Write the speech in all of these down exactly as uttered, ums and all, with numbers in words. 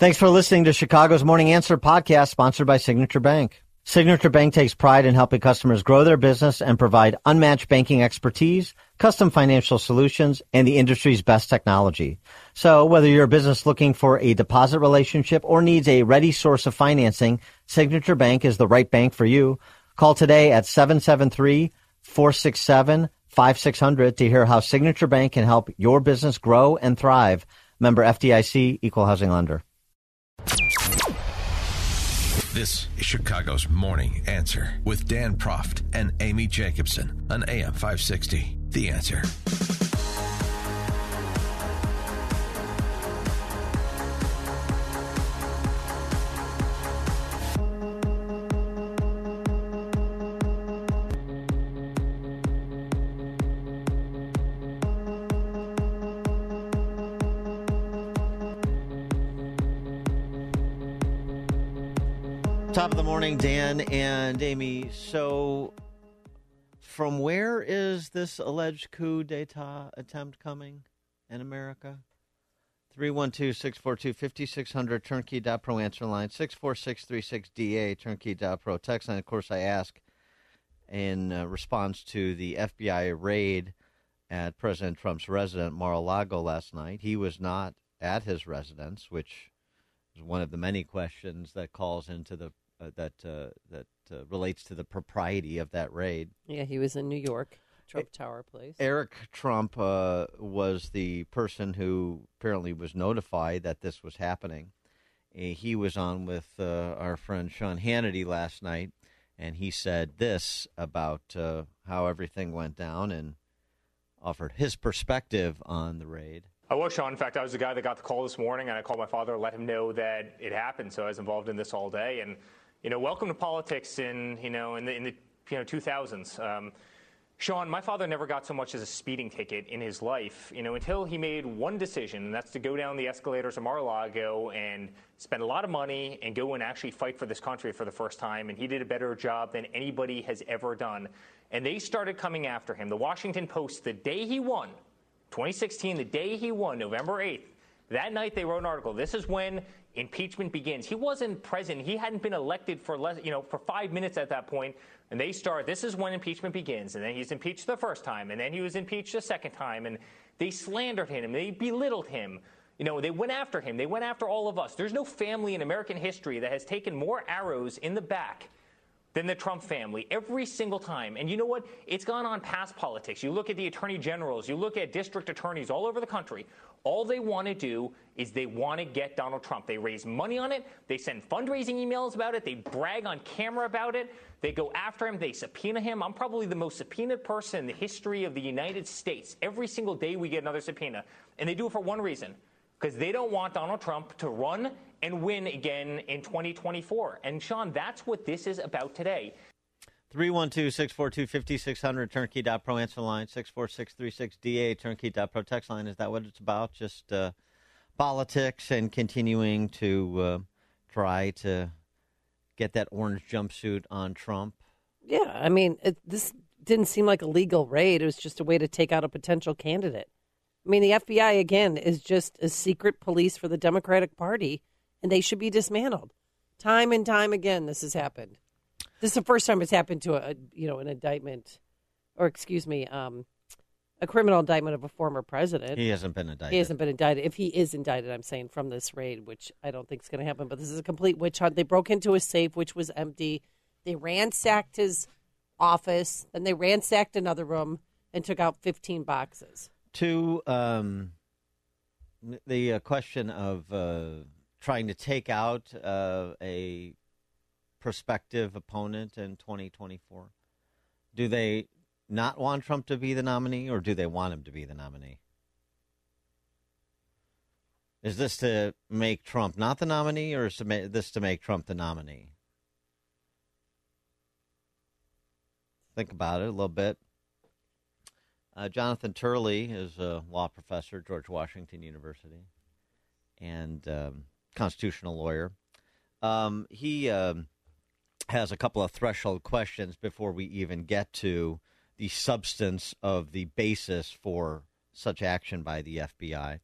Thanks for listening to Chicago's Morning Answer podcast, sponsored by Signature Bank. Signature Bank takes pride in helping customers grow their business and provide unmatched banking expertise, custom financial solutions, and the industry's best technology. So whether you're a business looking for a deposit relationship or needs a ready source of financing, Signature Bank is the right bank for you. Call today at seven seven three, four six seven, five six zero zero to hear how Signature Bank can help your business grow and thrive. Member F D I C, Equal Housing Lender. This is Chicago's Morning Answer with Dan Proft and Amy Jacobson on A M five sixty. The Answer. Top of the morning, Dan and Amy. So, from where is this alleged coup d'etat attempt coming in America? three one two, six four two, five six zero zero, turnkey dot pro answer line, six four six three six D A, turnkey dot pro text line. Of course, I ask in uh, response to the F B I raid at President Trump's residence, Mar-a-Lago, last night. He was not at his residence, which is one of the many questions that calls into the Uh, that uh, that uh, relates to the propriety of that raid. Yeah, he was in New York, Trump Tower place. Eric Trump uh, was the person who apparently was notified that this was happening. Uh, he was on with uh, our friend Sean Hannity last night, and he said this about uh, how everything went down and offered his perspective on the raid. I was Sean. In fact, I was the guy that got the call this morning, and I called my father, let him know that it happened. So I was involved in this all day. And you know, welcome to politics in, you know, in the, in the you know, two thousands. Um, Sean, my father never got so much as a speeding ticket in his life, you know, until he made one decision, and that's to go down the escalators of Mar-a-Lago and spend a lot of money and go and actually fight for this country for the first time. And he did a better job than anybody has ever done. And they started coming after him. The Washington Post, the day he won, twenty sixteen, the day he won, November eighth, that night they wrote an article. This is when impeachment begins. He wasn't present. He hadn't been elected for less, you know, for five minutes at that point. And they start, this is when impeachment begins. And then he's impeached the first time. And then he was impeached a second time. And they slandered him. They belittled him. You know, they went after him. They went after all of us. There's no family in American history that has taken more arrows in the back than the Trump family every single time. And you know what? It's gone on past politics. You look at the attorney generals, you look at district attorneys all over the country. All they want to do is they want to get Donald Trump. They raise money on it. They send fundraising emails about it. They brag on camera about it. They go after him. They subpoena him. I'm probably the most subpoenaed person in the history of the United States. Every single day we get another subpoena. And they do it for one reason, because they don't want Donald Trump to run and win again in twenty twenty-four. And, Sean, that's what this is about today. three one two, six four two, five six zero zero, turnkey dot pro answer line, six four six three six D A, turnkey dot pro text line. Is that what it's about? Just uh, politics and continuing to uh, try to get that orange jumpsuit on Trump? Yeah, I mean, it, this didn't seem like a legal raid. It was just a way to take out a potential candidate. I mean, the F B I, again, is just a secret police for the Democratic Party, and they should be dismantled. Time and time again, this has happened. This is the first time it's happened to a, you know, an indictment, or excuse me, um, a criminal indictment of a former president. He hasn't been indicted. He hasn't been indicted. If he is indicted, I'm saying, from this raid, which I don't think is going to happen. But this is a complete witch hunt. They broke into a safe, which was empty. They ransacked his office. Then they ransacked another room and took out fifteen boxes. To um, the uh, question of uh, trying to take out uh, a prospective opponent in twenty twenty-four, do they not want Trump to be the nominee, or do they want him to be the nominee? Is this to make Trump not the nominee, or is this to make Trump the nominee? Think about it a little bit. Uh, Jonathan Turley is a law professor at George Washington University and um, constitutional lawyer. Um, he um, has a couple of threshold questions before we even get to the substance of the basis for such action by the F B I.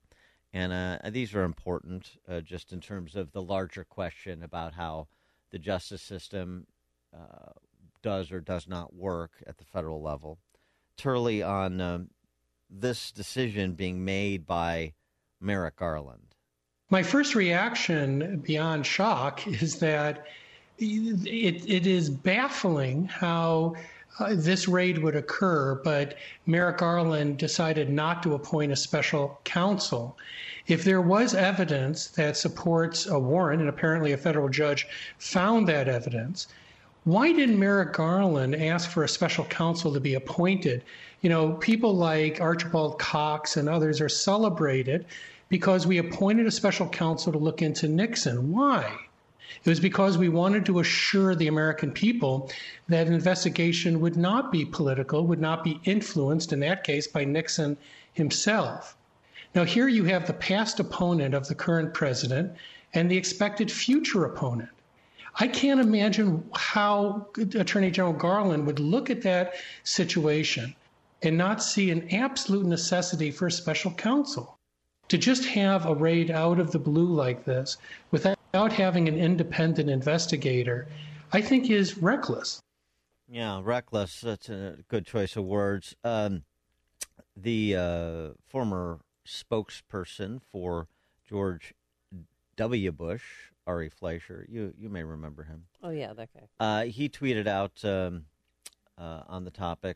And uh, these are important uh, just in terms of the larger question about how the justice system uh, does or does not work at the federal level. Turley, on um, this decision being made by Merrick Garland. My first reaction, beyond shock, is that it, it is baffling how uh, this raid would occur, but Merrick Garland decided not to appoint a special counsel. If there was evidence that supports a warrant, and apparently a federal judge found that evidence, why didn't Merrick Garland ask for a special counsel to be appointed? You know, people like Archibald Cox and others are celebrated because we appointed a special counsel to look into Nixon. Why? It was because we wanted to assure the American people that an investigation would not be political, would not be influenced, in that case, by Nixon himself. Now, here you have the past opponent of the current president and the expected future opponent. I can't imagine how Attorney General Garland would look at that situation and not see an absolute necessity for a special counsel. To just have a raid out of the blue like this without having an independent investigator, I think is reckless. Yeah, reckless. That's a good choice of words. Um, the uh, former spokesperson for George W. Bush, Ari Fleischer, you you may remember him. Oh, yeah, that guy. Uh, he tweeted out um, uh, on the topic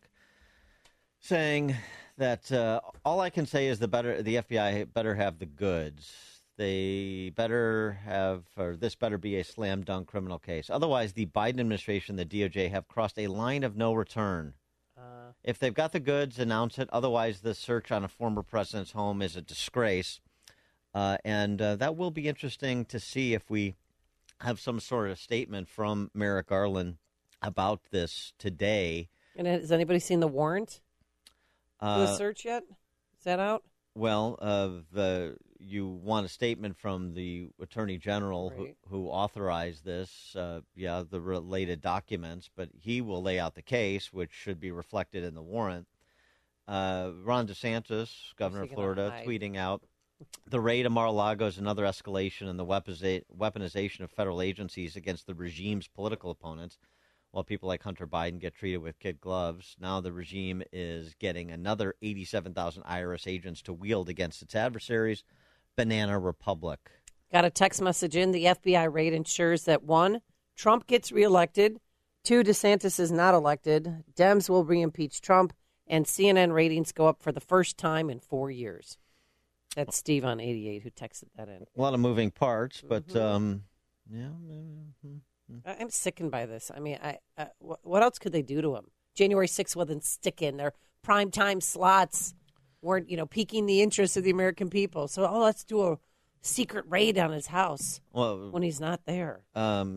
saying that uh, all I can say is the better the F B I better have the goods. They better have, or this better be a slam dunk criminal case. Otherwise, the Biden administration, the D O J, have crossed a line of no return. Uh, if they've got the goods, announce it. Otherwise, the search on a former president's home is a disgrace. Uh, and uh, that will be interesting to see if we have some sort of statement from Merrick Garland about this today. And has anybody seen the warrant uh, for the search yet? Is that out? Well, uh, the you want a statement from the Attorney General right. who, who authorized this, uh, yeah, the related documents, but he will lay out the case, which should be reflected in the warrant. Uh, Ron DeSantis, governor of Florida, tweeting out, the raid of Mar-a-Lago is another escalation in the weaponization of federal agencies against the regime's political opponents. While people like Hunter Biden get treated with kid gloves, now the regime is getting another eighty-seven thousand I R S agents to wield against its adversaries. Banana Republic. Got a text message in. The F B I raid ensures that, one, Trump gets reelected, two, DeSantis is not elected, Dems will re-impeach Trump, and C N N ratings go up for the first time in four years. That's Steve on eighty-eight who texted that in. A lot of moving parts, but mm-hmm. um, yeah. Mm-hmm. I'm sickened by this. I mean, I, I what else could they do to him? January sixth wasn't sticking. Their prime time slots weren't, you know, piquing the interest of the American people. So, oh, let's do a secret raid on his house well, when he's not there. Um,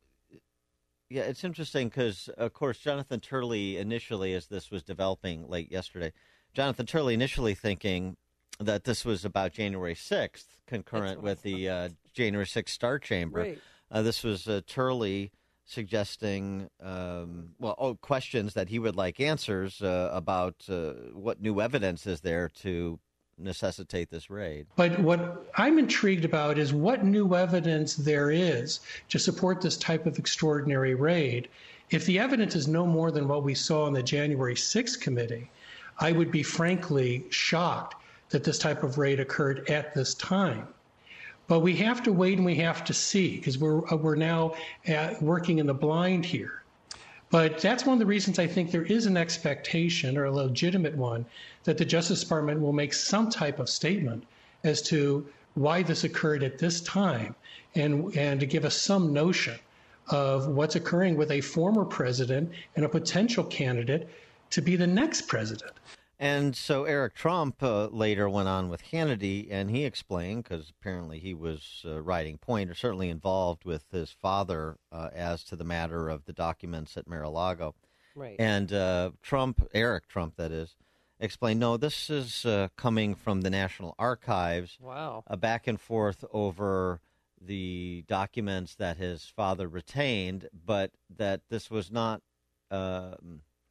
yeah, it's interesting because, of course, Jonathan Turley initially, as this was developing late yesterday, Jonathan Turley initially thinking that this was about January sixth, concurrent with the uh, January sixth Star Chamber. Right. Uh, this was uh, Turley suggesting, um, well, oh, questions that he would like answers uh, about uh, what new evidence is there to necessitate this raid. But what I'm intrigued about is what new evidence there is to support this type of extraordinary raid. If the evidence is no more than what we saw in the January sixth committee, I would be frankly shocked that this type of raid occurred at this time. But we have to wait and we have to see because we're we're now at, working in the blind here. But that's one of the reasons I think there is an expectation, or a legitimate one, that the Justice Department will make some type of statement as to why this occurred at this time, and and to give us some notion of what's occurring with a former president and a potential candidate to be the next president. And so Eric Trump uh, later went on with Hannity, and he explained, because apparently he was uh, riding point, or certainly involved with his father uh, as to the matter of the documents at Mar-a-Lago. Right. And uh, Trump, Eric Trump, that is, explained, no, this is uh, coming from the National Archives. Wow. A back and forth over the documents that his father retained, but that this was not... Uh,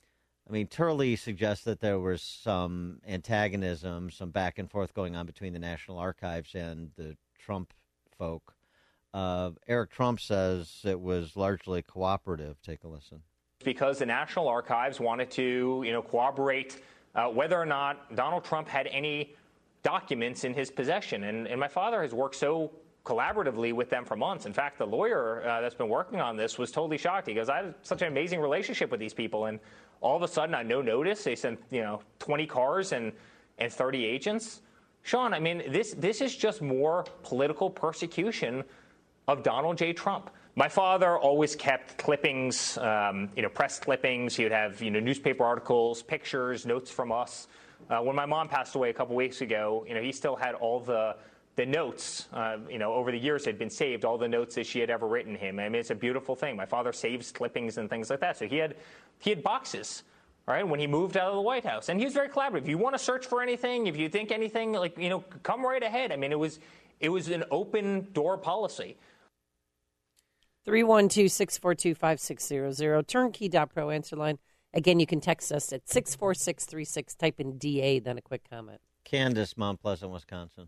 I mean, Turley suggests that there was some antagonism, some back and forth going on between the National Archives and the Trump folk. Uh, Eric Trump says it was largely cooperative. Take a listen. Because the National Archives wanted to, you know, corroborate uh, whether or not Donald Trump had any documents in his possession. And, and my father has worked so collaboratively with them for months. In fact, the lawyer uh, that's been working on this was totally shocked. He goes, I had such an amazing relationship with these people, and all of a sudden, on no notice, they sent, you know, twenty cars and, and thirty agents. Sean, I mean, this this is just more political persecution of Donald J. Trump. My father always kept clippings, um, you know, press clippings. He would have, you know, newspaper articles, pictures, notes from us. Uh, when my mom passed away a couple weeks ago, you know, he still had all the the notes, uh, you know, over the years had been saved, all the notes that she had ever written him. I mean, it's a beautiful thing. My father saves clippings and things like that. So he had he had boxes, all right, when he moved out of the White House. And he was very collaborative. If you want to search for anything, if you think anything, like, you know, come right ahead. I mean, it was it was an open door policy. three one two, six four two, five six zero zero. Turnkey dot pro answer line. Again, you can text us at six four six three six. Type in D A, then a quick comment. Candace, Mount Pleasant, Wisconsin.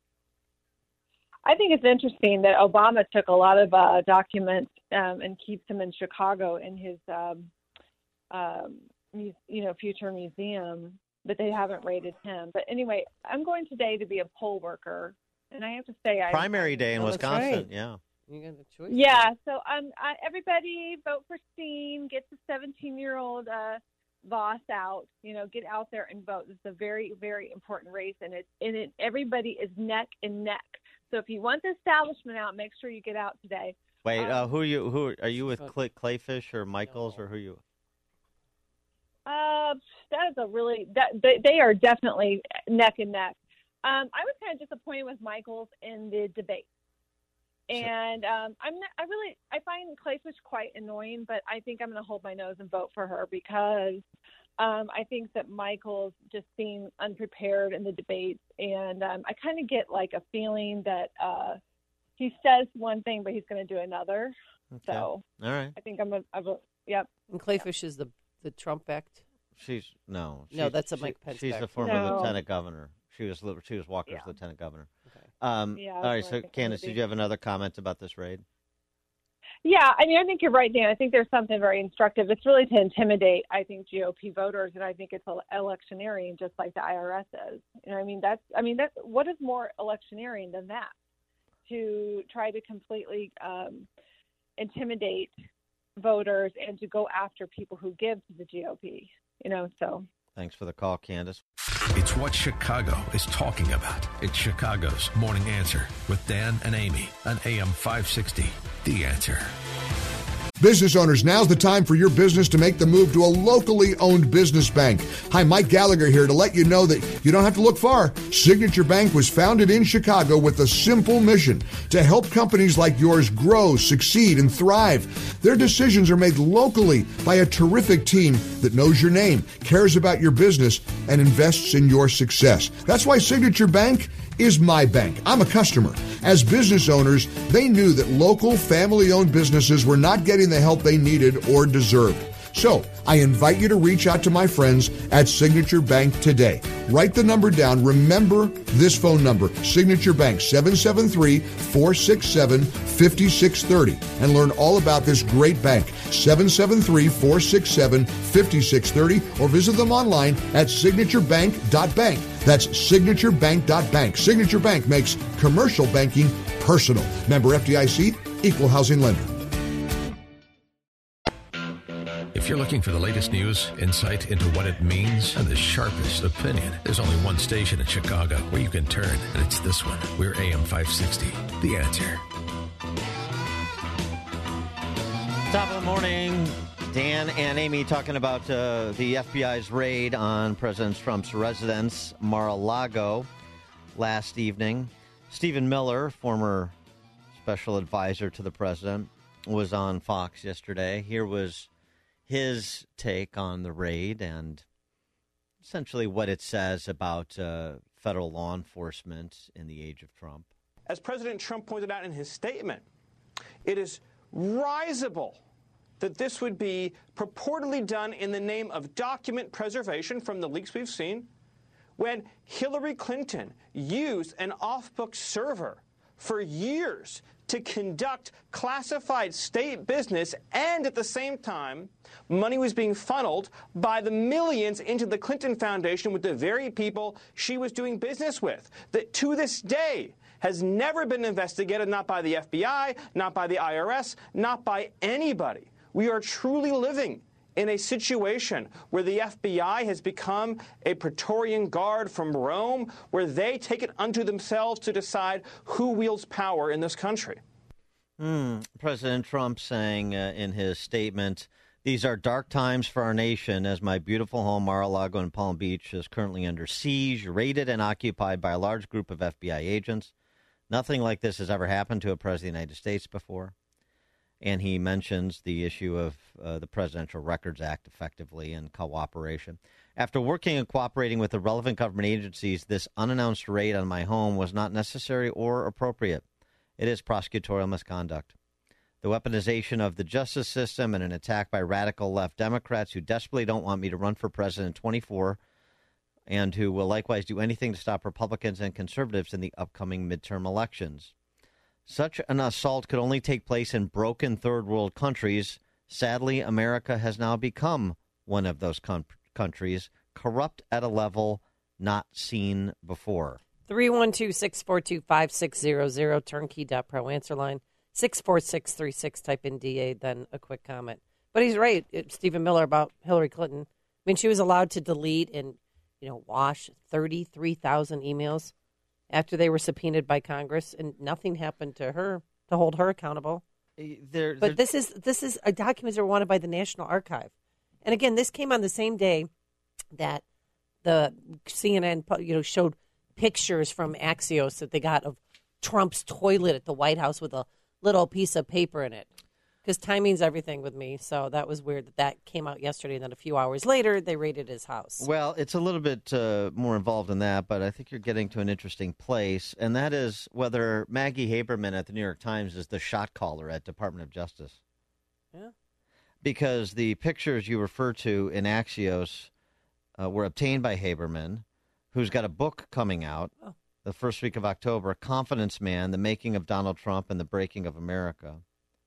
I think it's interesting that Obama took a lot of uh, documents um, and keeps them in Chicago in his, um, um, mu- you know, future museum, but they haven't rated him. But anyway, I'm going today to be a poll worker, and I have to say, I Primary day in Oh, that's Wisconsin, right. yeah. You got a choice. Yeah, so um, I, everybody vote for Steen. Get the seventeen-year-old uh, Voss out. You know, get out there and vote. It's a very, very important race, and it and it everybody is neck and neck. So if you want the establishment out, make sure you get out today. Wait, Um, uh, who are you? Who are you with? Clay, Clayfish or Michaels, No. or who are you? Uh, that is a really that they, they are definitely neck and neck. Um, I was kind of disappointed with Michaels in the debate, and um, I'm not, I really I find Clayfish quite annoying, but I think I'm going to hold my nose and vote for her because um, I think that Michaels just seemed unprepared in the debates, and um, I kind of get like a feeling that uh, he says one thing but he's going to do another. Okay. So All right. I think I'm a, I'm a yep. And Clayfish is the, the Trump act. She's no. No, she's- that's a she- Mike Pence She's back. the former No. lieutenant governor. She was li- she was Walker's Yeah. lieutenant governor. Okay. Um, Yeah, all that's right. what I So, think it Candace, would did be. you have another comment about this raid? Yeah, I mean, I think you're right, Dan. I think there's something very instructive. It's really to intimidate, I think, G O P voters, and I think it's electioneering, just like the I R S is. You know, I mean, that's, I mean, that's what is more electioneering than that? To try to completely um, intimidate voters and to go after people who give to the G O P. You know, so. Thanks for the call, Candace. It's what Chicago is talking about. It's Chicago's Morning Answer with Dan and Amy on A M five sixty. The Answer. Business owners, now's the time for your business to make the move to a locally owned business bank. Hi, Mike Gallagher here to let you know that you don't have to look far. Signature Bank was founded in Chicago with a simple mission to help companies like yours grow, succeed, and thrive. Their decisions are made locally by a terrific team that knows your name, cares about your business, and invests in your success. That's why Signature Bank is my bank. I'm a customer. As business owners, they knew that local family-owned businesses were not getting the help they needed or deserved. So I invite you to reach out to my friends at Signature Bank today. Write the number down. Remember this phone number, Signature Bank, seven seven three, four six seven, five six three zero, and learn all about this great bank, seven seven three, four six seven, five six three zero, or visit them online at signature bank dot bank. That's signature bank dot bank. Signature Bank makes commercial banking personal. Member F D I C, equal housing lender. If you're looking for the latest news, insight into what it means, and the sharpest opinion, there's only one station in Chicago where you can turn, and it's this one. We're A M five sixty. The Answer. Top of the morning, Dan and Amy talking about uh, the F B I's raid on President Trump's residence, Mar-a-Lago, last evening. Stephen Miller, former special advisor to the president, was on Fox yesterday. Here was his take on the raid and essentially what it says about uh, federal law enforcement in the age of Trump. As President Trump pointed out in his statement, it is risible that this would be purportedly done in the name of document preservation from the leaks we've seen, when Hillary Clinton used an off-book server for years to conduct classified state business, and at the same time, money was being funneled by the millions into the Clinton Foundation with the very people she was doing business with, that to this day has never been investigated, not by the F B I, not by the I R S, not by anybody. We are truly living in a situation where the F B I has become a Praetorian Guard from Rome, where they take it unto themselves to decide who wields power in this country. Mm, President Trump saying uh, in his statement, "These are dark times for our nation as my beautiful home Mar-a-Lago in Palm Beach is currently under siege, raided and occupied by a large group of F B I agents. Nothing like this has ever happened to a president of the United States before." And he mentions the issue of uh, the Presidential Records Act effectively and cooperation. "After working and cooperating with the relevant government agencies, this unannounced raid on my home was not necessary or appropriate. It is prosecutorial misconduct. The weaponization of the justice system and an attack by radical left Democrats who desperately don't want me to run for president in twenty-four and who will likewise do anything to stop Republicans and conservatives in the upcoming midterm elections. Such an assault could only take place in broken third world countries. Sadly, America has now become one of those com- countries, corrupt at a level not seen before." three one two, six four two, five six zero zero, turnkey dot pro answer line, six four six three six, type in D A, then a quick comment. But he's right, Stephen Miller, about Hillary Clinton. I mean, she was allowed to delete and, you know, wash thirty-three thousand emails after they were subpoenaed by Congress, and nothing happened to her to hold her accountable. There, but this is this is a documents that were wanted by the National Archive, and again, this came on the same day that the C N N, you know, showed pictures from Axios that they got of Trump's toilet at the White House with a little piece of paper in it. Because timing's everything with me, so that was weird that that came out yesterday, and then a few hours later, they raided his house. Well, it's a little bit uh, more involved than that, but I think you're getting to an interesting place, and that is whether Maggie Haberman at the New York Times is the shot caller at Department of Justice. Yeah. Because the pictures you refer to in Axios uh, were obtained by Haberman, who's got a book coming out oh. the first week of October, Confidence Man, The Making of Donald Trump and the Breaking of America.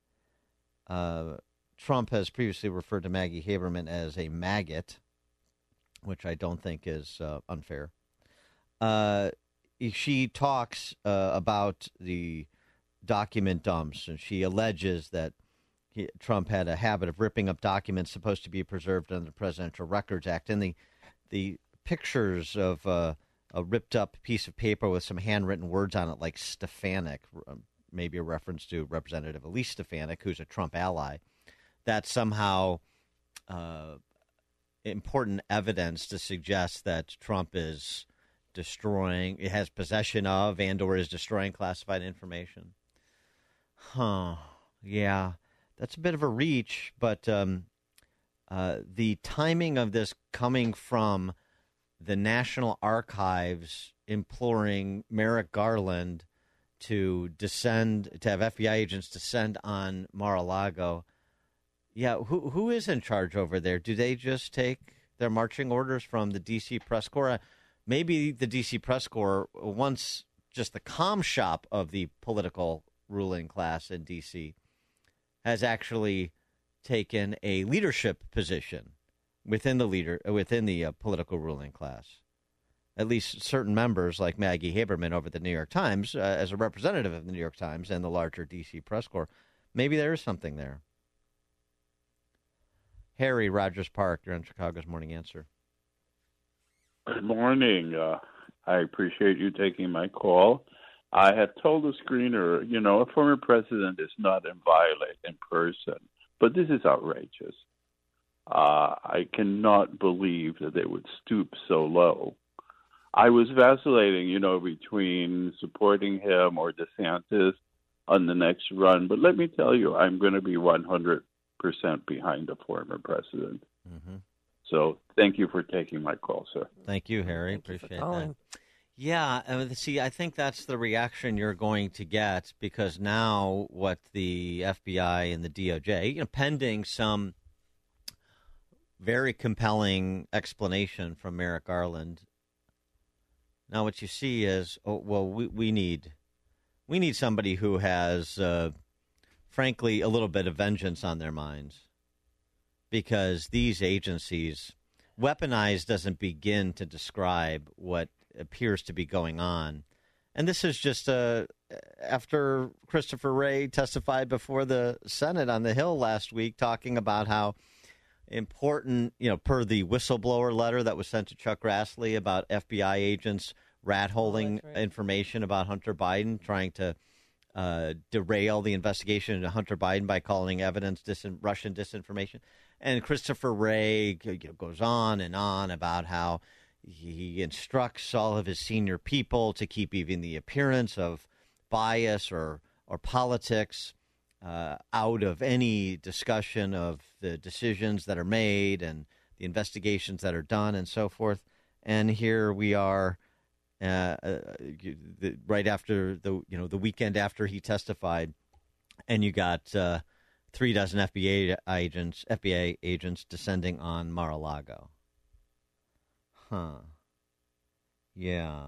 Uh, Trump has previously referred to Maggie Haberman as a maggot, which I don't think is uh, unfair. Uh, she talks uh, about the document dumps, and she alleges that he, Trump had a habit of ripping up documents supposed to be preserved under the Presidential Records Act. And the, the pictures of uh, a ripped-up piece of paper with some handwritten words on it, like Stefanik, um, maybe a reference to Representative Elise Stefanik, who's a Trump ally, that's somehow uh, important evidence to suggest that Trump is destroying, it has possession of and or is destroying classified information. Huh. Yeah, that's a bit of a reach, but um, uh, the timing of this coming from the National Archives imploring Merrick Garland to descend, to have F B I agents descend on Mar-a-Lago. Yeah, who who is in charge over there? Do they just take their marching orders from the D C Press Corps? Maybe the D C Press Corps, once just the comm shop of the political ruling class in D C, has actually taken a leadership position within the leader within the uh, political ruling class. At least certain members like Maggie Haberman over the New York Times, uh, as a representative of the New York Times and the larger D C Press Corps, maybe there is something there. Harry, Rogers Park, you're on Chicago's Morning Answer. Good morning. Uh, I appreciate you taking my call. I have told the screener, you know, a former president is not inviolate in person, but this is outrageous. Uh, I cannot believe that they would stoop so low. I was vacillating, you know, between supporting him or DeSantis on the next run. But let me tell you, I'm going to be one hundred percent behind the former president. Mm-hmm. So thank you for taking my call, sir. Thank you, Harry. Thank Appreciate you that. Yeah, uh, see, I think that's the reaction you're going to get because now what the F B I and the D O J, you know, pending some very compelling explanation from Merrick Garland, now what you see is, oh, well, we, we need we need somebody who has, uh, frankly, a little bit of vengeance on their minds because these agencies, weaponized doesn't begin to describe what appears to be going on. And this is just uh, after Christopher Wray testified before the Senate on the Hill last week talking about how important, you know, per the whistleblower letter that was sent to Chuck Grassley about F B I agents rat-holing oh, right. information about Hunter Biden, trying to uh, derail the investigation into Hunter Biden by calling evidence dis- Russian disinformation. And Christopher Wray you know, goes on and on about how he instructs all of his senior people to keep even the appearance of bias or or politics uh, out of any discussion of the decisions that are made and the investigations that are done and so forth. And here we are, uh, uh, the, right after the you know the weekend after he testified, and you got uh, three dozen F B I agents, F B I agents descending on Mar-a-Lago. Huh. Yeah.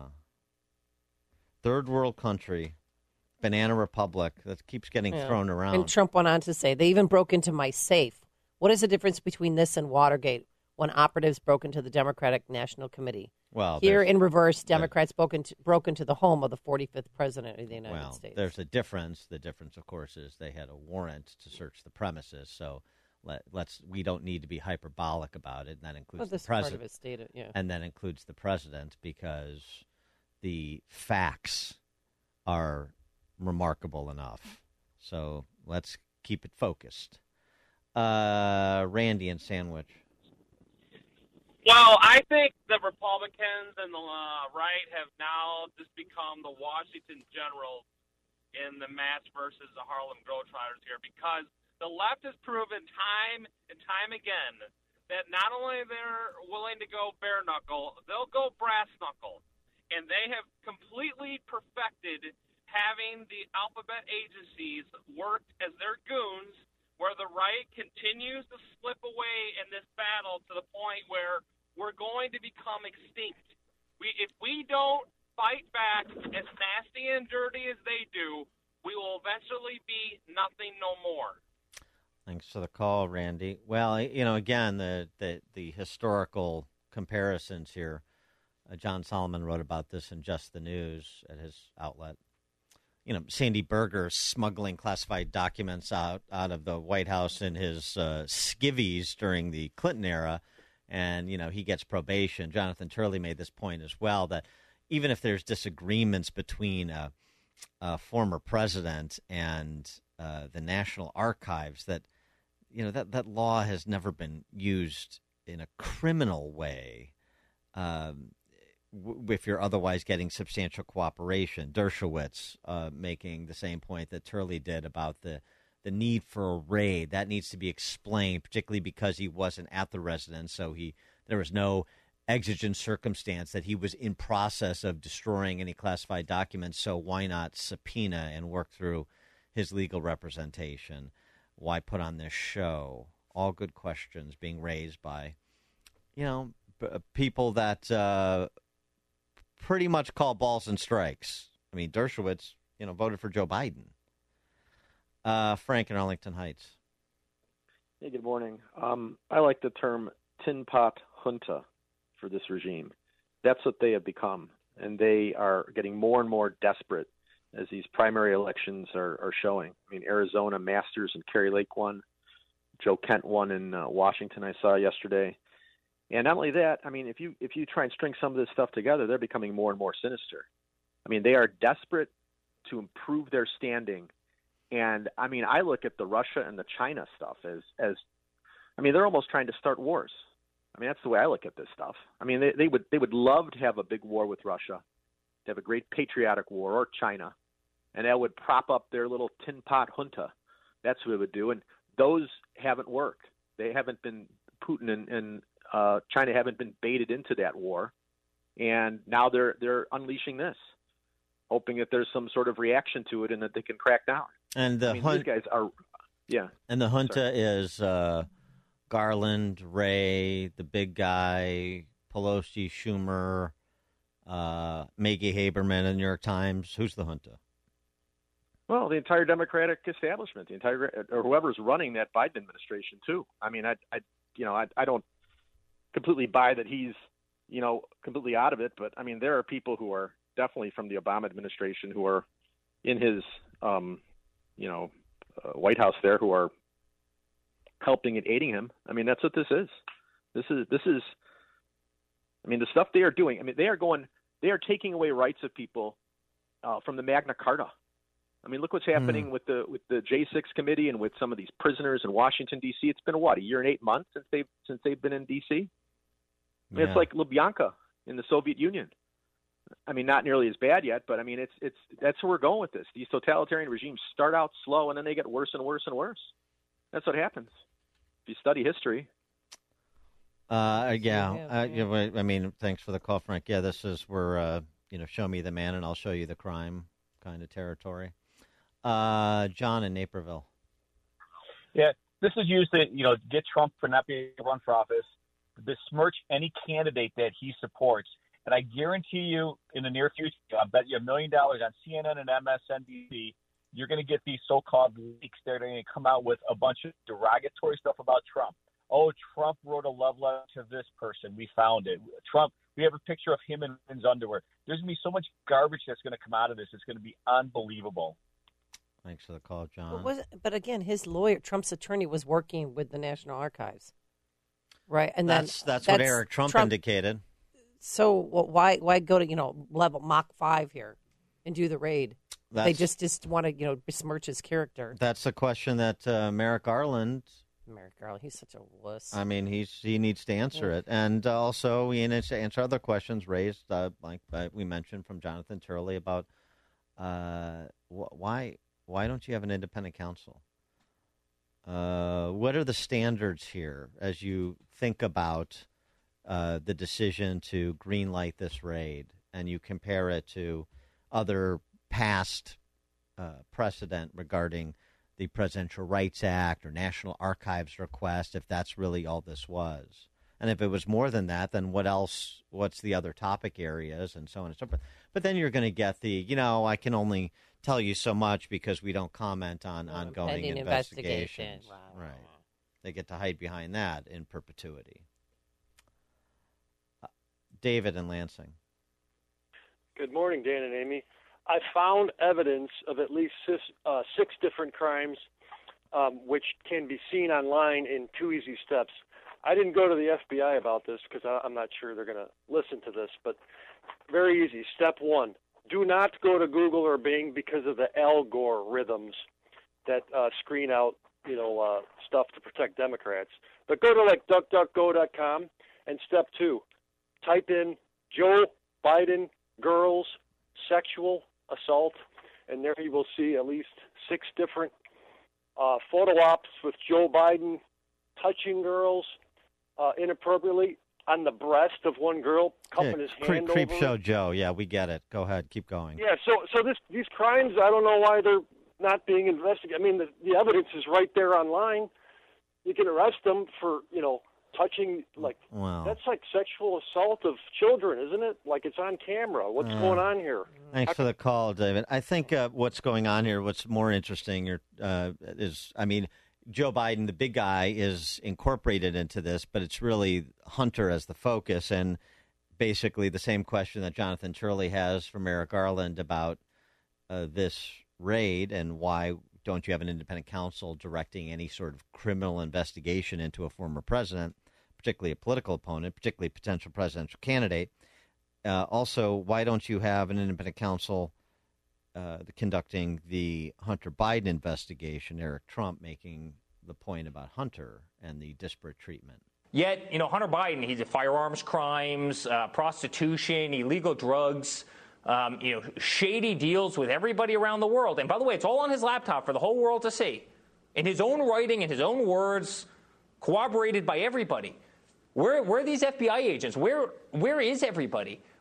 Third world country, banana republic that keeps getting yeah. thrown around. And Trump went on to say, they even broke into my safe. What is the difference between this and Watergate when operatives broke into the Democratic National Committee? Well, here in reverse, Democrats broke into, broke into the home of the forty-fifth president of the United well, States. There's a difference. The difference, of course, is they had a warrant to search the premises. So Let, let's. We don't need to be hyperbolic about it. And that includes well, the this president. Part of it stated, yeah. And that includes the president because the facts are remarkable enough. So let's keep it focused. Uh, Randy and Sandwich. Well, I think the Republicans and the uh, right have now just become the Washington Generals in the Mats versus the Harlem Globetrotters here because the left has proven time and time again that not only they're willing to go bare knuckle, they'll go brass knuckle. And they have completely perfected having the alphabet agencies work as their goons, where the right continues to slip away in this battle to the point where we're going to become extinct. We, if we don't fight back as nasty and dirty as they do, we will eventually be nothing no more. Thanks for the call, Randy. Well, you know, again, the the, the historical comparisons here. Uh, John Solomon wrote about this in Just the News at his outlet. You know, Sandy Berger smuggling classified documents out, out of the White House in his uh, skivvies during the Clinton era, and, you know, he gets probation. Jonathan Turley made this point as well, that even if there's disagreements between a, a former president and uh, the National Archives, that, you know, that, that law has never been used in a criminal way. Um if you're otherwise getting substantial cooperation. Dershowitz uh, making the same point that Turley did about the, the need for a raid. That needs to be explained, particularly because he wasn't at the residence, so he there was no exigent circumstance that he was in process of destroying any classified documents, so why not subpoena and work through his legal representation? Why put on this show? All good questions being raised by, you know, b- people that uh, – pretty much call balls and strikes. I mean, Dershowitz, you know, voted for Joe Biden. Uh, Frank in Arlington Heights. Hey, good morning. Um, I like the term tin pot junta for this regime. That's what they have become, and they are getting more and more desperate as these primary elections are, are showing. I mean, Arizona, Masters, and Kerry Lake won. Joe Kent won in uh, Washington, I saw yesterday. And not only that, I mean, if you if you try and string some of this stuff together, they're becoming more and more sinister. I mean, they are desperate to improve their standing. And, I mean, I look at the Russia and the China stuff as, as I mean, they're almost trying to start wars. I mean, that's the way I look at this stuff. I mean, they, they would they would love to have a big war with Russia, to have a great patriotic war, or China, and that would prop up their little tin pot junta. That's what it would do. And those haven't worked. They haven't been, Putin and, and Uh, China haven't been baited into that war. And now they're they're unleashing this, hoping that there's some sort of reaction to it and that they can crack down. And the I mean, hun- these guys are, yeah. And the junta Sorry. is uh, Garland, Ray, the big guy, Pelosi, Schumer, uh, Maggie Haberman in the New York Times. Who's the junta? Well, the entire Democratic establishment, the entire or whoever's running that Biden administration too. I mean, I, I you know, I, I don't completely buy that he's, you know, completely out of it, but I mean, there are people who are definitely from the Obama administration who are in his, um, you know, uh, White House there who are helping and aiding him. I mean, that's what this is. This is this is. I mean, the stuff they are doing. I mean, they are going. They are taking away rights of people uh, from the Magna Carta. I mean, look what's happening mm. with the with the J six committee and with some of these prisoners in Washington D C. It's been what, a year and eight months since they've since they've been in D C. I mean, yeah. It's like Lubyanka in the Soviet Union. I mean, not nearly as bad yet, but I mean, it's it's that's where we're going with this. These totalitarian regimes start out slow and then they get worse and worse and worse. That's what happens if you study history. Uh, yeah, uh, yeah. I mean, thanks for the call, Frank. Yeah, this is where uh, you know, show me the man and I'll show you the crime kind of territory. Uh, John in Naperville. Yeah, this is used to, you know, get Trump for not being run for office, besmirch any candidate that he supports. And I guarantee you in the near future, I bet you a million dollars on C N N and M S N B C, you're going to get these so-called leaks that are going to come out with a bunch of derogatory stuff about Trump. Oh, Trump wrote a love letter to this person. We found it. Trump, we have a picture of him in his underwear. There's going to be so much garbage that's going to come out of this. It's going to be unbelievable. Thanks for the call, John. But, was, but again, his lawyer, Trump's attorney, was working with the National Archives, right? And that's then, that's, that's what Eric Trump, Trump indicated. So well, why why go to you know level Mach five here and do the raid? That's, they just just want to you know besmirch his character. That's a question that uh, Merrick Garland. Merrick Garland, he's such a wuss. I mean, he's he needs to answer yeah. it, and uh, also he needs to answer other questions raised, uh, like uh, we mentioned from Jonathan Turley about uh, wh- why. Why don't you have an independent counsel? Uh, what are the standards here as you think about uh, the decision to greenlight this raid and you compare it to other past uh, precedent regarding the Presidential Rights Act or National Archives request, if that's really all this was? And if it was more than that, then what else? What's the other topic areas and so on and so forth? But then you're going to get the, you know, I can only tell you so much because we don't comment on well, ongoing investigations. Wow. Right. They get to hide behind that in perpetuity. Uh, David in Lansing. Good morning, Dan and Amy. I found evidence of at least six, uh, six different crimes um, which can be seen online in two easy steps. I didn't go to the F B I about this because I'm not sure they're going to listen to this, but very easy. Step one, do not go to Google or Bing because of the algorithms that uh, screen out, you know, uh, stuff to protect Democrats. But go to like duck duck go dot com, and step two, type in Joe Biden girls sexual assault, and there you will see at least six different uh, photo ops with Joe Biden touching girls uh, inappropriately on the breast of one girl, cupping yeah, his creep, hand creep over show it. Joe. Yeah, we get it. Go ahead. Keep going. Yeah, so so this these crimes, I don't know why they're not being investigated. I mean, the, the evidence is right there online. You can arrest them for, you know, touching, like, wow. That's like sexual assault of children, isn't it? Like, it's on camera. What's uh, going on here? Thanks for the call, David. I think uh, what's going on here, what's more interesting uh, is, I mean, Joe Biden, the big guy, is incorporated into this, but it's really Hunter as the focus, and basically the same question that Jonathan Turley has from Merrick Garland about uh, this raid and why don't you have an independent counsel directing any sort of criminal investigation into a former president, particularly a political opponent, particularly a potential presidential candidate. Uh, also, why don't you have an independent counsel uh, conducting the Hunter Biden investigation, Eric Trump making the point about Hunter and the disparate treatment? Yet, you know, Hunter Biden, he's a firearms crimes, uh, prostitution, illegal drugs, um, you know, shady deals with everybody around the world. And by the way, it's all on his laptop for the whole world to see. In his own writing, in his own words, corroborated by everybody. Where, where are these F B I agents? Where, where is everybody?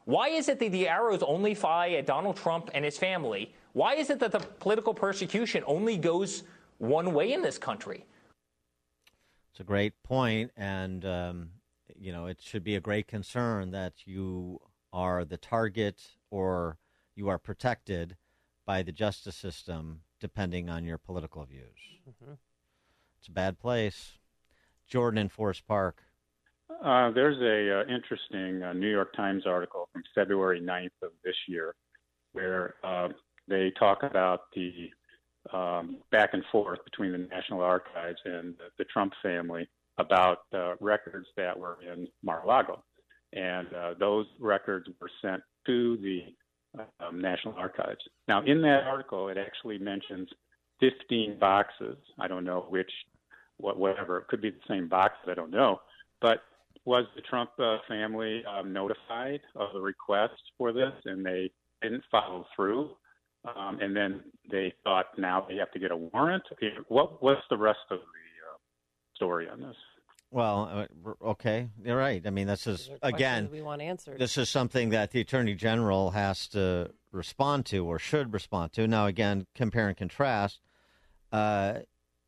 Why is it that the arrows only fly at Donald Trump and his family? Why is it that the political persecution only goes one way in this country? It's a great point, and um, you know, it should be a great concern that you are the target or you are protected by the justice system depending on your political views. Mm-hmm. It's a bad place. Jordan in Forest Park. Uh, there's a uh, interesting uh, New York Times article from February ninth of this year where uh, they talk about the um, back and forth between the National Archives and the, the Trump family about uh, records that were in Mar-a-Lago. And uh, those records were sent to the um, National Archives. Now, in that article, it actually mentions fifteen boxes. I don't know which, what, whatever. It could be the same boxes. I don't know. But was the Trump uh, family um, notified of the request for this, and they didn't follow through? Um, and then they thought now they have to get a warrant? What What's the rest of the uh, story on this? Well, okay, you're right. I mean, this is, again, we want answered. This is something that the Attorney General has to respond to or should respond to. Now, again, compare and contrast. Uh,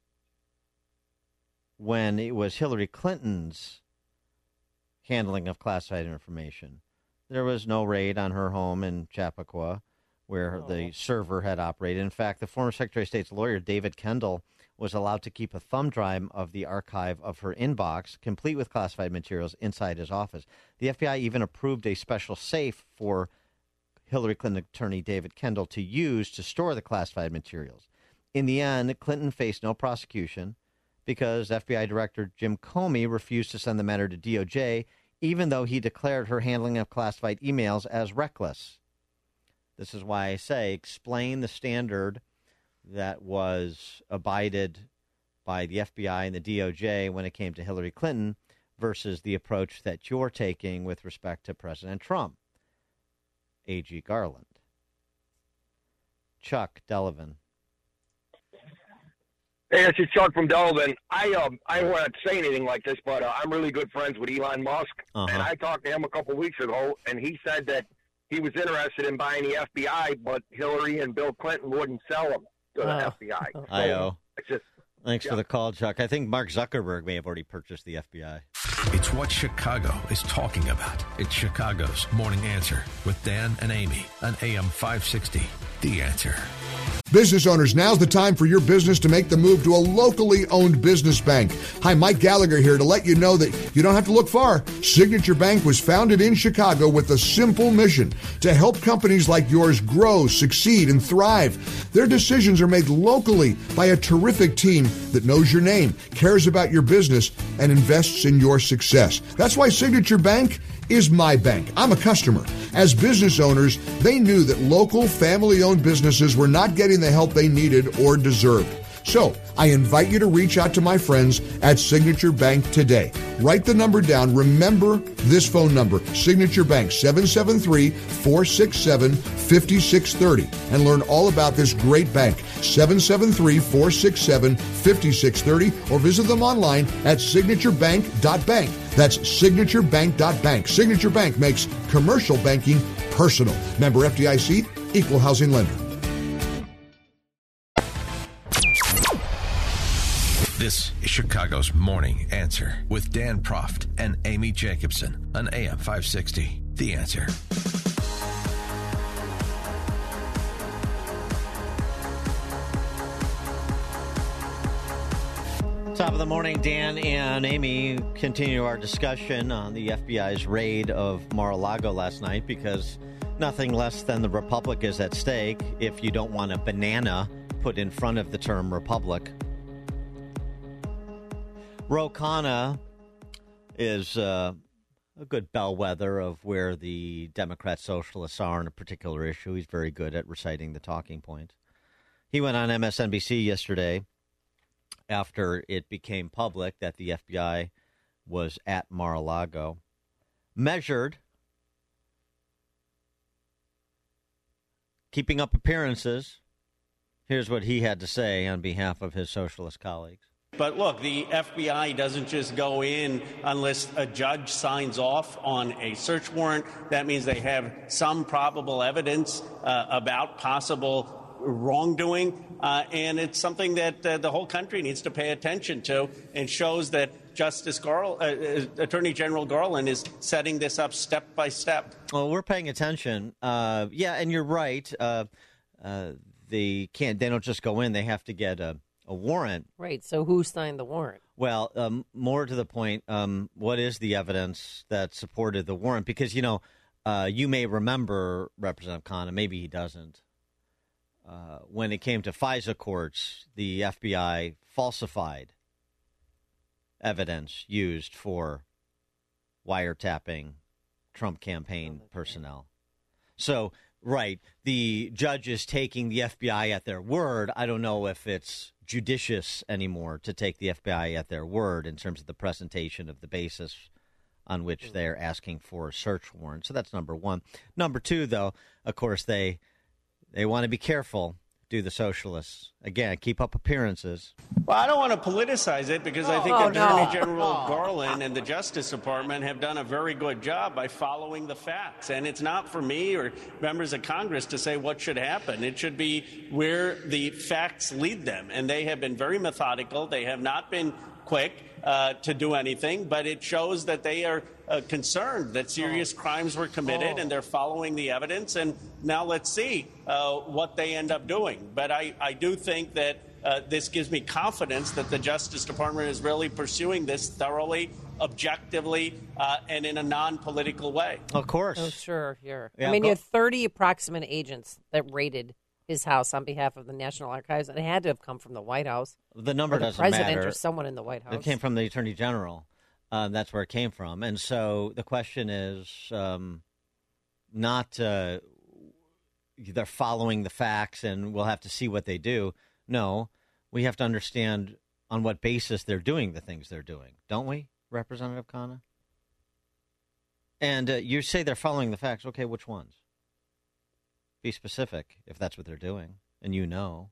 when it was Hillary Clinton's handling of classified information, there was no raid on her home in Chappaqua where oh. the server had operated. In fact, the former Secretary of State's lawyer, David Kendall, was allowed to keep a thumb drive of the archive of her inbox, complete with classified materials, inside his office. The F B I even approved a special safe for Hillary Clinton attorney David Kendall to use to store the classified materials. In the end, Clinton faced no prosecution because F B I Director Jim Comey refused to send the matter to D O J, even though he declared her handling of classified emails as reckless. This is why I say explain the standard that was abided by the F B I and the D O J when it came to Hillary Clinton versus the approach that you're taking with respect to President Trump. A G Garland. Chuck Delavan. Hey, this is Chuck from Delavan. I um I don't want to say anything like this, but uh, I'm really good friends with Elon Musk, uh-huh. and I talked to him a couple weeks ago, and he said that he was interested in buying the F B I, but Hillary and Bill Clinton wouldn't sell him to the oh. F B I. So I O. It's just, Thanks yeah. for the call, Chuck. I think Mark Zuckerberg may have already purchased the F B I. It's what Chicago is talking about. It's Chicago's Morning Answer with Dan and Amy on A M five sixty. The Answer. Business owners, now's the time for your business to make the move to a locally owned business bank. Hi, Mike Gallagher here to let you know that you don't have to look far. Signature Bank was founded in Chicago with a simple mission to help companies like yours grow, succeed, and thrive. Their decisions are made locally by a terrific team that knows your name, cares about your business, and invests in your success. That's why Signature Bank is my bank. I'm a customer. As business owners, they knew that local family-owned businesses were not getting the help they needed or deserved. So I invite you to reach out to my friends at Signature Bank today. Write the number down. Remember this phone number, Signature Bank, seven seven three, four six seven, five six three zero. And learn all about this great bank, seven seven three, four six seven, five six three zero, or visit them online at signature bank dot bank. That's signature bank dot bank. Signature Bank makes commercial banking personal. Member F D I C, Equal Housing Lender. This is Chicago's Morning Answer with Dan Proft and Amy Jacobson on A M five sixty. The Answer. Top of the morning, Dan and Amy continue our discussion on the F B I's raid of Mar-a-Lago last night because nothing less than the Republic is at stake if you don't want a banana put in front of the term Republic. Ro Khanna is uh, a good bellwether of where the Democrat Socialists are on a particular issue. He's very good at reciting the talking points. He went on M S N B C yesterday after it became public that the F B I was at Mar-a-Lago, measured, keeping up appearances. Here's what he had to say on behalf of his socialist colleagues. But look, the F B I doesn't just go in unless a judge signs off on a search warrant. That means they have some probable evidence uh, about possible wrongdoing, uh, and it's something that uh, the whole country needs to pay attention to, and shows that Justice Garl- uh, Attorney General Garland is setting this up step by step. Well, we're paying attention. Uh, yeah, and you're right. Uh, uh, they can't. They don't just go in. They have to get a, a warrant. Right. So who signed the warrant? Well, um, more to the point, um, what is the evidence that supported the warrant? Because, you know, uh, you may remember, Representative Khan, and maybe he doesn't. Uh, when it came to FISA courts, the F B I falsified evidence used for wiretapping Trump campaign personnel. So, right, the judge is taking the F B I at their word. I don't know if it's judicious anymore to take the F B I at their word in terms of the presentation of the basis on which they're asking for a search warrant. So that's number one. Number two, though, of course, they... They want to be careful, do the socialists. Again, keep up appearances. Well, I don't want to politicize it because I think Oh, Attorney no. General Garland and the Justice Department have done a very good job by following the facts. And it's not for me or members of Congress to say what should happen. It should be where the facts lead them. And they have been very methodical. They have not been quick uh, to do anything, but it shows that they are uh, concerned that serious crimes were committed, Oh. and they're following the evidence. And now let's see uh, what they end up doing. But I, I do think that uh, this gives me confidence that the Justice Department is really pursuing this thoroughly, objectively, uh, and in a non-political way. Of course. Oh, sure, here. Yeah, I mean, go- you had thirty approximate agents that raided his house on behalf of the National Archives, and it had to have come from the White House. The number or the doesn't president matter. or someone in the White House. It came from the Attorney General. Uh, that's where it came from. And so the question is um, not uh, they're following the facts and we'll have to see what they do. No, we have to understand on what basis they're doing the things they're doing, don't we, Representative Khanna? And uh, you say they're following the facts. Okay, which ones? Be specific if that's what they're doing, and you know.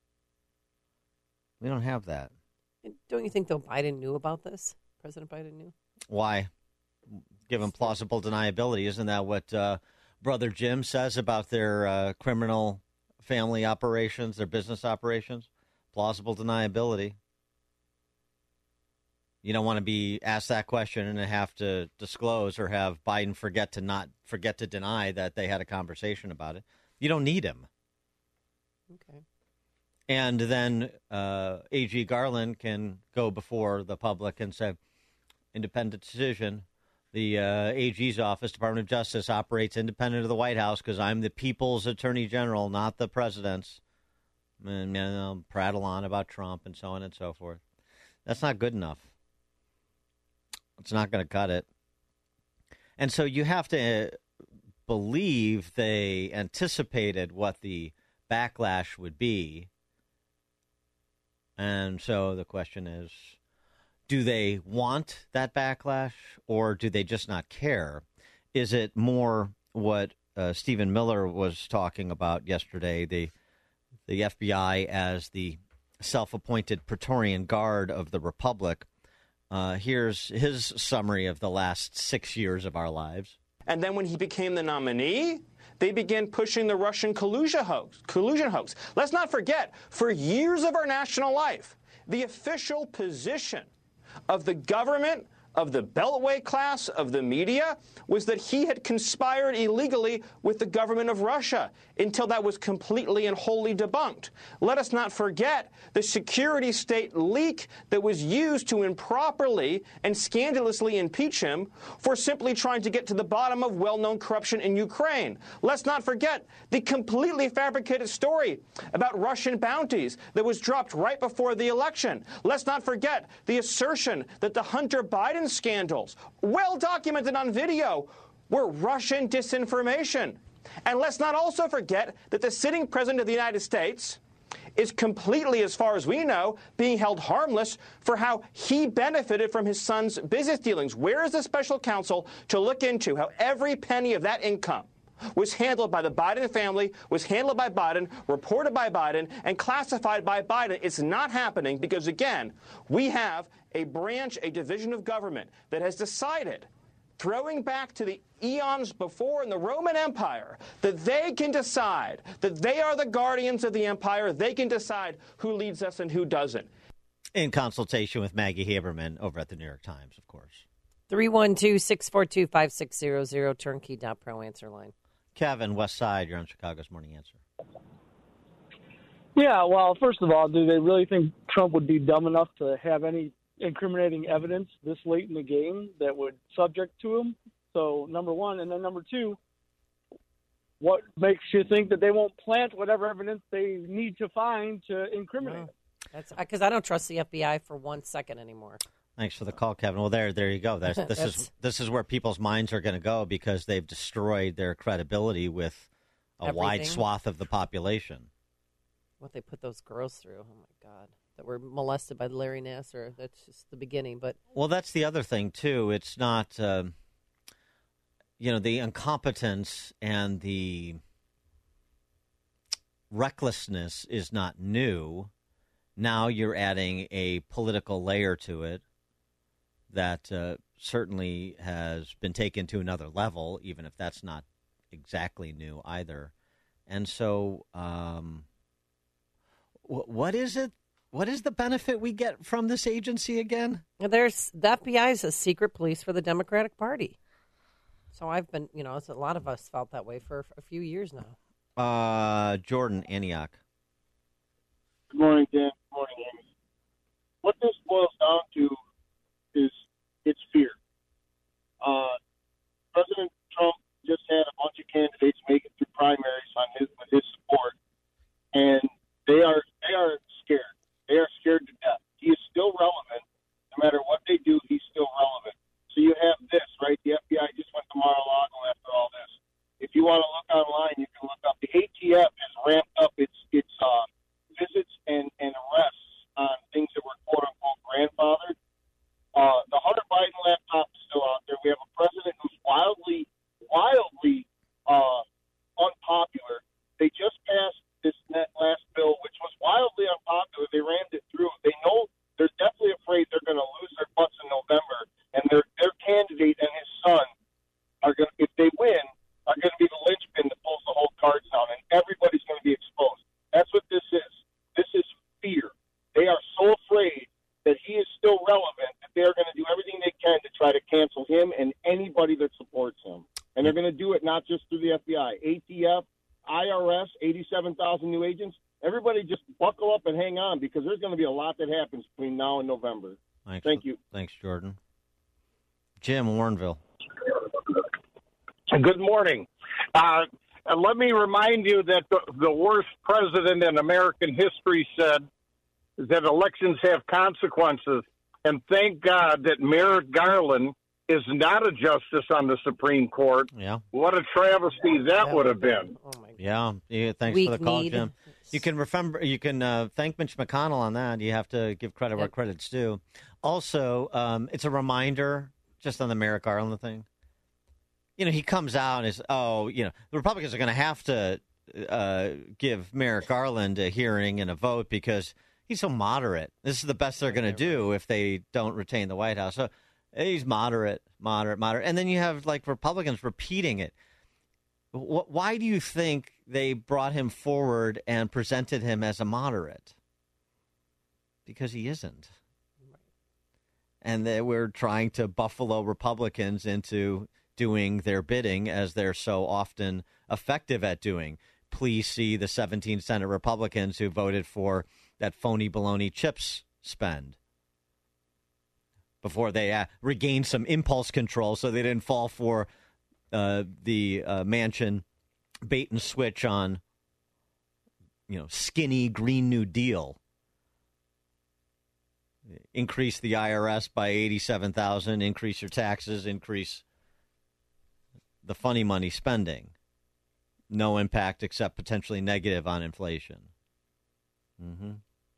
We don't have that. Don't you think, though, Biden knew about this? President Biden knew? Why? Given plausible deniability, isn't that what uh, Brother Jim says about their uh, criminal family operations, their business operations? Plausible deniability. You don't want to be asked that question and have to disclose or have Biden forget to not forget to deny that they had a conversation about it. You don't need him. Okay. And then uh, A G Garland can go before the public and say, independent decision. The uh, A G's office, Department of Justice, operates independent of the White House because I'm the people's attorney general, not the president's. And you know, prattle on about Trump and so on and so forth. That's not good enough. It's not going to cut it. And so you have to believe they anticipated what the backlash would be. And so the question is, do they want that backlash or do they just not care? Is it more what uh, Stephen Miller was talking about yesterday, the the F B I as the self-appointed Praetorian Guard of the Republic? Uh, here's his summary of the last six years of our lives. And then when he became the nominee, they began pushing the Russian collusion hoax. Collusion hoax. Let's not forget, for years of our national life, the official position of the government, of the Beltway class, of the media, was that he had conspired illegally with the government of Russia until that was completely and wholly debunked. Let us not forget the security state leak that was used to improperly and scandalously impeach him for simply trying to get to the bottom of well-known corruption in Ukraine. Let's not forget the completely fabricated story about Russian bounties that was dropped right before the election. Let's not forget the assertion that the Hunter Biden scandals, well documented on video, were Russian disinformation. And let's not also forget that the sitting president of the United States is completely, as far as we know, being held harmless for how he benefited from his son's business dealings. Where is the special counsel to look into how every penny of that income was handled by the Biden family, was handled by Biden, reported by Biden, and classified by Biden. It's not happening because, again, we have a branch, a division of government that has decided, throwing back to the eons before in the Roman Empire, that they can decide, that they are the guardians of the empire. They can decide who leads us and who doesn't. In consultation with Maggie Haberman over at the New York Times, of course. three one two, six four two, five six zero zero, turnkey dot pro answer line. Kevin, West Side, you're on Chicago's Morning Answer. Yeah, well, first of all, do they really think Trump would be dumb enough to have any incriminating evidence this late in the game that would subject to him? So, number one. And then number two, what makes you think that they won't plant whatever evidence they need to find to incriminate him? That's because I don't trust the F B I for one second anymore. Thanks for the call, Kevin. Well, there, there you go. That's, this That's... is this is where people's minds are going to go because they've destroyed their credibility with a Everything. wide swath of the population. What they put those girls through, oh my God, that were molested by Larry Nassar. That's just the beginning. But well, that's the other thing too. It's not, uh, you know, the incompetence and the recklessness is not new. Now you're adding a political layer to it that uh, certainly has been taken to another level, even if that's not exactly new either. And so, um, w- what is it? What is the benefit we get from this agency again? there's the F B I is a secret police for the Democratic Party. So I've been, you know, a lot of us felt that way for a few years now. Uh, Jordan, Antioch. Good morning, Dan. Good morning, Amy. What this boils down to is it's fear. Uh, President Trump just had a bunch of candidates make it through primaries on his with his support, and they are they are scared. They are scared to death. He is still relevant. No matter what they do, he's still relevant. So you have this, right? The F B I just went to Mar-a-Lago after all this. If you want to look online, you can look up. The A T F has ramped up its its uh, visits and, and arrests on things that were quote-unquote grandfathered. Uh, the Hunter Biden laptop is still out there. We have a president who's wildly, wildly uh, unpopular. They just passed this net last bill, which was wildly unpopular. They rammed it through. They know they're definitely afraid they're going to lose their butts in November, and their their candidate and his son are going to, if they win, are going to be the linchpin that pulls the whole cards down, and everybody's going to be exposed. That's what this is. This is fear. They are so afraid that he is still relevant that they are going to do everything they can to try to cancel him and anybody that supports him. And they're going to do it not just through the F B I, A T F, I R S, eighty-seven thousand new agents. Everybody just buckle up and hang on because there's going to be a lot that happens between now and November. Thanks, Thank you. Thanks, Jordan. Jim, Warrenville. Good morning. Uh, let me remind you that the, the worst president in American history said that elections have consequences. And thank God that Merrick Garland is not a justice on the Supreme Court. Yeah. What a travesty that, that would have been. Oh my Yeah. yeah thanks Weak for the call, need. Jim. You can remember. You can uh, thank Mitch McConnell on that. You have to give credit where Yep. credit's due. Also, um, it's a reminder just on the Merrick Garland thing. You know, he comes out and is, oh, you know, the Republicans are going to have to uh, give Merrick Garland a hearing and a vote because he's so moderate. This is the best they're going to do if they don't retain the White House. So he's moderate, moderate, moderate. And then you have, like, Republicans repeating it. Wh- Why do you think they brought him forward and presented him as a moderate? Because he isn't. And they were trying to buffalo Republicans into doing their bidding, as they're so often effective at doing. Please see the seventeen Senate Republicans who voted for that phony baloney chips spend before they uh, regained some impulse control so they didn't fall for uh, the uh, Manchin bait and switch on, you know, skinny Green New Deal. Increase the I R S by eighty-seven thousand, increase your taxes, increase the funny money spending. No impact except potentially negative on inflation. Mm-hmm.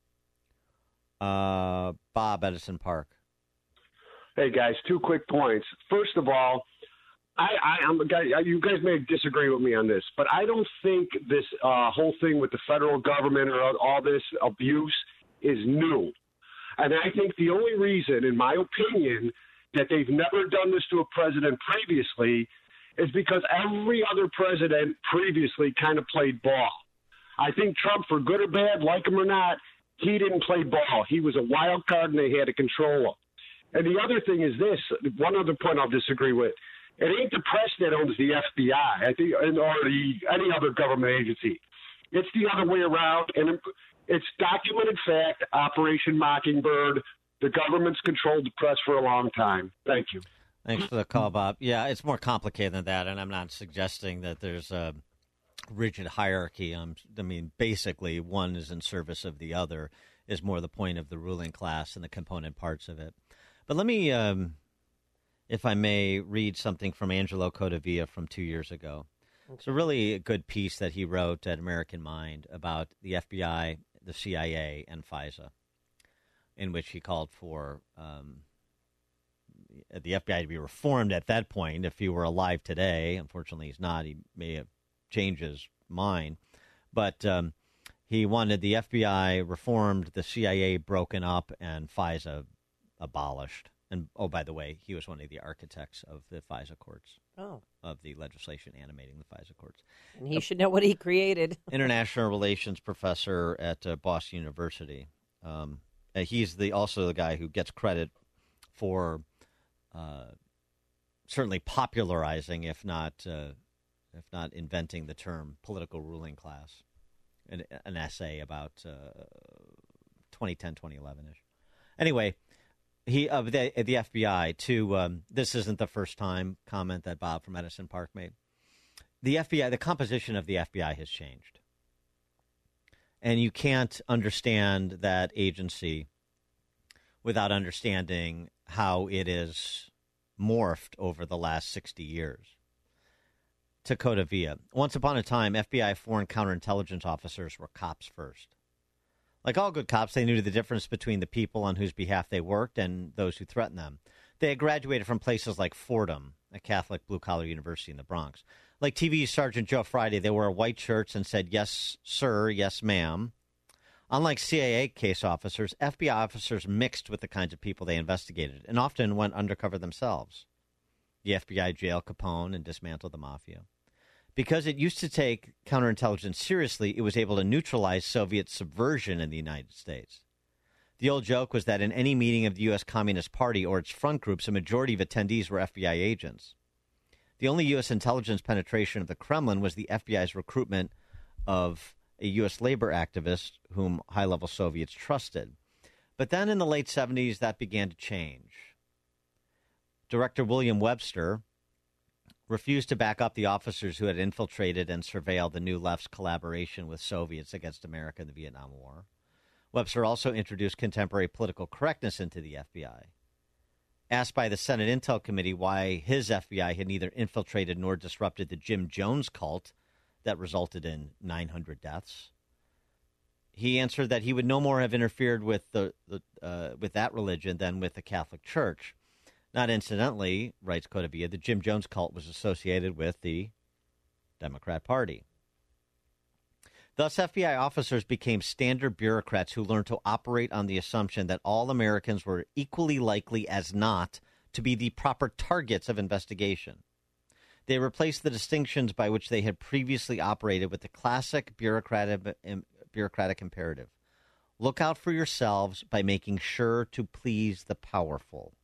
Uh, Bob, Edison Park. Hey, guys, two quick points. First of all, I, I, I'm a guy. You guys may disagree with me on this, but I don't think this uh, whole thing with the federal government or all this abuse is new. And I think the only reason, in my opinion, that they've never done this to a president previously is because every other president previously kind of played ball. I think Trump, for good or bad, like him or not, he didn't play ball. He was a wild card, and they had to control him. And the other thing is this, one other point I'll disagree with. It ain't the press that owns the F B I, I think, or the, any other government agency. It's the other way around, and it's documented fact, Operation Mockingbird. The government's controlled the press for a long time. Thank you. Thanks for the call, Bob. Yeah, it's more complicated than that, and I'm not suggesting that there's a rigid hierarchy. Um, I mean, basically, one is in service of the other is more the point of the ruling class and the component parts of it. But let me... Um, if I may, read something from Angelo Codavia from two years ago. It's a really good piece that he wrote at American Mind about the F B I, the C I A, and FISA, in which he called for um, the F B I to be reformed at that point. If he were alive today, unfortunately he's not, he may have changed his mind. But um, he wanted the F B I reformed, the C I A broken up, and FISA abolished. And, oh, by the way, he was one of the architects of the FISA courts, oh. of the legislation animating the FISA courts. And he uh, should know what he created. International relations professor at uh, Boston University. Um, and he's the also the guy who gets credit for uh, certainly popularizing, if not uh, if not inventing the term political ruling class. An, an essay about uh, twenty ten, twenty eleven-ish. Anyway... He of uh, the the F B I to um, this isn't the first time comment that Bob from Edison Park made. The F B I, the composition of the F B I has changed, and you can't understand that agency without understanding how it is morphed over the last sixty years. To Codavia, once upon a time, F B I foreign counterintelligence officers were cops first. Like all good cops, they knew the difference between the people on whose behalf they worked and those who threatened them. They had graduated from places like Fordham, a Catholic blue-collar university in the Bronx. Like T V's Sergeant Joe Friday, they wore white shirts and said, yes, sir, yes, ma'am. Unlike C I A case officers, F B I officers mixed with the kinds of people they investigated and often went undercover themselves. The F B I jailed Capone and dismantled the mafia. Because it used to take counterintelligence seriously, it was able to neutralize Soviet subversion in the United States. The old joke was that in any meeting of the U S Communist Party or its front groups, a majority of attendees were F B I agents. The only U S intelligence penetration of the Kremlin was the F B I's recruitment of a U S labor activist whom high-level Soviets trusted. But then in the late seventies, that began to change. Director William Webster refused to back up the officers who had infiltrated and surveilled the New Left's collaboration with Soviets against America in the Vietnam War. Webster also introduced contemporary political correctness into the F B I. Asked by the Senate Intel Committee why his F B I had neither infiltrated nor disrupted the Jim Jones cult that resulted in nine hundred deaths, he answered that he would no more have interfered with the, the uh, with that religion than with the Catholic Church. Not incidentally, writes Codavia, the Jim Jones cult was associated with the Democrat Party. Thus, F B I officers became standard bureaucrats who learned to operate on the assumption that all Americans were equally likely as not to be the proper targets of investigation. They replaced the distinctions by which they had previously operated with the classic bureaucratic, bureaucratic imperative. Look out for yourselves by making sure to please the powerful.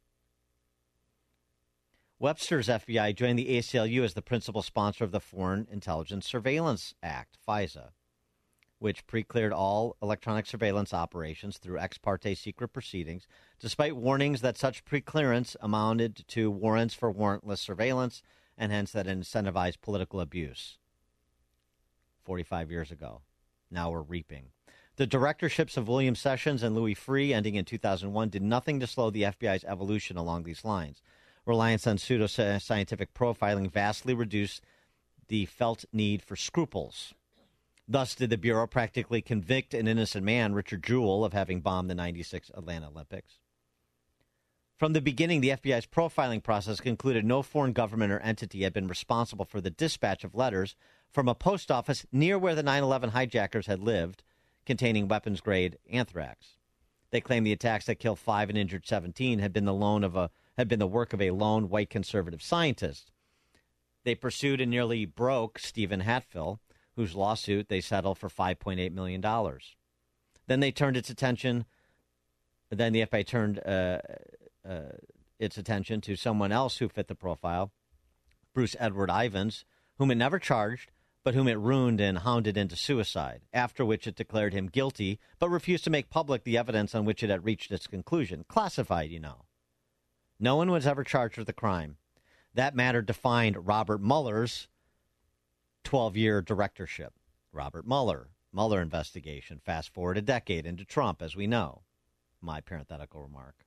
Webster's F B I joined the A C L U as the principal sponsor of the Foreign Intelligence Surveillance Act, FISA, which pre-cleared all electronic surveillance operations through ex parte secret proceedings, despite warnings that such pre-clearance amounted to warrants for warrantless surveillance and hence that incentivized political abuse. forty-five years ago. Now we're reaping. The directorships of William Sessions and Louis Freeh, ending in two thousand one, did nothing to slow the F B I's evolution along these lines. Reliance on pseudo-scientific profiling vastly reduced the felt need for scruples. Thus did the Bureau practically convict an innocent man, Richard Jewell, of having bombed the ninety-six Atlanta Olympics. From the beginning, the F B I's profiling process concluded no foreign government or entity had been responsible for the dispatch of letters from a post office near where the nine eleven hijackers had lived, containing weapons-grade anthrax. They claimed the attacks that killed five and injured seventeen had been the loan of a had been the work of a lone white conservative scientist. They pursued and nearly broke Stephen Hatfill, whose lawsuit they settled for five point eight million dollars. Then they turned its attention. Then the F B I turned uh, uh, its attention to someone else who fit the profile, Bruce Edward Ivins, whom it never charged, but whom it ruined and hounded into suicide, after which it declared him guilty, but refused to make public the evidence on which it had reached its conclusion. Classified, you know. No one was ever charged with the crime. That matter defined Robert Mueller's twelve-year directorship. Robert Mueller, Mueller investigation. Fast forward a decade into Trump, as we know. My parenthetical remark.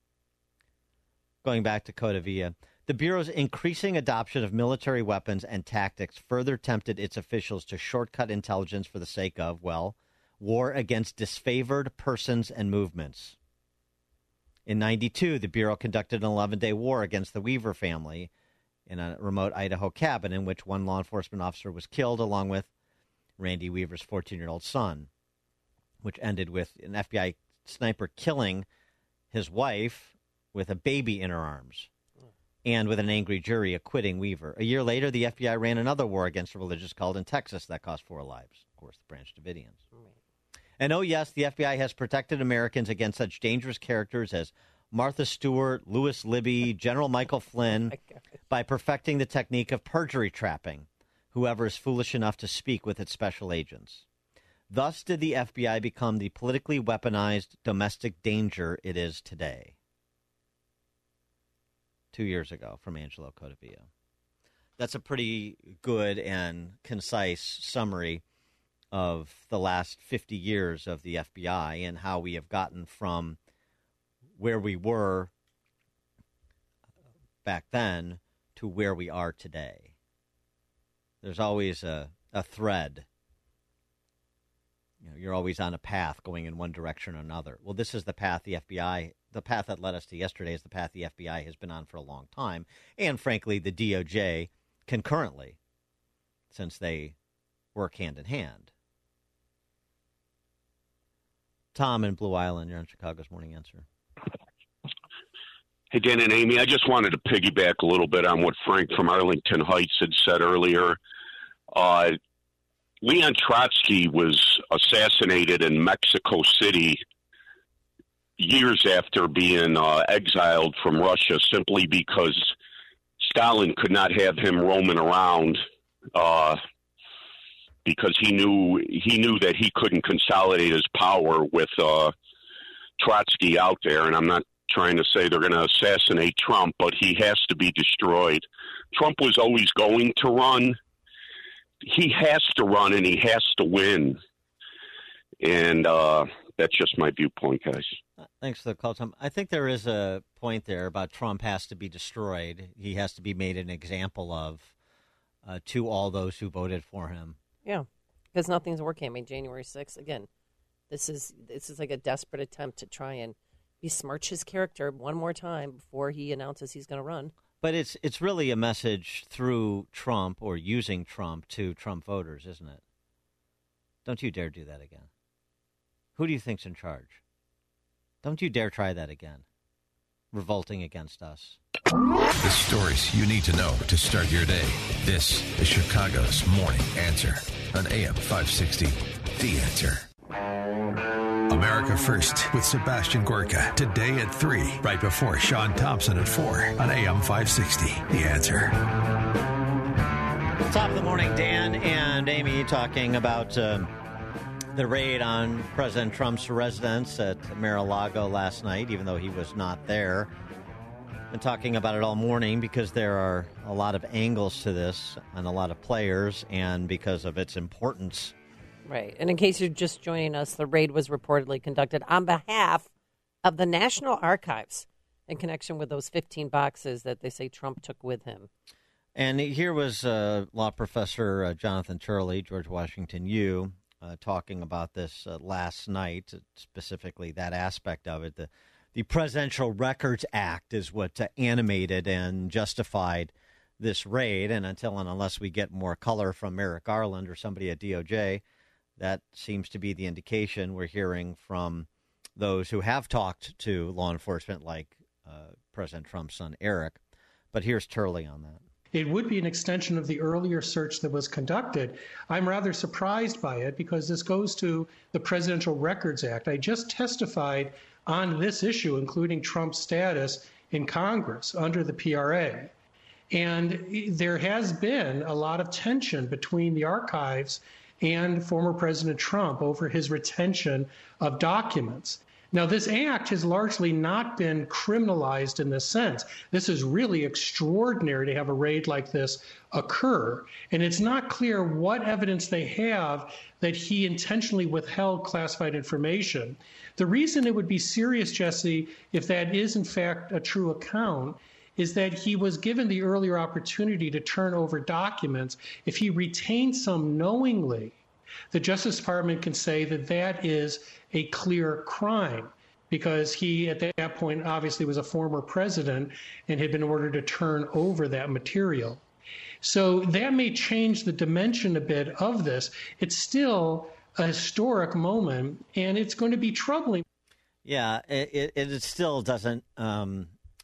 Going back to Codavia, the Bureau's increasing adoption of military weapons and tactics further tempted its officials to shortcut intelligence for the sake of, well, war against disfavored persons and movements. In ninety-two, the Bureau conducted an eleven-day war against the Weaver family in a remote Idaho cabin in which one law enforcement officer was killed along with Randy Weaver's fourteen-year-old son, which ended with an F B I sniper killing his wife with a baby in her arms, and with an angry jury acquitting Weaver. A year later, the F B I ran another war against a religious cult in Texas that cost four lives. Of course, the Branch Davidians. And oh, yes, the F B I has protected Americans against such dangerous characters as Martha Stewart, Lewis Libby, General Michael Flynn, by perfecting the technique of perjury trapping whoever is foolish enough to speak with its special agents. Thus did the F B I become the politically weaponized domestic danger it is today. Two years ago from Angelo Codavia. That's a pretty good and concise summary of the last fifty years of the F B I and how we have gotten from where we were back then to where we are today. There's always a, a thread. You know, you're always on a path going in one direction or another. Well, this is the path the F B I, the path that led us to yesterday is the path the F B I has been on for a long time. And frankly, the D O J concurrently, since they work hand in hand. Tom in Blue Island, you're on Chicago's Morning Answer. Hey, Dan and Amy, I just wanted to piggyback a little bit on what Frank from Arlington Heights had said earlier. Uh, Leon Trotsky was assassinated in Mexico City years after being uh, exiled from Russia simply because Stalin could not have him roaming around uh, because he knew he knew that he couldn't consolidate his power with uh, Trotsky out there. And I'm not trying to say they're going to assassinate Trump, but he has to be destroyed. Trump was always going to run. He has to run and he has to win. And uh, that's just my viewpoint, guys. Thanks for the call, Tom. I think there is a point there about Trump has to be destroyed. He has to be made an example of uh, to all those who voted for him. Yeah, because nothing's working. I mean, January sixth, again, this is this is like a desperate attempt to try and besmirch his character one more time before he announces he's going to run. But it's it's really a message through Trump or using Trump to Trump voters, isn't it? Don't you dare do that again. Who do you think's in charge? Don't you dare try that again. Revolting against us. The stories you need to know to start your day. This is Chicago's Morning Answer on A M five sixty. The Answer. America First with Sebastian Gorka today at three, right before Sean Thompson at four on A M five sixty. The Answer. Top of the morning, Dan and Amy talking about uh, the raid on President Trump's residence at Mar-a-Lago last night, even though he was not there. Been talking about it all morning because there are a lot of angles to this and a lot of players, and because of its importance. Right. And in case you're just joining us, the raid was reportedly conducted on behalf of the National Archives in connection with those fifteen boxes that they say Trump took with him. And here was uh, law professor uh, Jonathan Turley, George Washington U, uh, talking about this uh, last night, specifically that aspect of it, the the Presidential Records Act is what uh, animated and justified this raid. And until and unless we get more color from Merrick Garland or somebody at D O J, that seems to be the indication we're hearing from those who have talked to law enforcement, like uh, President Trump's son, Eric. But here's Turley on that. It would be an extension of the earlier search that was conducted. I'm rather surprised by it because this goes to the Presidential Records Act. I just testified on this issue, including Trump's status in Congress under the P R A. And there has been a lot of tension between the archives and former President Trump over his retention of documents. Now, this act has largely not been criminalized in this sense. This is really extraordinary to have a raid like this occur. And it's not clear what evidence they have that he intentionally withheld classified information. The reason it would be serious, Jesse, if that is in fact a true account, is that he was given the earlier opportunity to turn over documents. If he retained some knowingly, the Justice Department can say that that is a clear crime because he, at that point, obviously was a former president and had been ordered to turn over that material. So that may change the dimension a bit of this. It's still a historic moment, and it's going to be troubling. Yeah, it, it, it still doesn't um,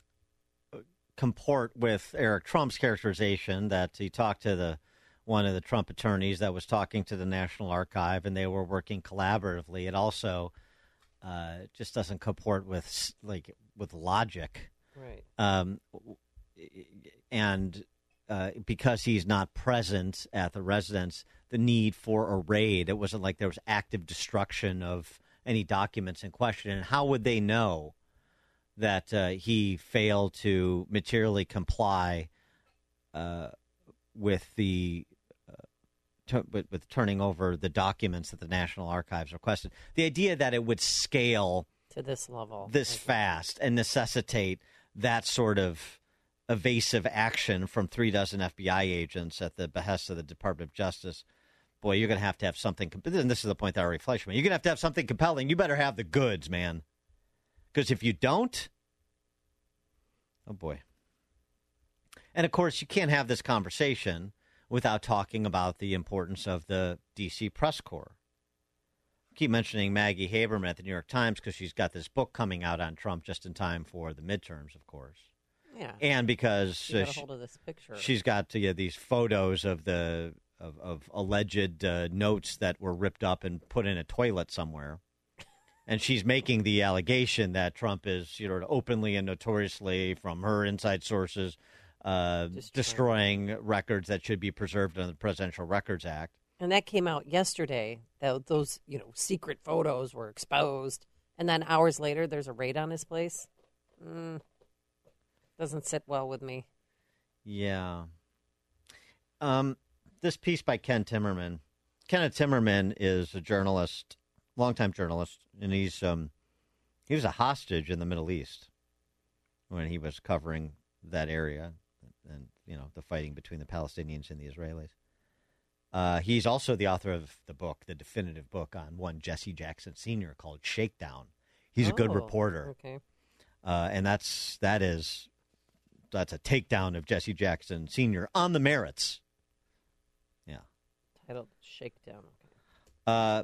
comport with Eric Trump's characterization that he talked to the one of the Trump attorneys that was talking to the National Archive, and they were working collaboratively. It also uh, just doesn't comport with like with logic, right? Um, and uh, because he's not present at the residence, the need for a raid. It wasn't like there was active destruction of any documents in question. And how would they know that uh, he failed to materially comply uh, with the uh, t- with, with turning over the documents that the National Archives requested? The idea that it would scale to this level, this fast, and necessitate that sort of evasive action from three dozen F B I agents at the behest of the Department of Justice. Boy, you're going to have to have something. And this is the point that Ari Fleischman. You're going to have to have something compelling. You better have the goods, man. Because if you don't, oh boy. And of course, you can't have this conversation without talking about the importance of the D C press corps. I keep mentioning Maggie Haberman at the New York Times because she's got this book coming out on Trump just in time for the midterms, of course. Yeah. And because she got uh, a hold of this picture. she's got uh, these photos of the of, of alleged uh, notes that were ripped up and put in a toilet somewhere. And she's making the allegation that Trump is, you know, openly and notoriously, from her inside sources, uh, destroying. destroying records that should be preserved under the Presidential Records Act. And that came out yesterday. That those, you know, secret photos were exposed, and then hours later, there's a raid on his place. Mm, doesn't sit well with me. Yeah. Um, this piece by Ken Timmerman. Kenneth Timmerman is a journalist. Longtime journalist, and he's um, he was a hostage in the Middle East when he was covering that area, and you know the fighting between the Palestinians and the Israelis. Uh, he's also the author of the book, the definitive book on one Jesse Jackson Senior called Shakedown. He's oh, a good reporter, okay, uh, and that's that is that's a takedown of Jesse Jackson Senior on the merits. Yeah, titled Shakedown. Okay. Uh.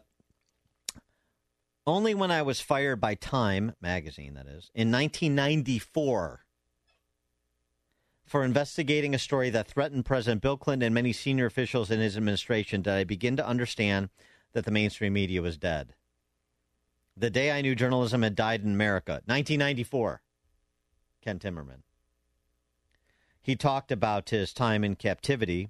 Only when I was fired by Time magazine, that is, in nineteen ninety-four for investigating a story that threatened President Bill Clinton and many senior officials in his administration did I begin to understand that the mainstream media was dead. The day I knew journalism had died in America, nineteen ninety-four, Ken Timmerman. He talked about his time in captivity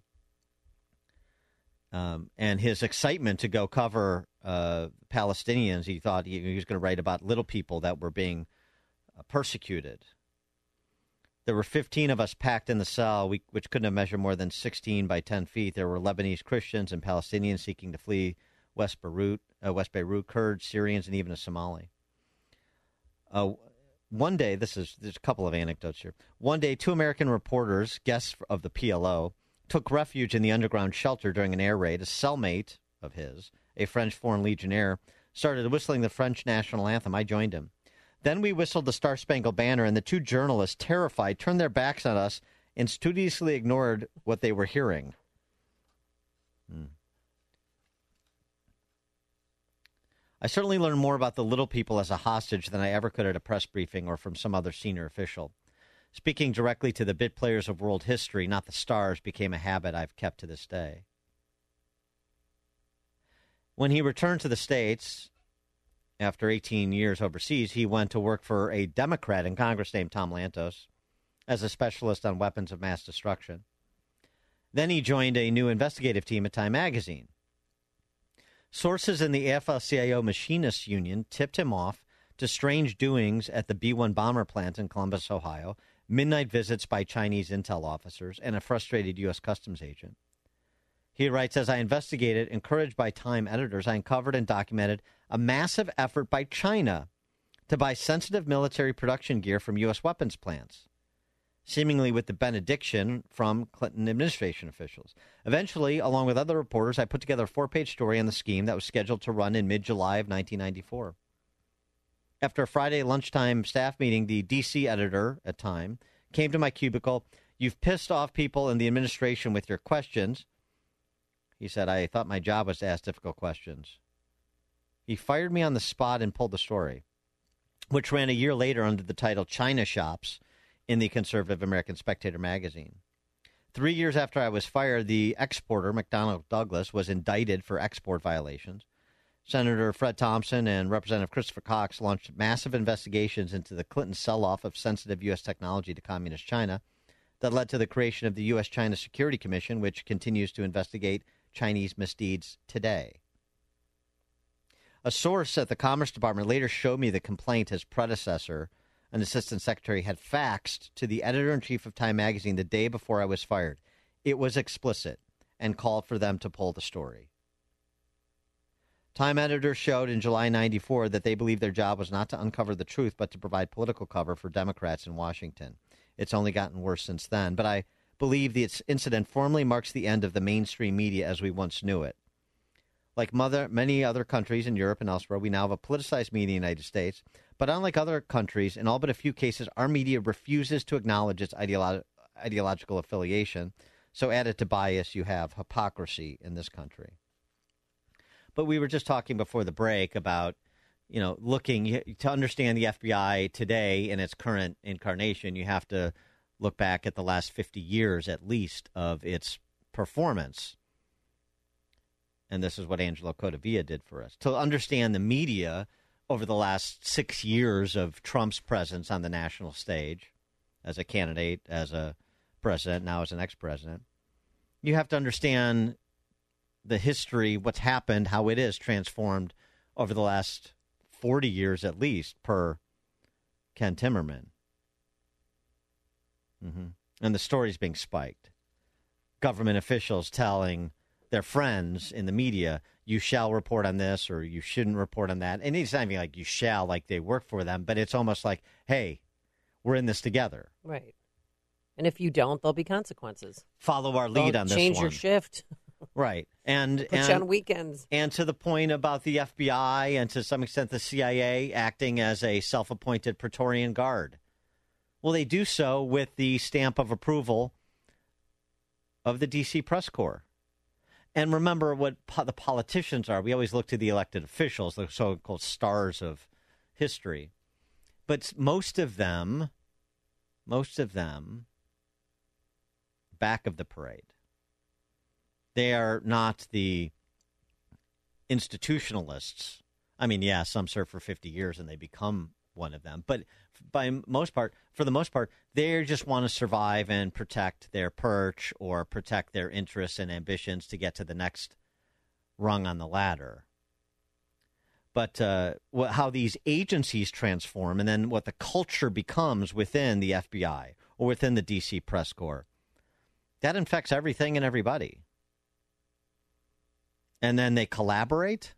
um, and his excitement to go cover Uh, Palestinians. He thought he, he was going to write about little people that were being uh, persecuted. There were fifteen of us packed in the cell, we, which couldn't have measured more than sixteen by ten feet. There were Lebanese Christians and Palestinians seeking to flee West Beirut, uh, West Beirut, Kurds, Syrians, and even a Somali. Uh, one day, this is there's a couple of anecdotes here. One day, two American reporters, guests of the P L O, took refuge in the underground shelter during an air raid. A cellmate of his, a French Foreign Legionnaire, started whistling the French national anthem. I joined him. Then we whistled the Star-Spangled Banner, and the two journalists, terrified, turned their backs on us and studiously ignored what they were hearing. Hmm. I certainly learned more about the little people as a hostage than I ever could at a press briefing or from some other senior official. Speaking directly to the bit players of world history, not the stars, became a habit I've kept to this day. When he returned to the States after eighteen years overseas, he went to work for a Democrat in Congress named Tom Lantos as a specialist on weapons of mass destruction. Then he joined a new investigative team at Time Magazine. Sources in the A F L C I O Machinists Union tipped him off to strange doings at the B one bomber plant in Columbus, Ohio, midnight visits by Chinese intel officers, and a frustrated U S Customs agent. He writes, as I investigated, encouraged by Time editors, I uncovered and documented a massive effort by China to buy sensitive military production gear from U S weapons plants, seemingly with the benediction from Clinton administration officials. Eventually, along with other reporters, I put together a four-page story on the scheme that was scheduled to run in mid-July of nineteen ninety-four. After a Friday lunchtime staff meeting, the D C editor at Time came to my cubicle. You've pissed off people in the administration with your questions. He said, I thought my job was to ask difficult questions. He fired me on the spot and pulled the story, which ran a year later under the title China Shops in the conservative American Spectator magazine. Three years after I was fired, the exporter, McDonnell Douglas, was indicted for export violations. Senator Fred Thompson and Representative Christopher Cox launched massive investigations into the Clinton sell-off of sensitive U S technology to communist China that led to the creation of the U S China Security Commission, which continues to investigate Chinese misdeeds today. A source at the Commerce Department later showed me the complaint his predecessor, an assistant secretary, had faxed to the editor-in-chief of Time magazine the day before I was fired. It was explicit and called for them to pull the story. Time editors showed in July ninety-four that they believed their job was not to uncover the truth, but to provide political cover for Democrats in Washington. It's only gotten worse since then, but I believe the incident formally marks the end of the mainstream media as we once knew it. Like mother, many other countries in Europe and elsewhere, we now have a politicized media in the United States. But unlike other countries, in all but a few cases, our media refuses to acknowledge its ideolo- ideological affiliation. So added to bias, you have hypocrisy in this country. But we were just talking before the break about, you know, looking to understand the F B I today in its current incarnation, you have to look back at the last fifty years at least of its performance. And this is what Angelo Codavia did for us. To understand the media over the last six years of Trump's presence on the national stage as a candidate, as a president, now as an ex-president, you have to understand the history, what's happened, how it is transformed over the last forty years at least, per Ken Timmerman. Mm-hmm. And the story's being spiked. Government officials telling their friends in the media, you shall report on this or you shouldn't report on that. And it's not even like you shall, like they work for them, but it's almost like, hey, we're in this together. Right. And if you don't, there'll be consequences. Follow our lead They'll on this change one. your shift. Right. And Put and, you on weekends. And to the point about the F B I and to some extent the C I A acting as a self-appointed Praetorian Guard. Well, they do so with the stamp of approval of the D C Press Corps. And remember what po- the politicians are. We always look to the elected officials, the so-called stars of history. But most of them, most of them, back of the parade. They are not the institutionalists. I mean, yeah, some serve for fifty years and they become one of them. But by most part, for the most part, they just want to survive and protect their perch or protect their interests and ambitions to get to the next rung on the ladder. But uh, what, how these agencies transform and then what the culture becomes within the F B I or within the D C Press Corps, that infects everything and everybody. And then they collaborate,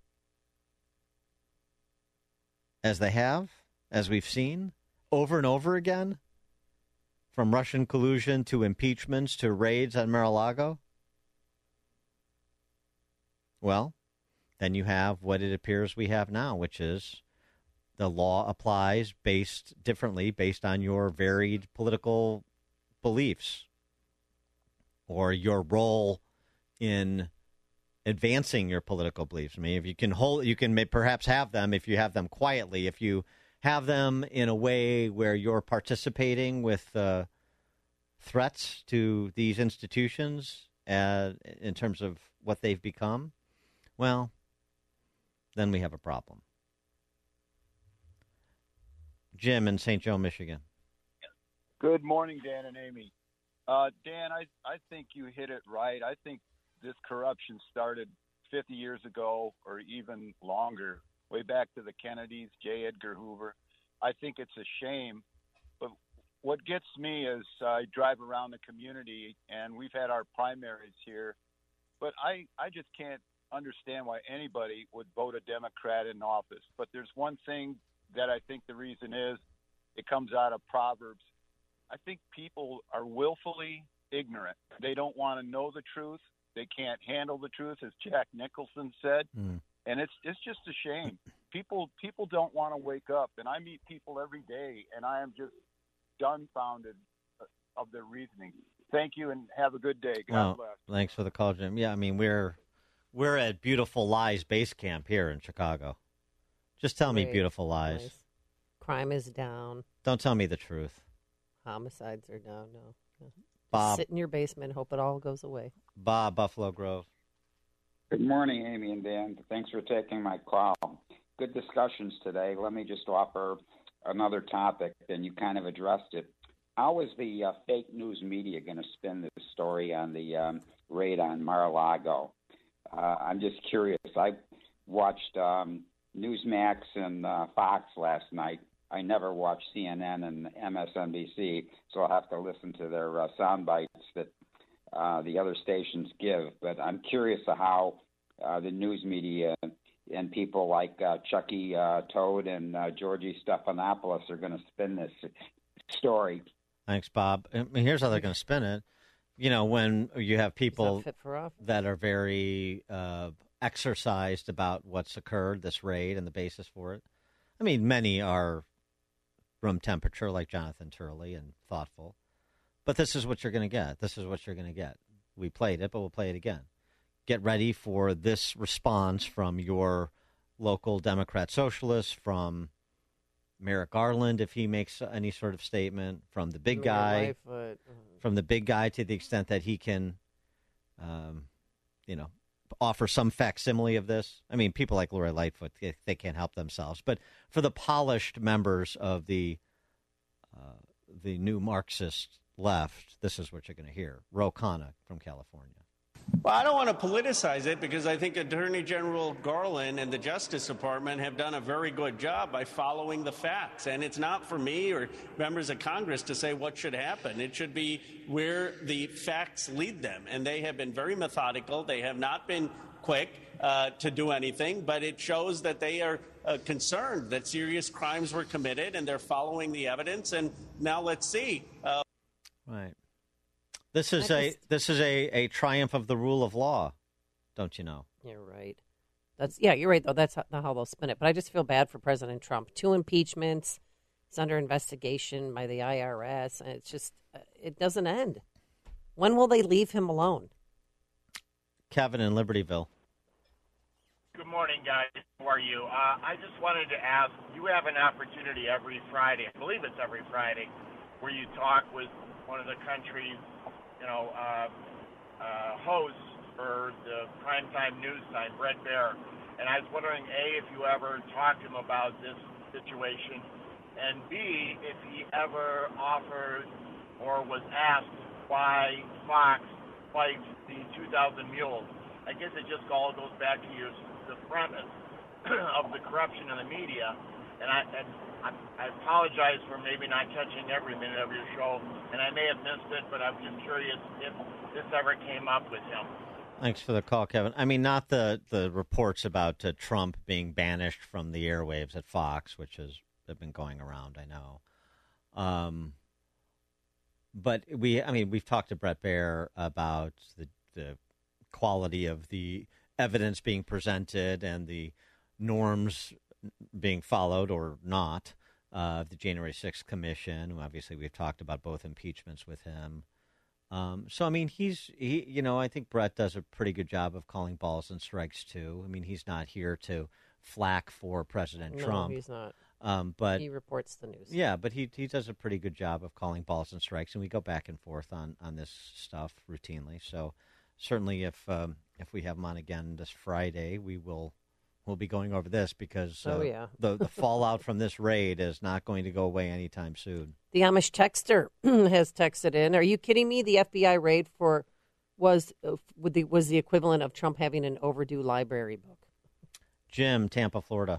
as they have, as we've seen, over and over again, from Russian collusion to impeachments to raids on Mar-a-Lago. Well, then you have what it appears we have now, which is the law applies based differently based on your varied political beliefs or your role in advancing your political beliefs. I mean, if you can hold, you can may, perhaps have them if you have them quietly. If you have them in a way where you're participating with uh, threats to these institutions uh, in terms of what they've become, well, then we have a problem. Jim in Saint Joe, Michigan. Good morning, Dan and Amy. Uh, Dan, I, I think you hit it right. I think this corruption started fifty years ago or even longer, way back to the Kennedys, J. Edgar Hoover. I think it's a shame. But what gets me is uh, I drive around the community, and we've had our primaries here. But I, I just can't understand why anybody would vote a Democrat in office. But there's one thing that I think the reason is it comes out of Proverbs. I think people are willfully ignorant. They don't want to know the truth. They can't handle the truth, as Jack Nicholson said. Mm. And it's it's just a shame. People people don't want to wake up. And I meet people every day, and I am just dumbfounded of their reasoning. Thank you, and have a good day. God Well, bless. thanks for the call, Jim. Yeah, I mean, we're we're at Beautiful Lies Base Camp here in Chicago. Just tell me Great. Beautiful Lies. Nice. Crime is down. Don't tell me the truth. Homicides are down. No. no. Just Bob. sit in your basement, hope it all goes away. Bob, Buffalo Grove. Good morning, Amy and Dan. Thanks for taking my call. Good discussions today. Let me just offer another topic, and you kind of addressed it. How is the uh, fake news media going to spin this story on the um, raid on Mar-a-Lago? Uh, I'm just curious. I watched um, Newsmax and uh, Fox last night. I never watched C N N and M S N B C, so I'll have to listen to their uh, sound bites that uh, the other stations give. But I'm curious of how uh, the news media and people like uh, Chucky uh, Toad and uh, Georgie Stephanopoulos are going to spin this story. Thanks, Bob. I mean, here's how they're going to spin it. You know, when you have people fit for office. that are very uh, exercised about what's occurred, this raid, and the basis for it. I mean, many are room temperature, like Jonathan Turley, and thoughtful. But this is what you're going to get. This is what you're going to get. We played it, but we'll play it again. Get ready for this response from your local Democrat socialists, from Merrick Garland, if he makes any sort of statement, from the big Your guy, Lightfoot. from the big guy to the extent that he can, um, you know, offer some facsimile of this. I mean, people like Lori Lightfoot, they, they can't help themselves. But for the polished members of the uh, the new Marxist left, this is what you're going to hear. Ro Khanna from California. Well, I don't want to politicize it because I think Attorney General Garland and the Justice Department have done a very good job by following the facts. And it's not for me or members of Congress to say what should happen. It should be where the facts lead them. And they have been very methodical. They have not been quick uh, to do anything, but it shows that they are uh, concerned that serious crimes were committed and they're following the evidence. And now let's see. Uh, Right. This is I a just- this is a, a triumph of the rule of law, don't you know? You're right. That's yeah, you're right though. That's how, not how they'll spin it. But I just feel bad for President Trump. Two impeachments. It's under investigation by the I R S, and it's just uh, it doesn't end. When will they leave him alone? Kevin in Libertyville. Good morning, guys. How are you? Uh, I just wanted to ask, you have an opportunity every Friday, I believe it's every Friday, where you talk with one of the country's, you know, uh, uh, hosts for the primetime news time, Brett Baer. And I was wondering, A, if you ever talked to him about this situation, and B, if he ever offered or was asked why Fox fights the two thousand Mules. I guess it just all goes back to your the premise of the corruption in the media. And I, and I, I apologize for maybe not catching every minute of your show, and I may have missed it, but I'm just curious if this ever came up with him. Thanks for the call, Kevin. I mean, not the, the reports about uh, Trump being banished from the airwaves at Fox, which has have been going around, I know. Um, but we, I mean, we've talked to Brett Baer about the the quality of the evidence being presented and the norms being followed or not. Uh, the January sixth Commission. Obviously, we've talked about both impeachments with him. Um, so, I mean, he's, he, you know, I think Brett does a pretty good job of calling balls and strikes, too. I mean, he's not here to flack for President no, Trump. No, he's not. Um, but he reports the news. Yeah, but he he does a pretty good job of calling balls and strikes, and we go back and forth on, on this stuff routinely. So certainly if um, if we have him on again this Friday, we will we'll be going over this because uh, oh, yeah. the, the fallout from this raid is not going to go away anytime soon. The Amish texter has texted in. Are you kidding me? The F B I raid for was uh, with the, was the equivalent of Trump having an overdue library book. Jim, Tampa, Florida.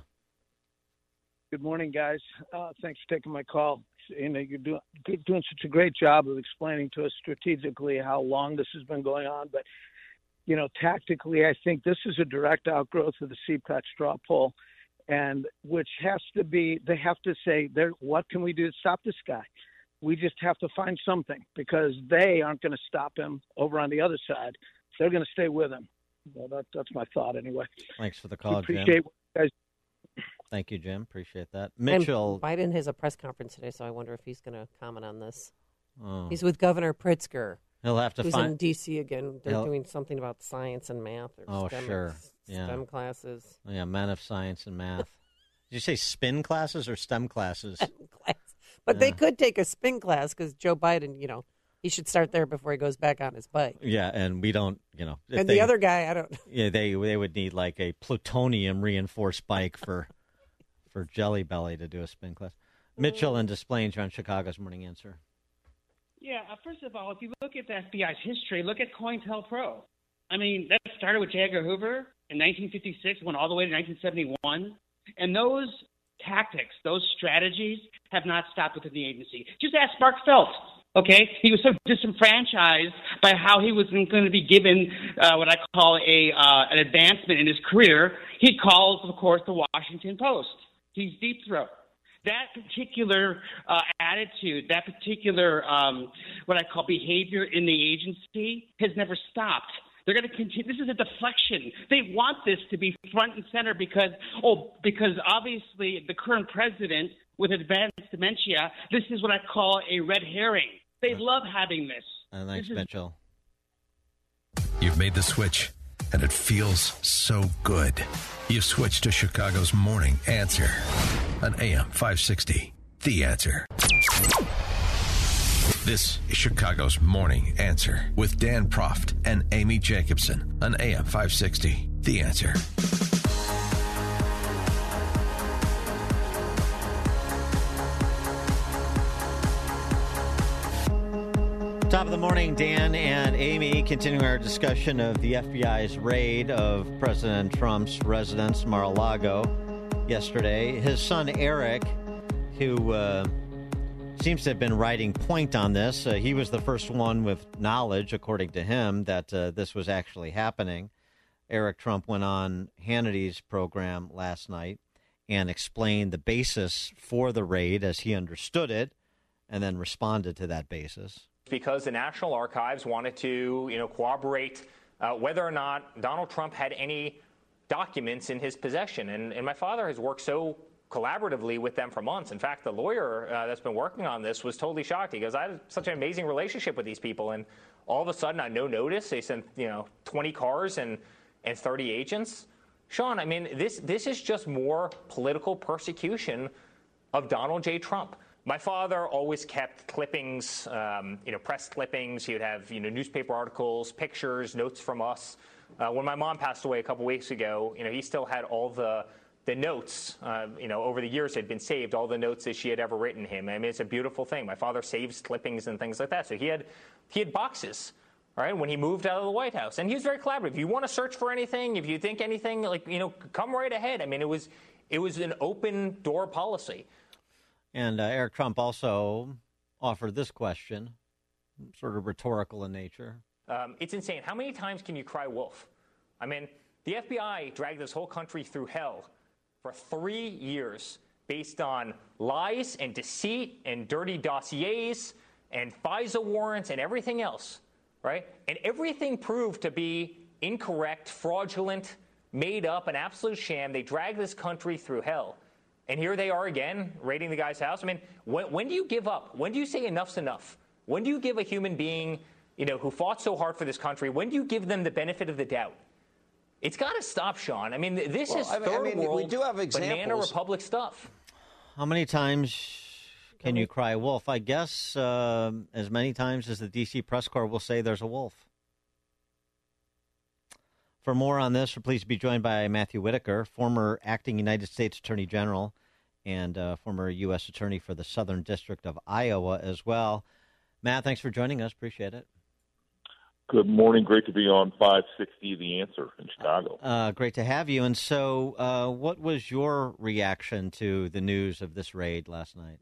Good morning, guys. Uh, thanks for taking my call. You know, you're doing doing such a great job of explaining to us strategically how long this has been going on. But, you know, tactically, I think this is a direct outgrowth of the C PAC straw poll, and which has to be, they have to say, there, what can we do to stop this guy? We just have to find something because they aren't going to stop him over on the other side. They're going to stay with him. Well, that, that's my thought anyway. Thanks for the call, appreciate Jim. What you guys Thank you, Jim. Appreciate that. Mitchell. And Biden has a press conference today, so I wonder if he's going to comment on this. Oh. He's with Governor Pritzker. He'll have to who's find. in D C again. They're He'll... doing something about science and math. Or oh, STEM, sure. Yeah. STEM classes. Oh, yeah, men of science and math. Did you say spin classes or STEM classes? STEM class. But yeah. They could take a spin class because Joe Biden, you know, he should start there before he goes back on his bike. Yeah, and we don't, you know. And they, the other guy, I don't. Yeah, they they would need like a plutonium reinforced bike for for Jelly Belly to do a spin class. Mitchell and Des Plaines, you're on Chicago's Morning Answer. Yeah, uh, first of all, if you look at the F B I's history, look at COINTELPRO. I mean, that started with J. Edgar Hoover in nineteen fifty-six, went all the way to nineteen seventy-one. And those tactics, those strategies have not stopped within the agency. Just ask Mark Felt. Okay, he was so disenfranchised by how he was going to be given uh, what I call a uh, an advancement in his career. He calls, of course, the Washington Post. He's deep throat. That particular uh, attitude, that particular um, what I call behavior in the agency has never stopped. They're going to continue. This is a deflection. They want this to be front and center because, oh, because obviously the current president with advanced dementia, this is what I call a red herring. They love having this. Uh, thanks, this is- Mitchell. You've made the switch, and it feels so good. You've switched to Chicago's Morning Answer on A M five sixty. The Answer. This is Chicago's Morning Answer with Dan Proft and Amy Jacobson on A M five sixty. The Answer. Top of the morning, Dan and Amy, continuing our discussion of the F B I's raid of President Trump's residence, Mar-a-Lago, yesterday. His son, Eric, who uh, seems to have been writing point on this, uh, he was the first one with knowledge, according to him, that uh, this was actually happening. Eric Trump went on Hannity's program last night and explained the basis for the raid as he understood it, and then responded to that basis. Because the National Archives wanted to, you know, corroborate uh, whether or not Donald Trump had any documents in his possession. And, and my father has worked so collaboratively with them for months. In fact, the lawyer uh, that's been working on this was totally shocked. He goes, I had such an amazing relationship with these people. And all of a sudden, on no notice, they sent, you know, twenty cars and, and thirty agents. Sean, I mean, this this is just more political persecution of Donald J. Trump. My father always kept clippings, um, you know, press clippings. He would have, you know, newspaper articles, pictures, notes from us. Uh, when my mom passed away a couple weeks ago, you know, he still had all the the notes, uh, you know, over the years had been saved, all the notes that she had ever written him. I mean, it's a beautiful thing. My father saves clippings and things like that. So he had he had boxes, right, when he moved out of the White House. And he was very collaborative. If you want to search for anything, if you think anything, like, you know, come right ahead. I mean, it was it was an open door policy. And uh, Eric Trump also offered this question, sort of rhetorical in nature. Um, it's insane. How many times can you cry wolf? I mean, the F B I dragged this whole country through hell for three years based on lies and deceit and dirty dossiers and FISA warrants and everything else, right? And everything proved to be incorrect, fraudulent, made up, an absolute sham. They dragged this country through hell. And here they are again, raiding the guy's house. I mean, when, when do you give up? When do you say enough's enough? When do you give a human being, you know, who fought so hard for this country, when do you give them the benefit of the doubt? It's got to stop, Sean. I mean, this well, is I mean, third I mean, world we do have banana examples. republic stuff. How many times can you cry wolf? I guess uh, as many times as the D C press corps will say there's a wolf. For more on this, we're pleased to be joined by Matthew Whitaker, former acting United States Attorney General and uh, former U S Attorney for the Southern District of Iowa as well. Matt, thanks for joining us. Appreciate it. Good morning. Great to be on five sixty The Answer in Chicago. Uh, great to have you. And so uh, what was your reaction to the news of this raid last night?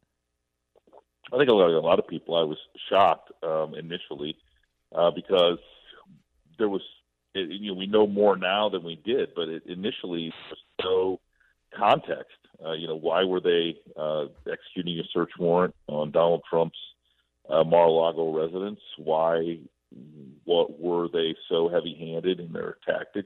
I think a lot, a lot of people, I was shocked um, initially uh, because there was, it, you know, we know more now than we did, but it, initially there was no context. Uh, you know, why were they uh, executing a search warrant on Donald Trump's uh, Mar-a-Lago residence? Why what were they so heavy-handed in their tactics?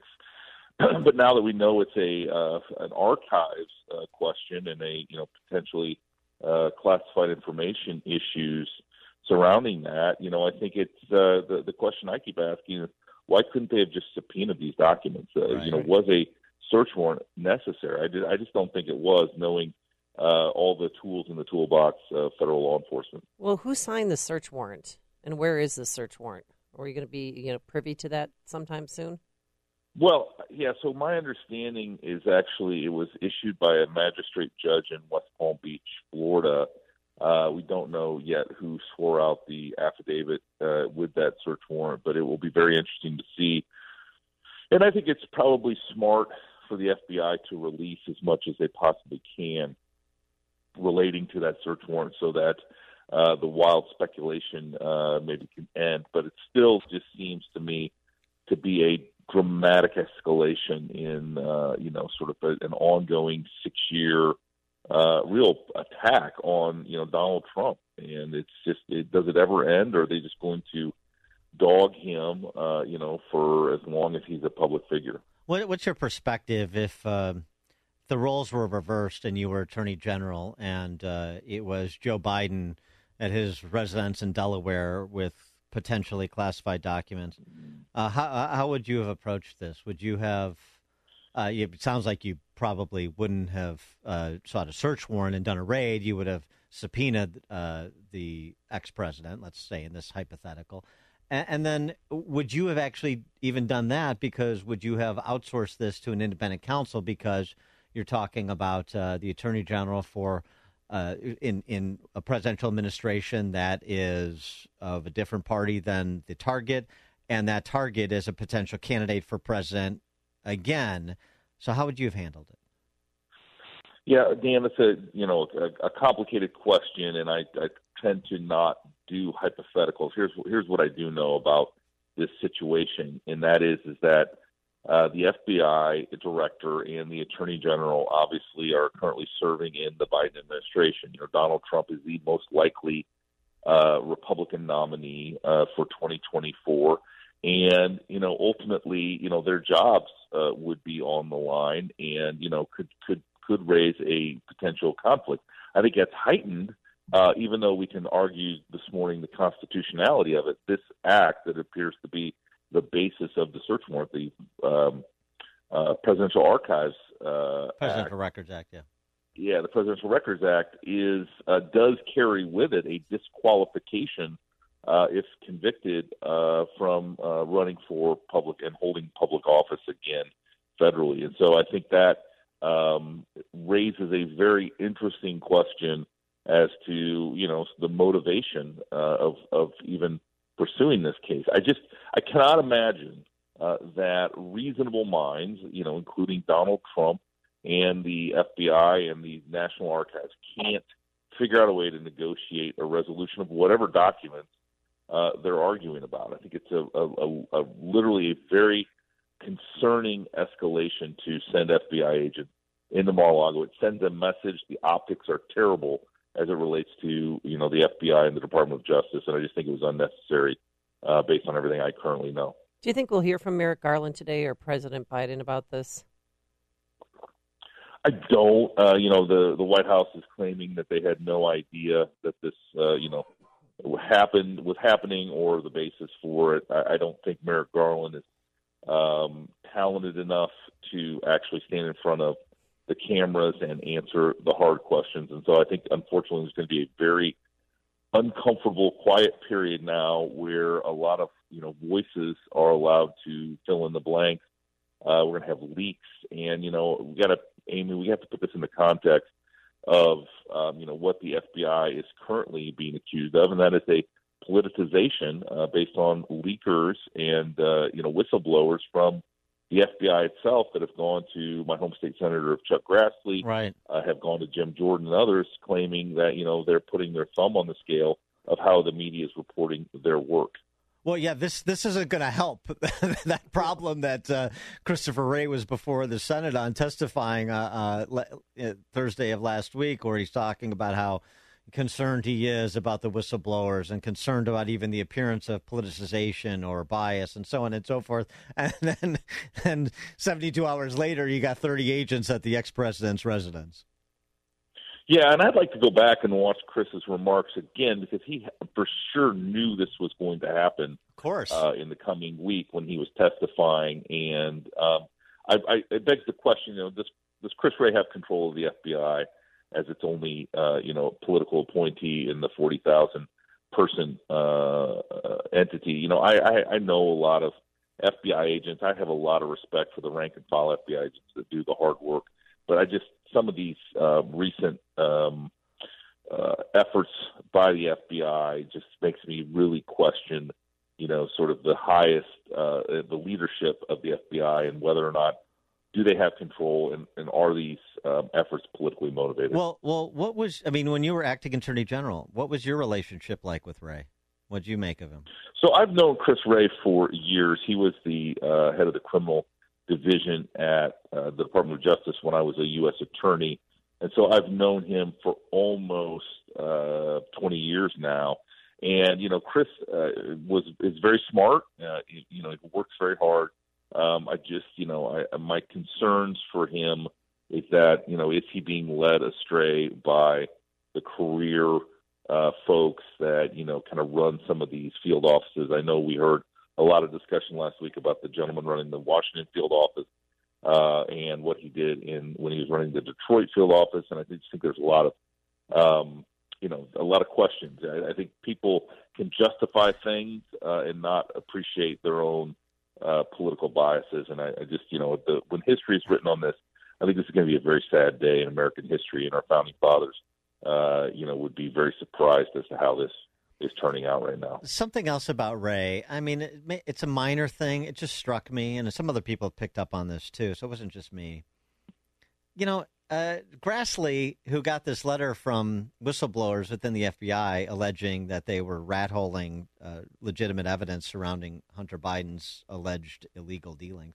But now that we know it's a uh, an archives uh, question and a you know potentially uh, classified information issues surrounding that, you know, I think it's uh, the the question I keep asking is why couldn't they have just subpoenaed these documents? Uh, right. You know, was a search warrant necessary? I did. I just don't think it was, knowing uh, all the tools in the toolbox of federal law enforcement. Well, who signed the search warrant, and where is the search warrant? Are you going to be you know, privy to that sometime soon? Well, yeah, so my understanding is actually it was issued by a magistrate judge in West Palm Beach, Florida. Uh, we don't know yet who swore out the affidavit uh, with that search warrant, but it will be very interesting to see. And I think it's probably smart for the F B I to release as much as they possibly can relating to that search warrant so that Uh, the wild speculation uh, maybe can end, but it still just seems to me to be a dramatic escalation in, uh, you know, sort of a, an ongoing six-year uh, real attack on, you know, Donald Trump. And it's just, it, does it ever end, or are they just going to dog him, uh, you know, for as long as he's a public figure? What, what's your perspective if uh, the roles were reversed and you were Attorney General and uh, it was Joe Biden at his residence in Delaware with potentially classified documents? Uh, how how would you have approached this? Would you have? Uh, it sounds like you probably wouldn't have uh, sought a search warrant and done a raid. You would have subpoenaed uh, the ex-president, let's say, in this hypothetical. And, and then would you have actually even done that? Because would you have outsourced this to an independent counsel? Because you're talking about uh, the Attorney General for Uh, in, in a presidential administration that is of a different party than the target, and that target is a potential candidate for president again. So how would you have handled it? Yeah, Dan, it's a, you know, a, a complicated question, and I, I tend to not do hypotheticals. Here's, here's what I do know about this situation, and that is, is that Uh, the F B I director and the Attorney General obviously are currently serving in the Biden administration. You know, Donald Trump is the most likely uh, Republican nominee uh, for twenty twenty-four. And, you know, ultimately, you know, their jobs uh, would be on the line and, you know, could, could, could raise a potential conflict. I think that's heightened, uh, even though we can argue this morning the constitutionality of it. This act that appears to be the basis of the search warrant, the um, uh, Presidential Archives uh, Presidential Act. Records Act, yeah. Yeah, the Presidential Records Act is uh, does carry with it a disqualification uh, if convicted uh, from uh, running for public and holding public office again federally. And so I think that um, raises a very interesting question as to, you know, the motivation uh, of, of even pursuing this case. I just, I cannot imagine uh, that reasonable minds, you know, including Donald Trump and the F B I and the National Archives, can't figure out a way to negotiate a resolution of whatever documents uh, they're arguing about. I think it's a, a, a, a literally a very concerning escalation to send F B I agents into Mar-a-Lago. It sends a message. The optics are terrible as it relates to, you know, the F B I and the Department of Justice, and I just think it was unnecessary uh, based on everything I currently know. Do you think we'll hear from Merrick Garland today or President Biden about this? I don't. Uh, you know, the, the White House is claiming that they had no idea that this, uh, you know, happened was happening or the basis for it. I, I don't think Merrick Garland is um, talented enough to actually stand in front of the cameras and answer the hard questions. And so I think, unfortunately, there's going to be a very uncomfortable, quiet period now where a lot of, you know, voices are allowed to fill in the blanks. Uh, we're going to have leaks, and, you know, we got to, Amy, we have to put this in the context of, um, you know, what the F B I is currently being accused of, and that is a politicization uh, based on leakers and, uh, you know, whistleblowers from the F B I itself that have gone to my home state senator Chuck Grassley, right. uh, have gone to Jim Jordan and others, claiming that, you know, they're putting their thumb on the scale of how the media is reporting their work. Well, yeah, this this isn't going to help that problem that uh, Christopher Wray was before the Senate on, testifying uh, uh, le- Thursday of last week, where he's talking about how concerned he is about the whistleblowers and concerned about even the appearance of politicization or bias and so on and so forth. And then and seventy-two hours later, you got thirty agents at the ex-president's residence. Yeah, and I'd like to go back and watch Chris's remarks again, because he for sure knew this was going to happen. Of course. Uh, in the coming week when he was testifying. And um, I, I, it begs the question, you know, does, does Chris Wray have control of the F B I as its only, uh, you know, political appointee in the forty thousand person uh, uh, entity? You know, I, I, I know a lot of F B I agents. I have a lot of respect for the rank and file F B I agents that do the hard work. But I just, some of these uh, recent um, uh, efforts by the F B I just makes me really question, you know, sort of the highest, uh, the leadership of the F B I and whether or not do they have control, and, and are these um, efforts politically motivated? Well, well, what was, I mean, when you were acting Attorney General, what was your relationship like with Wray? What did you make of him? So I've known Chris Wray for years. He was the uh, head of the criminal division at uh, the Department of Justice when I was a U S attorney. And so I've known him for almost uh, twenty years now. And, you know, Chris uh, was is very smart. Uh, you, you know, he works very hard. Um, I just, you know, I, my concerns for him is that, you know, is he being led astray by the career uh, folks that, you know, kind of run some of these field offices? I know we heard a lot of discussion last week about the gentleman running the Washington field office uh, and what he did in when he was running the Detroit field office. And I just think there's a lot of, um, you know, a lot of questions. I, I think people can justify things uh, and not appreciate their own uh, political biases. And I, I just, you know, the, when history is written on this, I think this is going to be a very sad day in American history, and our founding fathers, uh, you know, would be very surprised as to how this is turning out right now. Something else about Wray. I mean, it, it's a minor thing. It just struck me, and some other people have picked up on this too, so it wasn't just me. You know, uh, Grassley, who got this letter from whistleblowers within the F B I alleging that they were rat-holing uh, legitimate evidence surrounding Hunter Biden's alleged illegal dealings.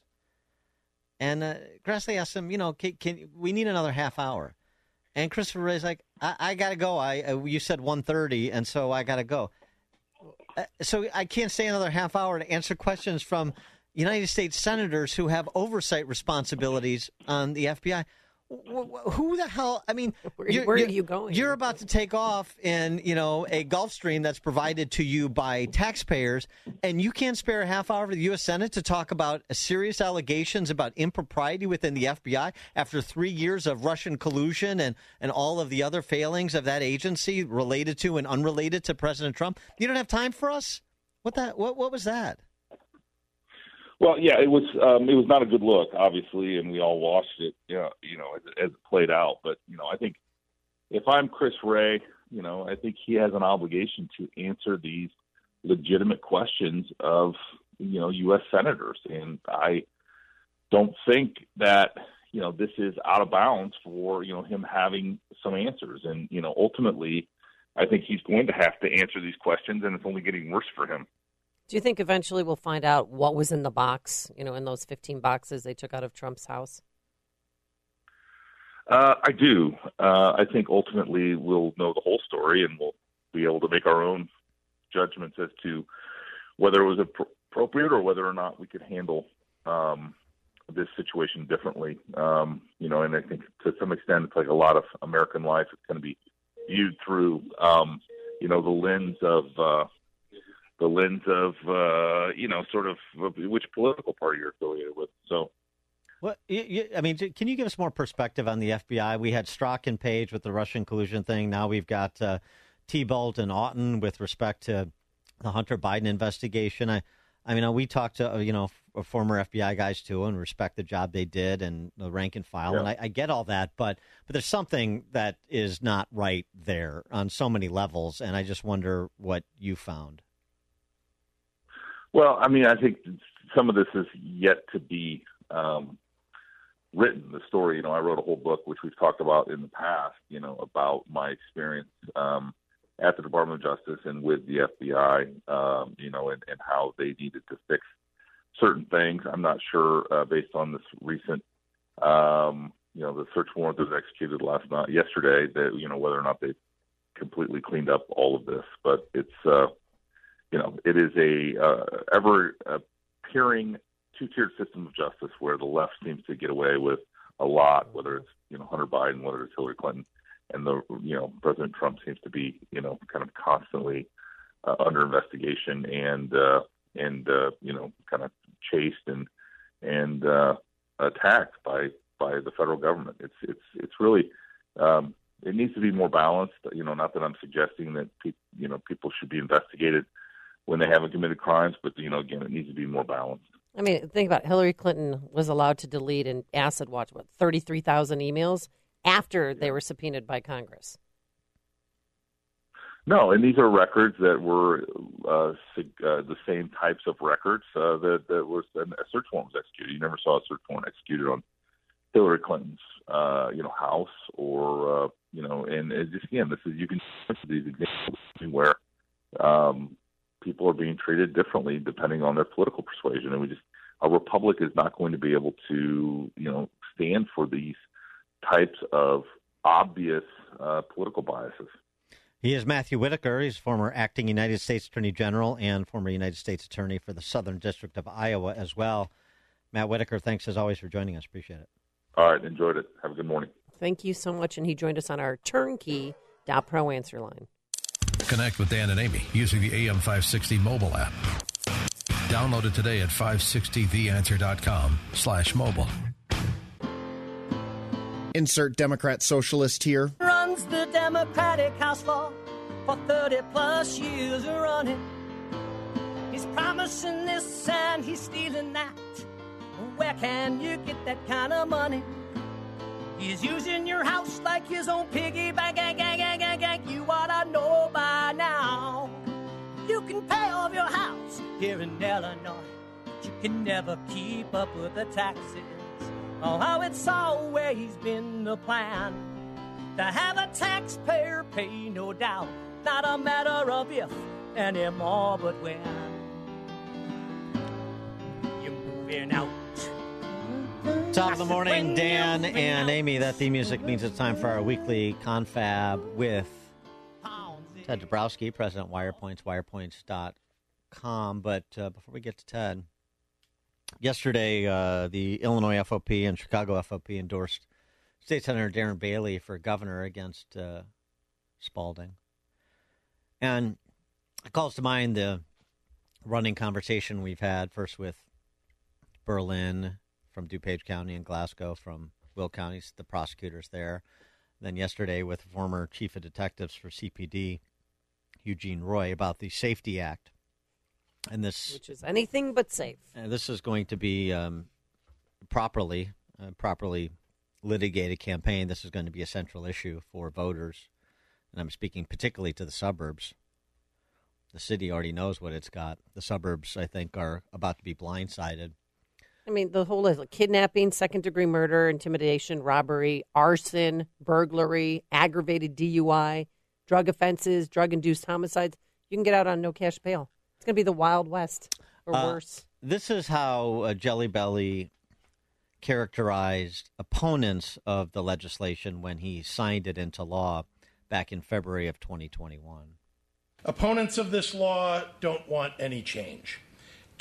And uh, Grassley asked him, you know, can, can we need another half hour? And Christopher Wray's like, I, I got to go. I uh, you said one thirty, and so I got to go. Uh, so I can't stay another half hour to answer questions from United States senators who have oversight responsibilities on the F B I. Who the hell? I mean, where, where are you going? You're about to take off in, you know, a Gulfstream that's provided to you by taxpayers, and you can't spare a half hour for the U S Senate to talk about serious allegations about impropriety within the F B I after three years of Russian collusion and, and all of the other failings of that agency related to and unrelated to President Trump. You don't have time for us? What that? What? What was that? Well, yeah, it was um, it was not a good look, obviously, and we all watched it, you know, you know, as, as it played out. But, you know, I think if I'm Chris Wray, you know, I think he has an obligation to answer these legitimate questions of, you know, U S senators. And I don't think that, you know, this is out of bounds for, you know, him having some answers. And, you know, ultimately, I think he's going to have to answer these questions, and it's only getting worse for him. Do you think eventually we'll find out what was in the box, you know, in those fifteen boxes they took out of Trump's house? Uh, I do. Uh, I think ultimately we'll know the whole story, and we'll be able to make our own judgments as to whether it was appro- appropriate or whether or not we could handle um, this situation differently. Um, you know, and I think to some extent, it's like a lot of American life. It's going to be viewed through, um, you know, the lens of uh, the lens of uh, you know, sort of which political party you're affiliated with. So. Well, you, you, I mean, can you give us more perspective on the F B I? We had Strzok and Page with the Russian collusion thing. Now we've got uh, Thibault and Auten with respect to the Hunter Biden investigation. I, I mean, we talked to, uh, you know, f- former F B I guys, too, and respect the job they did and the rank and file. Yeah. And I, I get all that. But, but there's something that is not right there on so many levels. And I just wonder what you found. Well, I mean, I think some of this is yet to be um, written. The story, you know, I wrote a whole book, which we've talked about in the past, you know, about my experience um, at the Department of Justice and with the F B I, um, you know, and, and how they needed to fix certain things. I'm not sure, uh, based on this recent, um, you know, the search warrant that was executed last night, yesterday, that, you know, whether or not they've completely cleaned up all of this. But it's, uh, you know, it is a uh, ever appearing two-tiered system of justice where the left seems to get away with a lot, whether it's, you know, Hunter Biden, whether it's Hillary Clinton, and the, you know, President Trump seems to be, you know, kind of constantly uh, under investigation and, uh, and, uh, you know, kind of chased and, and, uh, attacked by, by the federal government. It's, it's, it's really, um, it needs to be more balanced. You know, not that I'm suggesting that, pe- you know, people should be investigated when they haven't committed crimes, but, you know, again, it needs to be more balanced. I mean, think about it. Hillary Clinton was allowed to delete and acid watch, what, thirty-three thousand emails after they were subpoenaed by Congress. No, and these are records that were uh, uh, the same types of records uh, that, that was a search warrant was executed. You never saw a search warrant executed on Hillary Clinton's, uh, you know, house or, uh, you know, and it just, again, this is, you can see these examples where, um, people are being treated differently depending on their political persuasion. And we just, a republic is not going to be able to, you know, stand for these types of obvious uh, political biases. He is Matthew Whitaker. He's former acting United States Attorney General and former United States Attorney for the Southern District of Iowa as well. Matt Whitaker, thanks as always for joining us. Appreciate it. All right. Enjoyed it. Have a good morning. Thank you so much. And he joined us on our turnkey .pro answer line. Connect with Dan and Amy using the A M five sixty mobile app. Download it today at five sixty the answer dot com slash mobile. Insert Democrat socialist here. Runs the Democratic House floor for thirty plus years running. He's promising this and he's stealing that. Where can you get that kind of money? He's using your house like his own piggy bank. Gang, gang, gang, gang, gang. You ought to know by now. You can pay off your house here in Illinois, but you can never keep up with the taxes. Oh, how it's always been the plan to have a taxpayer pay, no doubt. Not a matter of if anymore, but when you're moving out. Top of the morning, Dan and Amy. That theme music means it's time for our weekly confab with Ted Dabrowski, President Wirepoints, wirepoints dot com. But uh, before we get to Ted, yesterday uh, the Illinois F O P and Chicago F O P endorsed State Senator Darren Bailey for governor against uh, Spalding. And it calls to mind the running conversation we've had, first with Berlin from DuPage County and Glasgow from Will County, the prosecutors there. Then yesterday with former chief of detectives for C P D, Eugene Roy, about the Safety Act. And this, which is anything but safe. And this is going to be um, properly, uh, properly litigated campaign. This is going to be a central issue for voters. And I'm speaking particularly to the suburbs. The city already knows what it's got. The suburbs, I think, are about to be blindsided. I mean, the whole list, like kidnapping, second-degree murder, intimidation, robbery, arson, burglary, aggravated D U I, drug offenses, drug-induced homicides. You can get out on no cash bail. It's going to be the Wild West, or uh, worse. This is how uh, Jelly Belly characterized opponents of the legislation when he signed it into law back in February of twenty twenty-one. Opponents of this law don't want any change.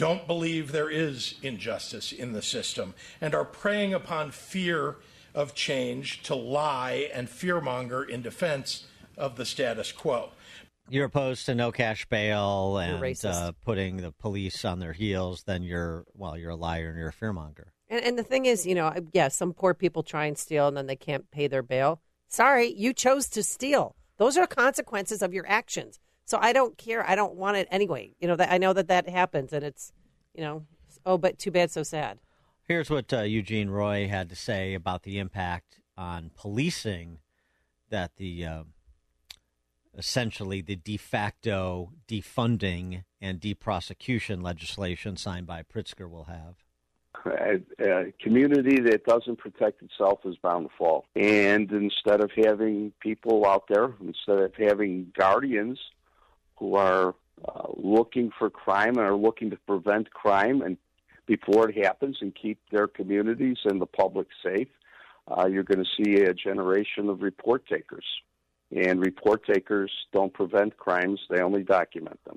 don't believe there is injustice in the system, and are preying upon fear of change to lie and fearmonger in defense of the status quo. You're opposed to no cash bail and uh, putting the police on their heels, then you're, well, you're a liar and you're a fearmonger. And, and the thing is, you know, yeah, some poor people try and steal and then they can't pay their bail. Sorry, you chose to steal. Those are consequences of your actions. So I don't care. I don't want it anyway. You know, that I know that that happens, and it's, you know, oh, but too bad, so sad. Here's what uh, Eugene Roy had to say about the impact on policing that the uh, essentially the de facto defunding and deprosecution legislation signed by Pritzker will have. A, a community that doesn't protect itself is bound to fall. And instead of having people out there, instead of having guardians who are uh, looking for crime and are looking to prevent crime and before it happens and keep their communities and the public safe, uh, you're going to see a generation of report takers. And report takers don't prevent crimes, they only document them.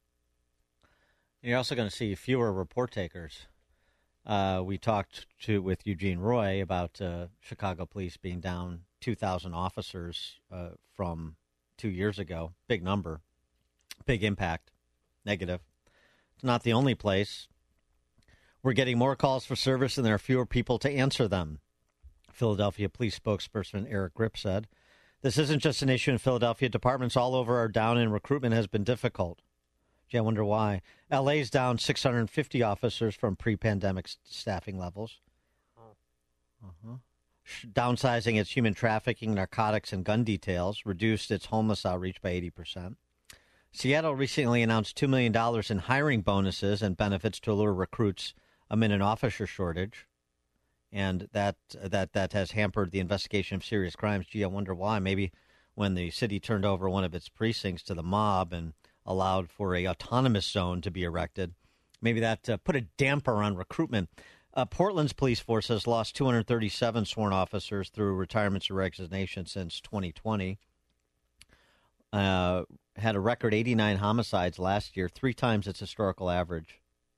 You're also going to see fewer report takers. Uh, we talked to with Eugene Roy about uh, Chicago police being down two thousand officers uh, from two years ago. Big number, big impact, negative. It's not the only place. We're getting more calls for service and there are fewer people to answer them. Philadelphia police spokesperson Eric Grip said, "This isn't just an issue in Philadelphia. Departments all over are down and recruitment has been difficult." Gee, I wonder why. L A's down six hundred fifty officers from pre-pandemic staffing levels. Uh-huh. Downsizing its human trafficking, narcotics, and gun details, reduced its homeless outreach by eighty percent. Seattle recently announced two million dollars in hiring bonuses and benefits to allure recruits amid an officer shortage. And that that that has hampered the investigation of serious crimes. Gee, I wonder why. Maybe when the city turned over one of its precincts to the mob and allowed for a autonomous zone to be erected, maybe that uh, put a damper on recruitment. Uh, Portland's police force has lost two hundred thirty-seven sworn officers through retirements or resignation since twenty twenty. Uh, had a record eighty-nine homicides last year, three times its historical average.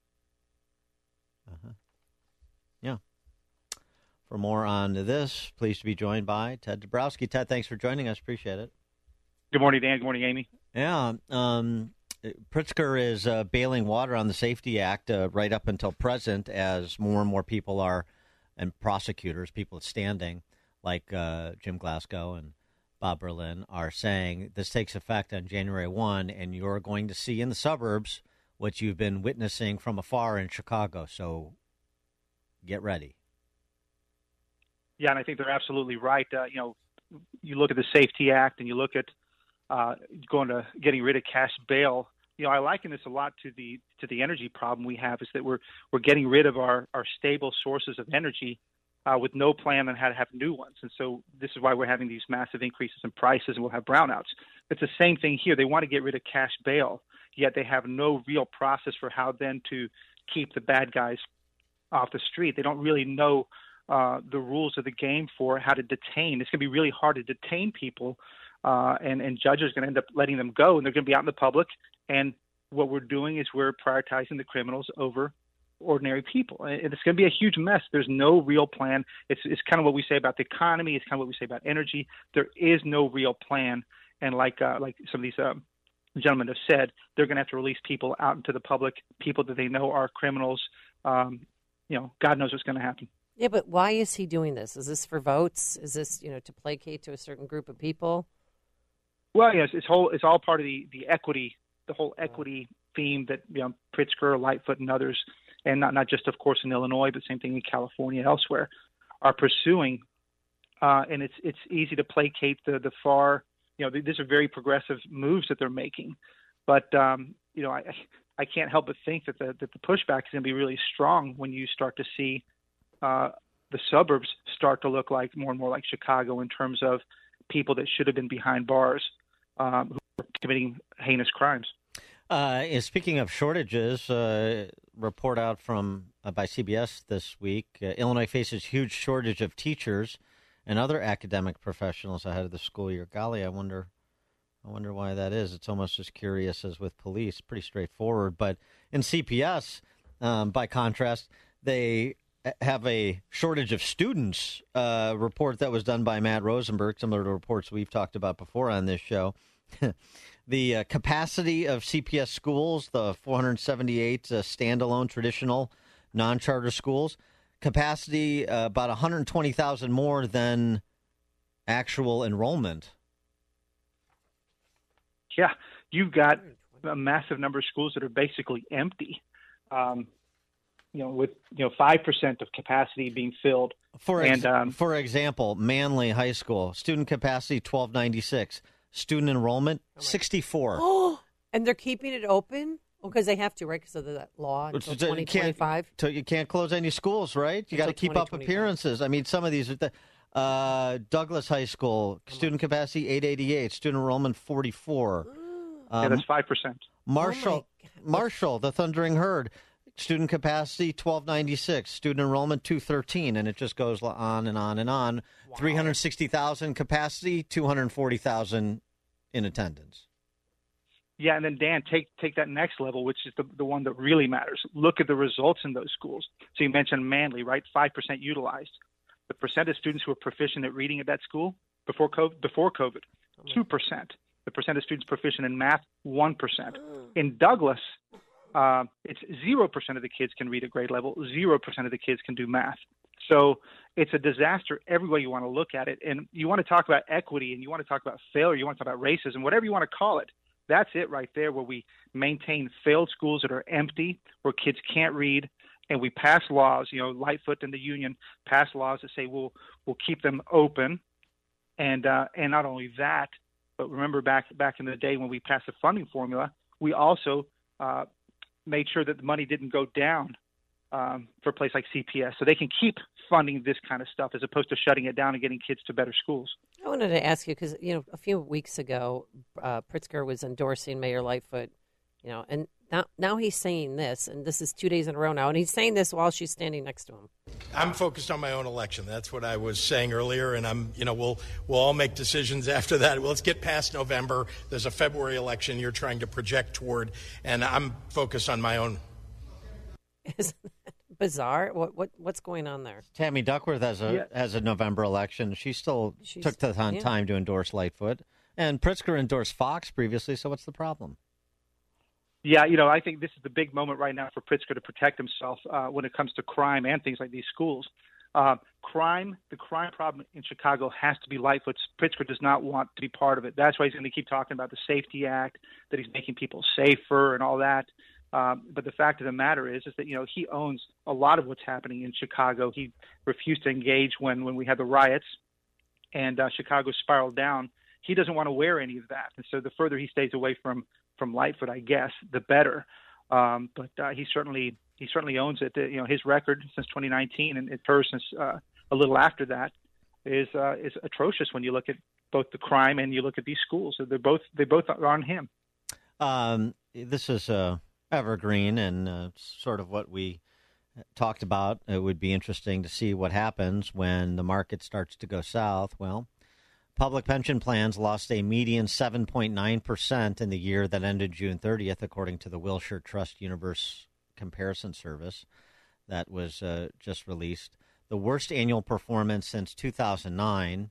Uh-huh. Yeah. For more on this, pleased to be joined by Ted Dabrowski. Ted, thanks for joining us. Appreciate it. Good morning, Dan. Good morning, Amy. Yeah. Um, Pritzker is uh, bailing water on the Safety Act uh, right up until present as more and more people are, and prosecutors, people standing, like uh, Jim Glasgow and Bob Berlin, are saying this takes effect on January first, and you're going to see in the suburbs what you've been witnessing from afar in Chicago. So get ready. Yeah, and I think they're absolutely right. Uh, you know, you look at the Safety Act and you look at uh, going to getting rid of cash bail. You know, I liken this a lot to the to the energy problem we have, is that we're we're getting rid of our, our stable sources of energy uh, with no plan on how to have new ones. And so this is why we're having these massive increases in prices and we'll have brownouts. It's the same thing here. They want to get rid of cash bail, yet they have no real process for how then to keep the bad guys off the street. They don't really know uh, the rules of the game for how to detain. It's going to be really hard to detain people, uh, and, and judges are going to end up letting them go, and they're going to be out in the public. And what we're doing is we're prioritizing the criminals over ordinary people. And it's going to be a huge mess. There's no real plan. It's, it's kind of what we say about the economy. It's kind of what we say about energy. There is no real plan. And like uh, like some of these um, gentlemen have said, they're going to have to release people out into the public, people that they know are criminals. Um, you know, God knows what's going to happen. Yeah, but why is he doing this? Is this for votes? Is this, you know, to placate to a certain group of people? Well, yes, it's whole. It's all part of the, the equity, the whole equity theme that, you know, Pritzker, Lightfoot, and others, and not not just, of course, in Illinois, but same thing in California and elsewhere, are pursuing. Uh, and it's it's easy to placate the the far. You know, these are very progressive moves that they're making, but um, you know, I I can't help but think that the that the pushback is going to be really strong when you start to see uh, the suburbs start to look like more and more like Chicago in terms of people that should have been behind bars um, who are committing heinous crimes. Uh, and speaking of shortages, uh, report out from uh, by C B S this week: uh, Illinois faces huge shortage of teachers and other academic professionals ahead of the school year. Golly, I wonder, I wonder why that is. It's almost as curious as with police. Pretty straightforward. But in C P S, Um, by contrast, they have a shortage of students. Uh, report that was done by Matt Rosenberg, similar to reports we've talked about before on this show. The uh, capacity of C P S schools, the four hundred seventy-eight uh, standalone traditional non-charter schools, capacity uh, about one hundred twenty thousand more than actual enrollment. Yeah, you've got a massive number of schools that are basically empty. Um, you know, with you know five percent of capacity being filled. For ex- and um, for example, Manly High School student capacity twelve ninety-six, student enrollment sixty-four. Oh, and they're keeping it open because they have to, right? Because of that law until twenty twenty-five. So you can't close any schools, right? You got to keep up appearances. I mean, some of these are the. Uh, Douglas High School, student capacity eight eighty-eight, student enrollment forty-four. Um, yeah, that's five percent. Marshall, oh Marshall, the Thundering Herd, student capacity twelve ninety-six, student enrollment two thirteen, and it just goes on and on and on. Wow. three hundred sixty thousand capacity, two hundred forty thousand in attendance. Yeah, and then Dan, take take that next level, which is the the one that really matters. Look at the results in those schools. So you mentioned Manly, right? five percent utilized. The percent of students who are proficient at reading at that school before COVID, before COVID, two percent. The percent of students proficient in math, one percent. In Douglas, uh, it's zero percent of the kids can read at grade level, zero percent of the kids can do math. So it's a disaster every way you want to look at it. And you want to talk about equity and you want to talk about failure, you want to talk about racism, whatever you want to call it. That's it right there, where we maintain failed schools that are empty, where kids can't read, and we pass laws, you know, Lightfoot and the union pass laws that say we'll we'll keep them open, and uh, and not only that, but remember back back in the day when we passed the funding formula, we also uh, made sure that the money didn't go down um, for a place like C P S, so they can keep funding this kind of stuff as opposed to shutting it down and getting kids to better schools. I wanted to ask you because you know a few weeks ago, uh, Pritzker was endorsing Mayor Lightfoot, you know, and. Now, now he's saying this, and this is two days in a row now, and he's saying this while she's standing next to him. I'm focused on my own election. That's what I was saying earlier, and I'm, you know, we'll we'll all make decisions after that. Well, let's get past November. There's a February election you're trying to project toward, and I'm focused on my own. Isn't that bizarre? What what what's going on there? Tammy Duckworth has a yeah. has a November election. She still She's, took the time, yeah. time to endorse Lightfoot, and Pritzker endorsed Fox previously. So what's the problem? Yeah, you know, I think this is the big moment right now for Pritzker to protect himself uh, when it comes to crime and things like these schools. Uh, crime, the crime problem in Chicago has to be Lightfoot's. Pritzker does not want to be part of it. That's why he's going to keep talking about the Safety Act, that he's making people safer and all that. Um, but the fact of the matter is, is that, you know, he owns a lot of what's happening in Chicago. He refused to engage when, when we had the riots and uh, Chicago spiraled down. He doesn't want to wear any of that. And so the further he stays away from from Lightfoot, I guess, the better. Um, but uh, he certainly he certainly owns it. You know, his record since twenty nineteen and hers since uh, a little after that is uh, is atrocious when you look at both the crime and you look at these schools. So they're both they both are on him. Um, this is uh, evergreen and uh, sort of what we talked about. It would be interesting to see what happens when the market starts to go south. Well, public pension plans lost a median seven point nine percent in the year that ended June thirtieth, according to the Wilshire Trust Universe Comparison Service that was uh, just released. The worst annual performance since two thousand nine,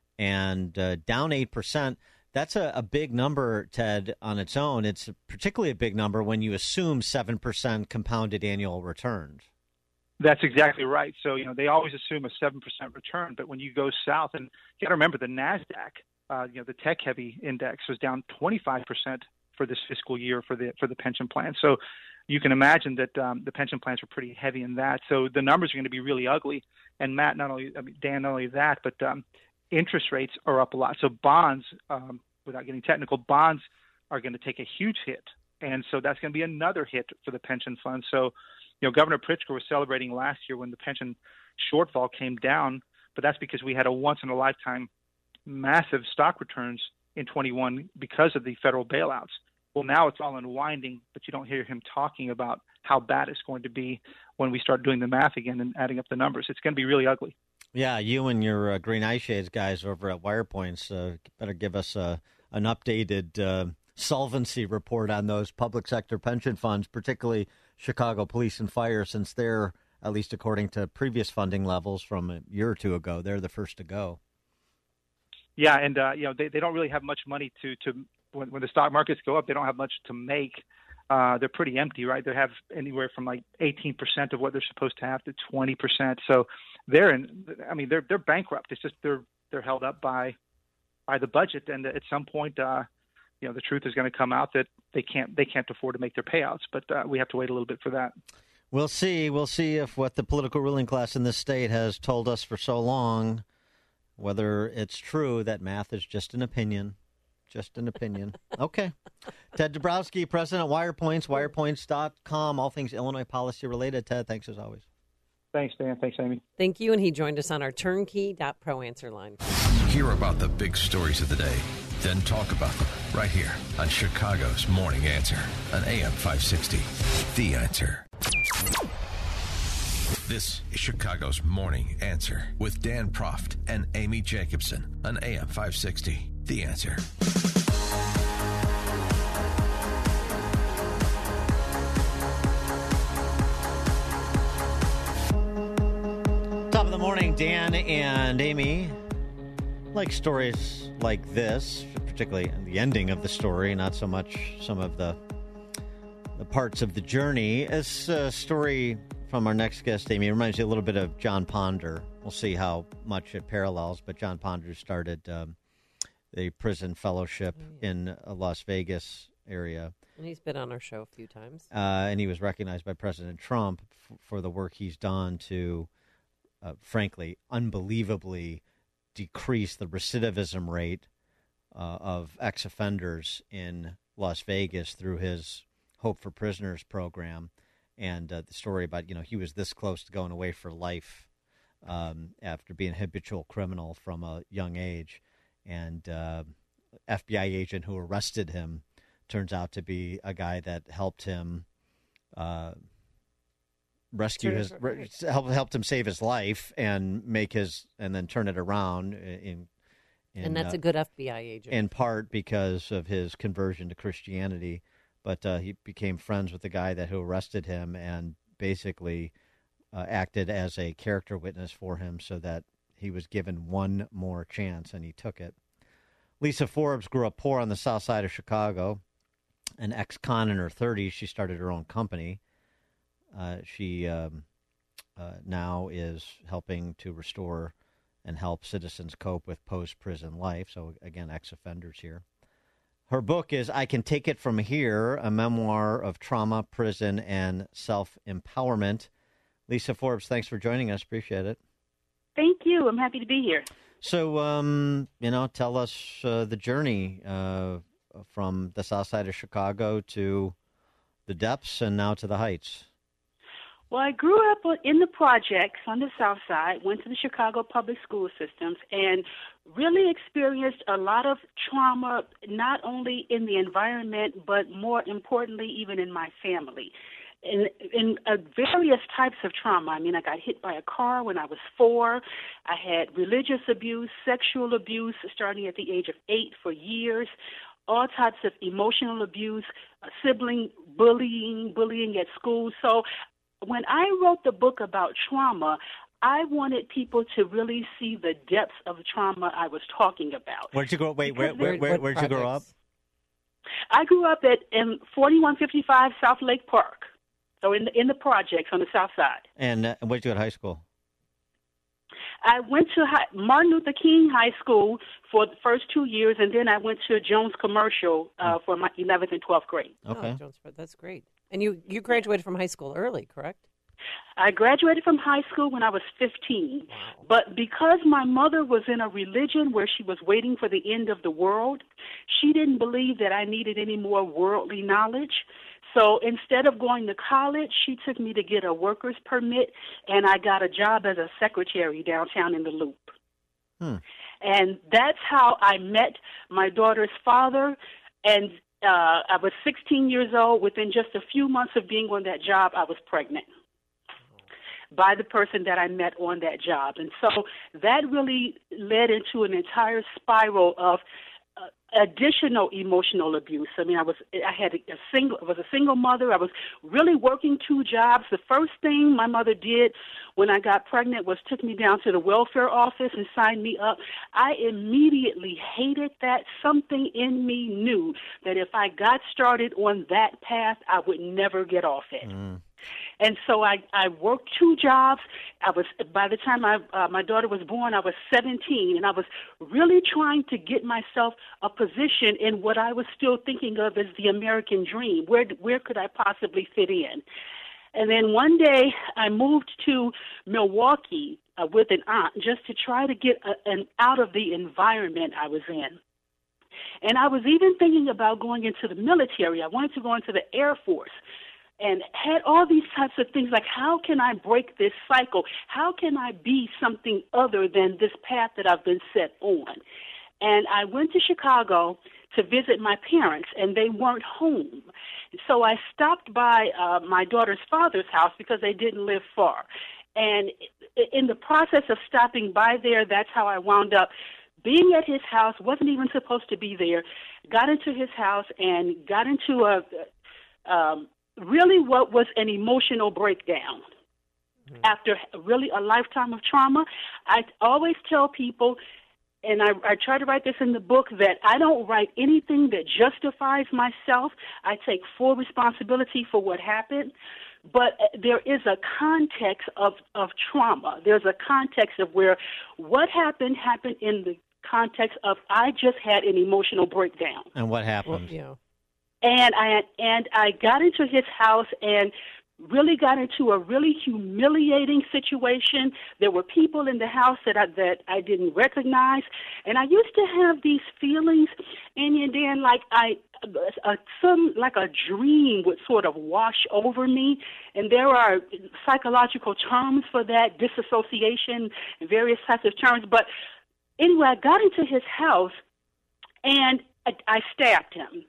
and uh, down eight percent. That's a, a big number, Ted, on its own. It's particularly a big number when you assume seven percent compounded annual returns. That's exactly right. So, you know, they always assume a seven percent return, but when you go south, and you got to remember the NASDAQ, uh, you know, the tech-heavy index was down twenty-five percent for this fiscal year for the for the pension plan. So you can imagine that um, the pension plans were pretty heavy in that. So the numbers are going to be really ugly. And Matt, not only, I mean, Dan, not only that, but um, interest rates are up a lot. So bonds, um, without getting technical, bonds are going to take a huge hit. And so that's going to be another hit for the pension fund. So, you know, Governor Pritzker was celebrating last year when the pension shortfall came down, but that's because we had a once-in-a-lifetime massive stock returns in twenty-one because of the federal bailouts. Well, now it's all unwinding, but you don't hear him talking about how bad it's going to be when we start doing the math again and adding up the numbers. It's going to be really ugly. Yeah, you and your uh, Green Eye Shades guys over at WirePoints uh, better give us uh, an updated uh, solvency report on those public sector pension funds, particularly Chicago Police and Fire, since they're, at least according to previous funding levels from a year or two ago, they're the first to go. Yeah, and uh, you know they, they don't really have much money to to when, when the stock markets go up, they don't have much to make. Uh, they're pretty empty, right? They have anywhere from like eighteen percent of what they're supposed to have to twenty percent. So they're in. I mean, they're they're bankrupt. It's just they're they're held up by by the budget, and at some point, uh, you know, the truth is going to come out that they can't they can't afford to make their payouts. But uh, we have to wait a little bit for that. We'll see. We'll see if what the political ruling class in this state has told us for so long, whether it's true that math is just an opinion. Just an opinion. Okay. Ted Dabrowski, president of WirePoints, wirepoints dot com, all things Illinois policy related. Ted, thanks as always. Thanks, Dan. Thanks, Amy. Thank you. And he joined us on our turnkey dot pro answer line. Hear about the big stories of the day, then talk about them right here on Chicago's Morning Answer on A M five sixty. The Answer. This is Chicago's Morning Answer with Dan Proft and Amy Jacobson on A M five sixty. The Answer. Top of the morning, Dan and Amy. Like stories like this, particularly the ending of the story, not so much some of the the parts of the journey. This uh, story from our next guest, Amy, reminds you a little bit of John Ponder. We'll see how much it parallels, but John Ponder started um, the prison fellowship oh, yeah. in uh, Las Vegas area. And he's been on our show a few times. Uh, and he was recognized by President Trump f- for the work he's done to, uh, frankly, unbelievably decrease the recidivism rate uh, of ex-offenders in Las Vegas through his Hope for Prisoners program. And uh, the story about, you know, he was this close to going away for life um, after being a habitual criminal from a young age. And uh, F B I agent who arrested him turns out to be a guy that helped him uh, rescue his, re- help, helped him save his life and make his, and then turn it around. In, in and that's uh, a good F B I agent. In part because of his conversion to Christianity. But uh, he became friends with the guy that who arrested him and basically uh, acted as a character witness for him so that he was given one more chance, and he took it. Lisa Forbes grew up poor on the south side of Chicago. An ex-con in her thirties, she started her own company. Uh, she um, uh, now is helping to restore and help citizens cope with post-prison life. So, again, ex-offenders here. Her book is I Can Take It From Here, a memoir of trauma, prison, and self-empowerment. Lisa Forbes, thanks for joining us. Appreciate it. Thank you. I'm happy to be here. So, um, you know, tell us uh, the journey uh, from the south side of Chicago to the depths and now to the heights. Well, I grew up in the projects on the south side, went to the Chicago public school systems, and really experienced a lot of trauma, not only in the environment, but more importantly, even in my family. In, in uh, various types of trauma. I mean, I got hit by a car when I was four. I had religious abuse, sexual abuse starting at the age of eight for years, all types of emotional abuse, uh, sibling bullying, bullying at school. So when I wrote the book about trauma, I wanted people to really see the depths of the trauma I was talking about. Where'd you grow? Wait, where, where, where, where'd you grow up? I grew up at in forty-one fifty-five South Lake Park, so in the, in the projects on the south side. And uh, where'd you go to high school? I went to high, Martin Luther King High School for the first two years, and then I went to Jones Commercial uh, for my eleventh and twelfth grade. Okay, oh, Jones, that's great. And you, you graduated from high school early, correct? I graduated from high school when I was fifteen, wow. But because my mother was in a religion where she was waiting for the end of the world, she didn't believe that I needed any more worldly knowledge. So instead of going to college, she took me to get a worker's permit, and I got a job as a secretary downtown in the Loop. Hmm. And that's how I met my daughter's father, and uh, I was sixteen years old. Within just a few months of being on that job, I was pregnant by the person that I met on that job. And so that really led into an entire spiral of additional emotional abuse. I mean, I was I had a single I was a single mother. I was really working two jobs. The first thing my mother did when I got pregnant was took me down to the welfare office and signed me up. I immediately hated that. Something in me knew that if I got started on that path, I would never get off it. Mm. And so I, I worked two jobs. I was by the time I, uh, my daughter was born, I was seventeen, and I was really trying to get myself a position in what I was still thinking of as the American dream. Where where could I possibly fit in? And then one day I moved to Milwaukee uh, with an aunt just to try to get a, an out of the environment I was in. And I was even thinking about going into the military. I wanted to go into the Air Force. And had all these types of things like, how can I break this cycle? How can I be something other than this path that I've been set on? And I went to Chicago to visit my parents, and they weren't home. So I stopped by uh, my daughter's father's house because they didn't live far. And in the process of stopping by there, that's how I wound up being at his house, wasn't even supposed to be there, got into his house and got into a... Um, really what was an emotional breakdown. Mm-hmm. After really a lifetime of trauma, I always tell people, and I, I try to write this in the book, that I don't write anything that justifies myself. I take full responsibility for what happened, but there is a context of, of trauma. There's a context of where what happened happened in the context of I just had an emotional breakdown. And what happened? Well, yeah. And I and I got into his house and really got into a really humiliating situation. There were people in the house that I, that I didn't recognize, and I used to have these feelings, and then like I, uh, some like a dream would sort of wash over me. And there are psychological terms for that, disassociation, various types of terms. But anyway, I got into his house, and I, I stabbed him.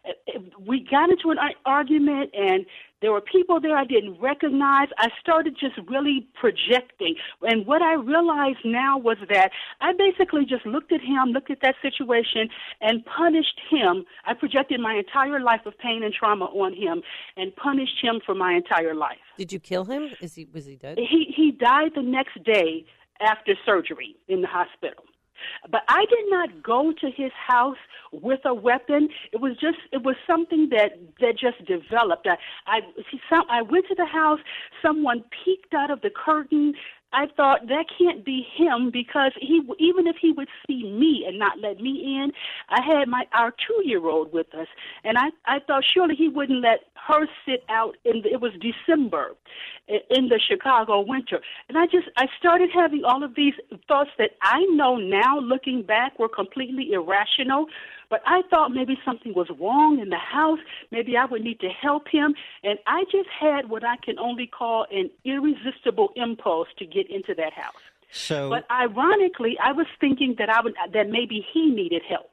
We got into an argument, and there were people there I didn't recognize. I started just really projecting. And what I realized now was that I basically just looked at him, looked at that situation, and punished him. I projected my entire life of pain and trauma on him and punished him for my entire life. Did you kill him? Is he was he dead? He he died the next day after surgery in the hospital. But I did not go to his house with a weapon. It was just, it was something that, that just developed. I, I, some, I went to the house, someone peeked out of the curtain. I thought that can't be him because he, even if he would see me and not let me in, I had my our two-year-old with us, and I, I thought surely he wouldn't let her sit out. In the, it was December in the Chicago winter, and I just I started having all of these thoughts that I know now, looking back, were completely irrational. But I thought maybe something was wrong in the house. Maybe I would need to help him. And I just had what I can only call an irresistible impulse to get into that house. So, but ironically, I was thinking that I would that maybe he needed help.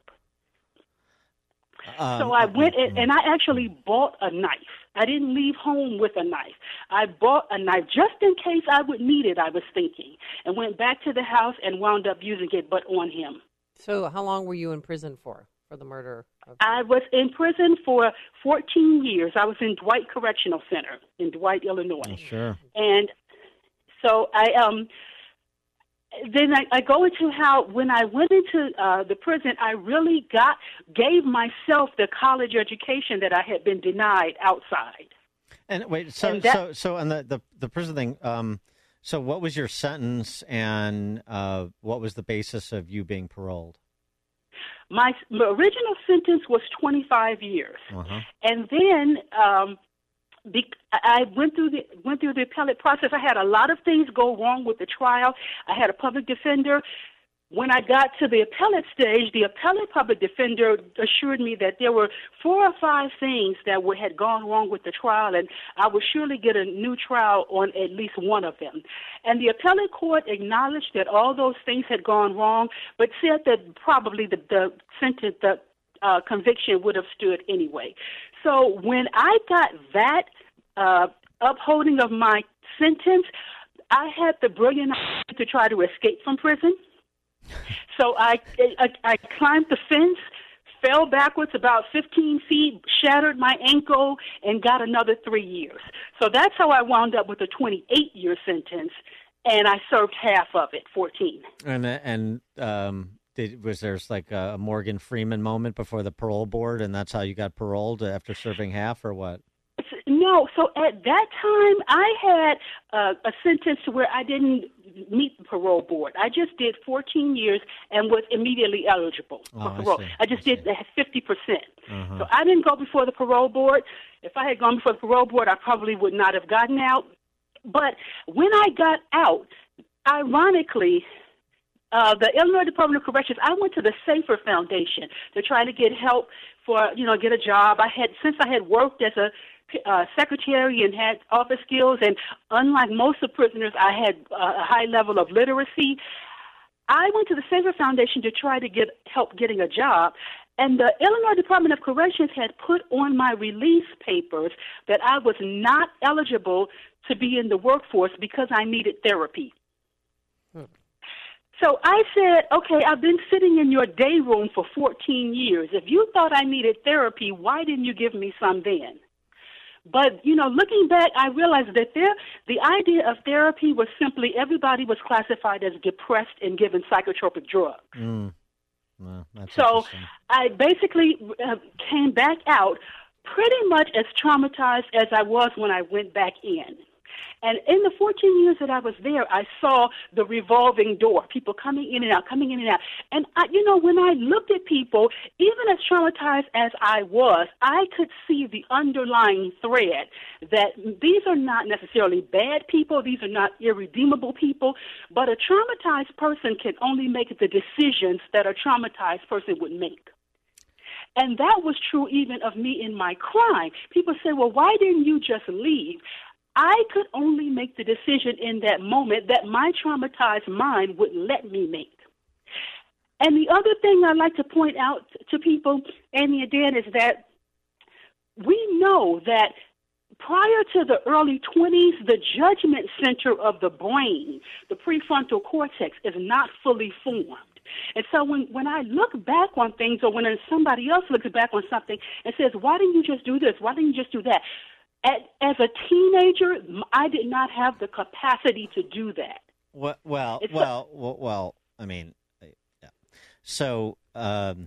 Um, so I went and, and I actually bought a knife. I didn't leave home with a knife. I bought a knife just in case I would need it, I was thinking, and went back to the house and wound up using it, but on him. So how long were you in prison for? For the murder of... I was in prison for fourteen years. I was in Dwight Correctional Center in Dwight, Illinois. Oh, sure. And so I um then I, I go into how when I went into uh, the prison, I really got gave myself the college education that I had been denied outside. And wait, so and that, so so on the, the the prison thing. Um, so what was your sentence, and uh, what was the basis of you being paroled? My, my original sentence was twenty-five years, uh-huh. and then um, be, I went through the went through the appellate process. I had a lot of things go wrong with the trial. I had a public defender. When I got to the appellate stage, the appellate public defender assured me that there were four or five things that were, had gone wrong with the trial, and I would surely get a new trial on at least one of them. And the appellate court acknowledged that all those things had gone wrong, but said that probably the, the sentence, the uh, conviction would have stood anyway. So when I got that uh, upholding of my sentence, I had the brilliant idea to try to escape from prison. So I, I I climbed the fence fell backwards about fifteen feet, shattered my ankle, and got another three years. So that's how I wound up with a twenty-eight year sentence, and I served half of it, fourteen. And and um, did, was there like a Morgan Freeman moment before the parole board, and that's how you got paroled after serving half, or what? No, so at that time, I had uh, a sentence to where I didn't meet the parole board. I just did fourteen years and was immediately eligible for Oh, I parole. see. I, just did the fifty percent. Uh-huh. So I didn't go before the parole board. If I had gone before the parole board, I probably would not have gotten out. But when I got out, ironically, uh, the Illinois Department of Corrections, I went to the Safer Foundation to try to get help for, you know, get a job. I had, since I had worked as a uh, secretary and had office skills, and unlike most of the prisoners, I had uh, a high level of literacy. I went to the Safer Foundation to try to get help getting a job, and the Illinois Department of Corrections had put on my release papers that I was not eligible to be in the workforce because I needed therapy. Hmm. So I said, okay, I've been sitting in your day room for fourteen years. If you thought I needed therapy, why didn't you give me some then? But, you know, looking back, I realized that there, the idea of therapy was simply everybody was classified as depressed and given psychotropic drugs. Mm. Well, that's So interesting. I basically uh, came back out pretty much as traumatized as I was when I went back in. And in the fourteen years that I was there, I saw the revolving door, people coming in and out, coming in and out. And, I, you know, when I looked at people, even as traumatized as I was, I could see the underlying thread that these are not necessarily bad people. These are not irredeemable people. But a traumatized person can only make the decisions that a traumatized person would make. And that was true even of me in my crime. People say, well, why didn't you just leave? I could only make the decision in that moment that my traumatized mind would let me make. And the other thing I'd like to point out to people, Amy and Dan, is that we know that prior to the early twenties, the judgment center of the brain, the prefrontal cortex, is not fully formed. And so when, when I look back on things, or when somebody else looks back on something and says, why didn't you just do this? Why didn't you just do that? At, as a teenager, I did not have the capacity to do that. Well, well, It's well, well, well, I mean, yeah. So, um,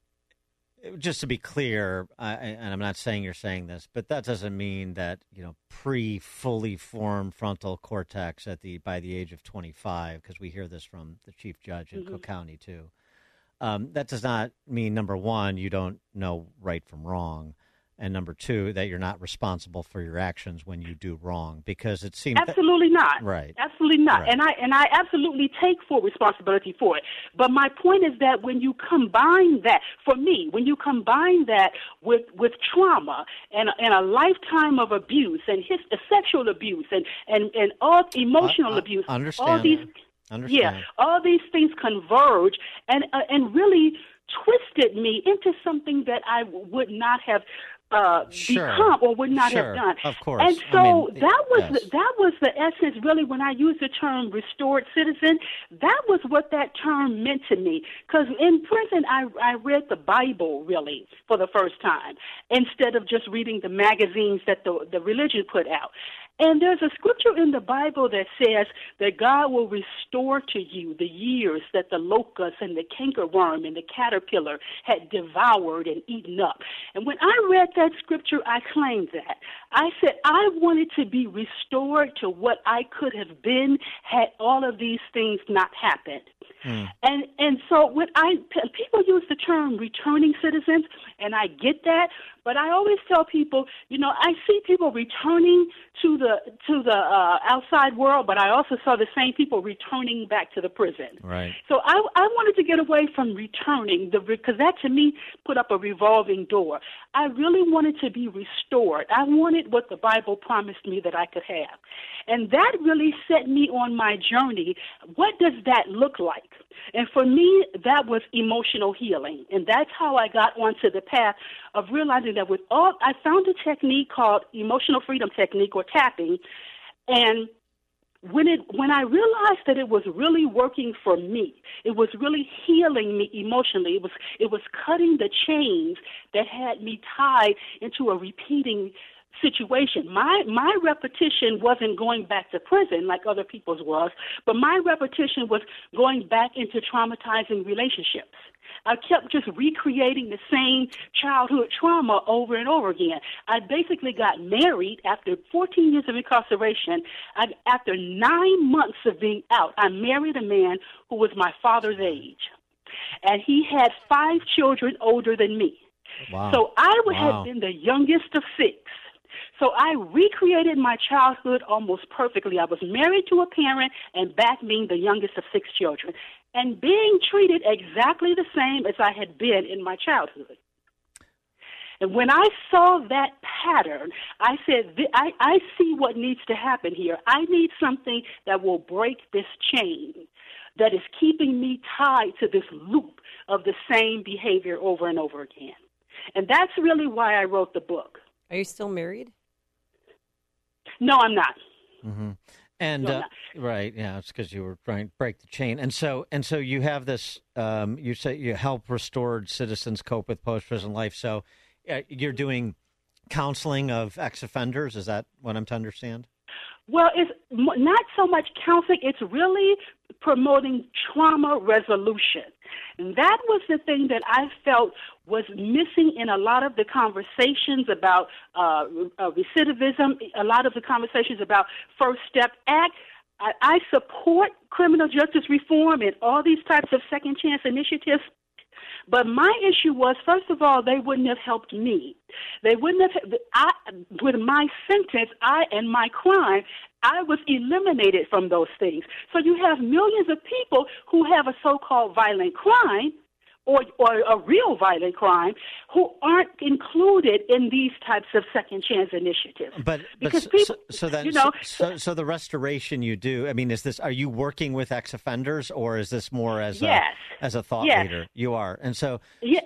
just to be clear, I, and I'm not saying you're saying this, but that doesn't mean that, you know, pre-fully formed frontal cortex at the by the age of twenty-five, because we hear this from the chief judge in Mm-hmm. Cook County too. Um, that does not mean, number one, you don't know right from wrong. And number two, that you're not responsible for your actions when you do wrong, because it seems Absolutely not. Right. Absolutely not. Right. And I and I absolutely take full responsibility for it. But my point is that when you combine that, for me, when you combine that with with trauma and and a lifetime of abuse and his, uh, sexual abuse and and and all emotional I- I abuse, understand all these that. Understand. yeah, all these things converge and uh, and really twisted me into something that I would not have uh, Sure. become or would not Sure. have done. Of course. And I so mean, that was yes. the, that was the essence, really, when I used the term restored citizen. That was what that term meant to me. Because in prison, I, I read the Bible, really, for the first time, instead of just reading the magazines that the, the religion put out. And there's a scripture in the Bible that says that God will restore to you the years that the locust and the cankerworm and the caterpillar had devoured and eaten up. And when I read that scripture, I claimed that. I said I wanted to be restored to what I could have been had all of these things not happened. Hmm. And and so when I people use the term returning citizens, and I get that, but I always tell people, you know, I see people returning to the to the uh, outside world, but I also saw the same people returning back to the prison. Right. So I I wanted to get away from returning, the because that to me put up a revolving door. I really wanted to be restored. I wanted what the Bible promised me that I could have. And that really set me on my journey. What does that look like? And for me, that was emotional healing. And that's how I got onto the path of realizing that with all, I found a technique called emotional freedom technique, or tapping. And when it when I realized that it was really working for me, it was really healing me emotionally. It was it was cutting the chains that had me tied into a repeating situation. My my repetition wasn't going back to prison like other people's was, but my repetition was going back into traumatizing relationships. I kept just recreating the same childhood trauma over and over again. I basically got married after fourteen years of incarceration. I, after nine months of being out, I married a man who was my father's age, and he had five children older than me. Wow. So I would Wow. have been the youngest of six. So I recreated my childhood almost perfectly. I was married to a parent and back being the youngest of six children and being treated exactly the same as I had been in my childhood. And when I saw that pattern, I said, I, I see what needs to happen here. I need something that will break this chain that is keeping me tied to this loop of the same behavior over and over again. And that's really why I wrote the book. Are you still married? No, I'm not. Mm-hmm. And No, uh, right, yeah, it's because you were trying to break the chain, and so and so you have this. Um, you say you help restored citizens cope with post prison life. So uh, you're doing counseling of ex offenders. Is that what I'm to understand? Well, it's m- not so much counseling. It's really promoting trauma resolution. And that was the thing that I felt was missing in a lot of the conversations about uh, uh, recidivism, a lot of the conversations about First Step Act. I, I support criminal justice reform and all these types of second chance initiatives. But my issue was, first of all, they wouldn't have helped me. They wouldn't have, I, with my sentence, I and my crime, I was eliminated from those things. So you have millions of people who have a so-called violent crime or, or a real violent crime who aren't included in these types of second chance initiatives. But, but because so, people, so then, you know, so, so the restoration you do. I mean, is this? Are you working with ex offenders, or is this more as yes. a as a thought yes. leader? You are, and so yeah,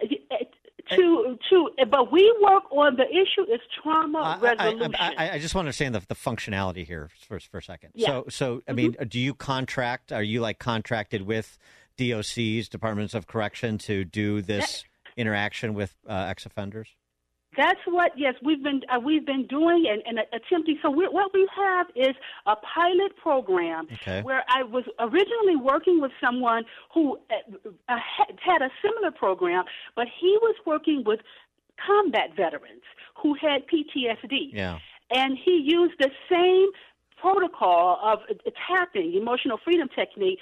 to to, but we work on the issue is trauma I, resolution. I, I, I just want to understand the, the functionality here for for a second. Yeah. So, so I mean, do you contract? Are you like contracted with D O Cs, Departments of Correction, to do this interaction with uh, ex offenders? That's what, yes, we've been uh, we've been doing and, and attempting. So we, what we have is a pilot program Okay. where I was originally working with someone who uh, uh, had a similar program, but he was working with combat veterans who had P T S D. Yeah. And he used the same protocol of uh, tapping, emotional freedom technique,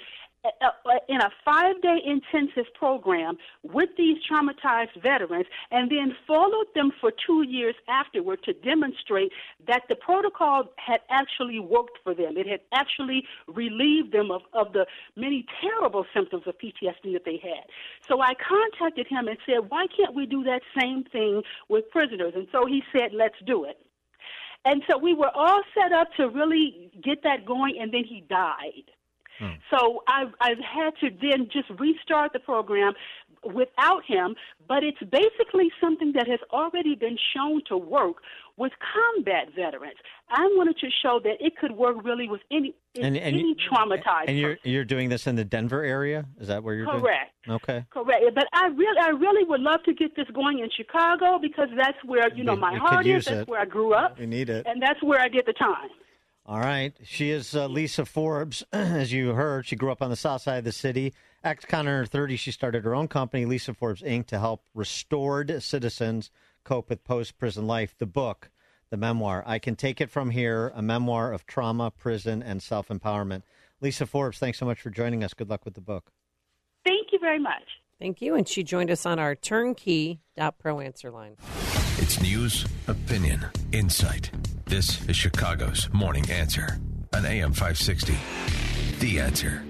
in a five-day intensive program with these traumatized veterans, and then followed them for two years afterward to demonstrate that the protocol had actually worked for them. It had actually relieved them of, of the many terrible symptoms of P T S D that they had. So I contacted him and said, why can't we do that same thing with prisoners? And so he said, let's do it. And so we were all set up to really get that going, and then he died. Hmm. So I've, I've had to then just restart the program without him, but it's basically something that has already been shown to work with combat veterans. I wanted to show that it could work really with any And, and any you- traumatized And you're person. you're doing this in the Denver area? Is that where you're Correct. doing? Okay. Correct. But I really, I really would love to get this going in Chicago because that's where, you know, We- my we could heart use is. That's it. where I grew up. We need it. And that's where I did the time. All right. She is uh, Lisa Forbes. As you heard, she grew up on the south side of the city. Ex-con in her thirties, she started her own company, Lisa Forbes, Incorporated, to help restored citizens cope with post-prison life. The book, the memoir, I Can Take It From Here, a memoir of trauma, prison, and self-empowerment. Lisa Forbes, thanks so much for joining us. Good luck with the book. Thank you very much. Thank you. And she joined us on our turnkey dot pro answer line. It's news, opinion, insight. This is Chicago's Morning Answer on A M five sixty. The Answer.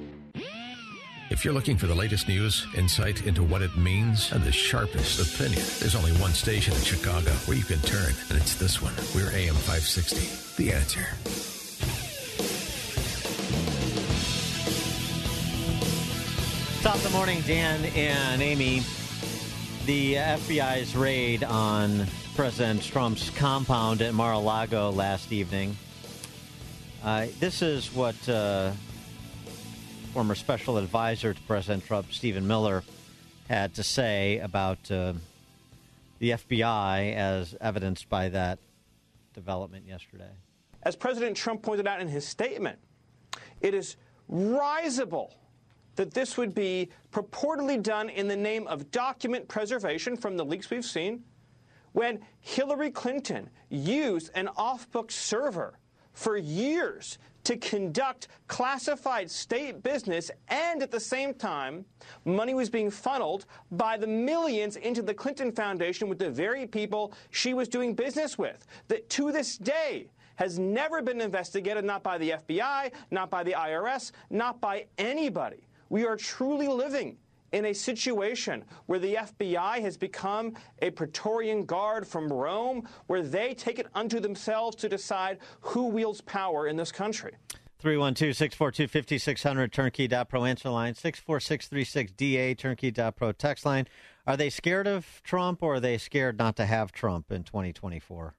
If you're looking for the latest news, insight into what it means, and the sharpest opinion, there's only one station in Chicago where you can turn, and it's this one. We're A M five sixty. The Answer. Top of the morning, Dan and Amy. The F B I's raid on President Trump's compound at Mar-a-Lago last evening Uh, this is what uh, former special advisor to President Trump, Stephen Miller, had to say about uh, the F B I as evidenced by that development yesterday. As President Trump pointed out in his statement, it is risible that this would be purportedly done in the name of document preservation from the leaks we've seen, when Hillary Clinton used an off-book server for years to conduct classified state business, and at the same time, money was being funneled by the millions into the Clinton Foundation with the very people she was doing business with, that to this day has never been investigated, not by the F B I, not by the I R S, not by anybody. We are truly living in a situation where the F B I has become a Praetorian Guard from Rome, where they take it unto themselves to decide who wields power in this country. three one two, six four two, five six zero zero, turnkey dot pro answer line, six four six three six D A, turnkey dot pro text line. Are they scared of Trump, or are they scared not to have Trump in twenty twenty-four?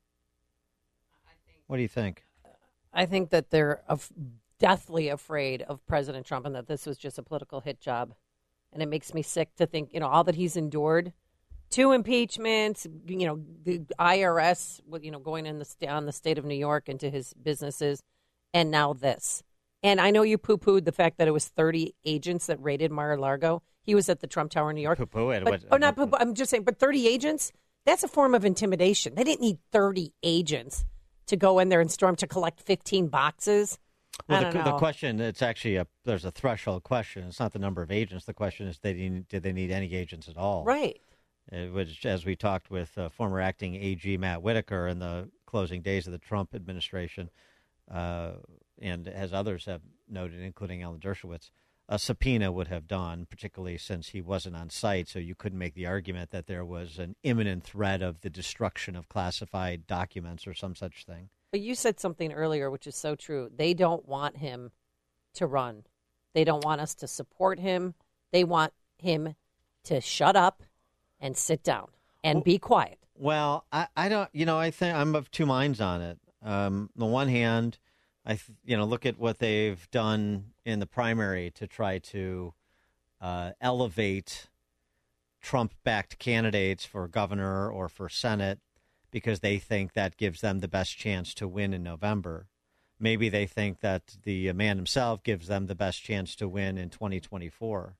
What do you think? I think that they're af- deathly afraid of President Trump and that this was just a political hit job. And it makes me sick to think, you know, all that he's endured, two impeachments, you know, the I R S, you know, going in the st- on the state of New York into his businesses, and now this. And I know you poo-pooed the fact that it was thirty agents that raided Mar-a-Lago. He was at the Trump Tower in New York. Poo-poo it. But, What- oh, not poo-poo. I'm just saying, but thirty agents, that's a form of intimidation. They didn't need thirty agents to go in there and storm to collect fifteen boxes. Well, I the, don't the know. question, it's actually a, there's a threshold question. It's not the number of agents. The question is, did, he, did they need any agents at all? Right. It, which, as we talked with uh, former acting A G Matt Whitaker in the closing days of the Trump administration, uh, and as others have noted, including Alan Dershowitz, a subpoena would have done, particularly since he wasn't on site, so you couldn't make the argument that there was an imminent threat of the destruction of classified documents or some such thing. But you said something earlier, which is so true. They don't want him to run. They don't want us to support him. They want him to shut up and sit down and well, be quiet. Well, I, I don't, you know, I think I'm of two minds on it. Um, on the one hand, I, th- you know, look at what they've done in the primary to try to uh, elevate Trump-backed candidates for governor or for Senate, because they think that gives them the best chance to win in November. Maybe they think that the man himself gives them the best chance to win in twenty twenty-four.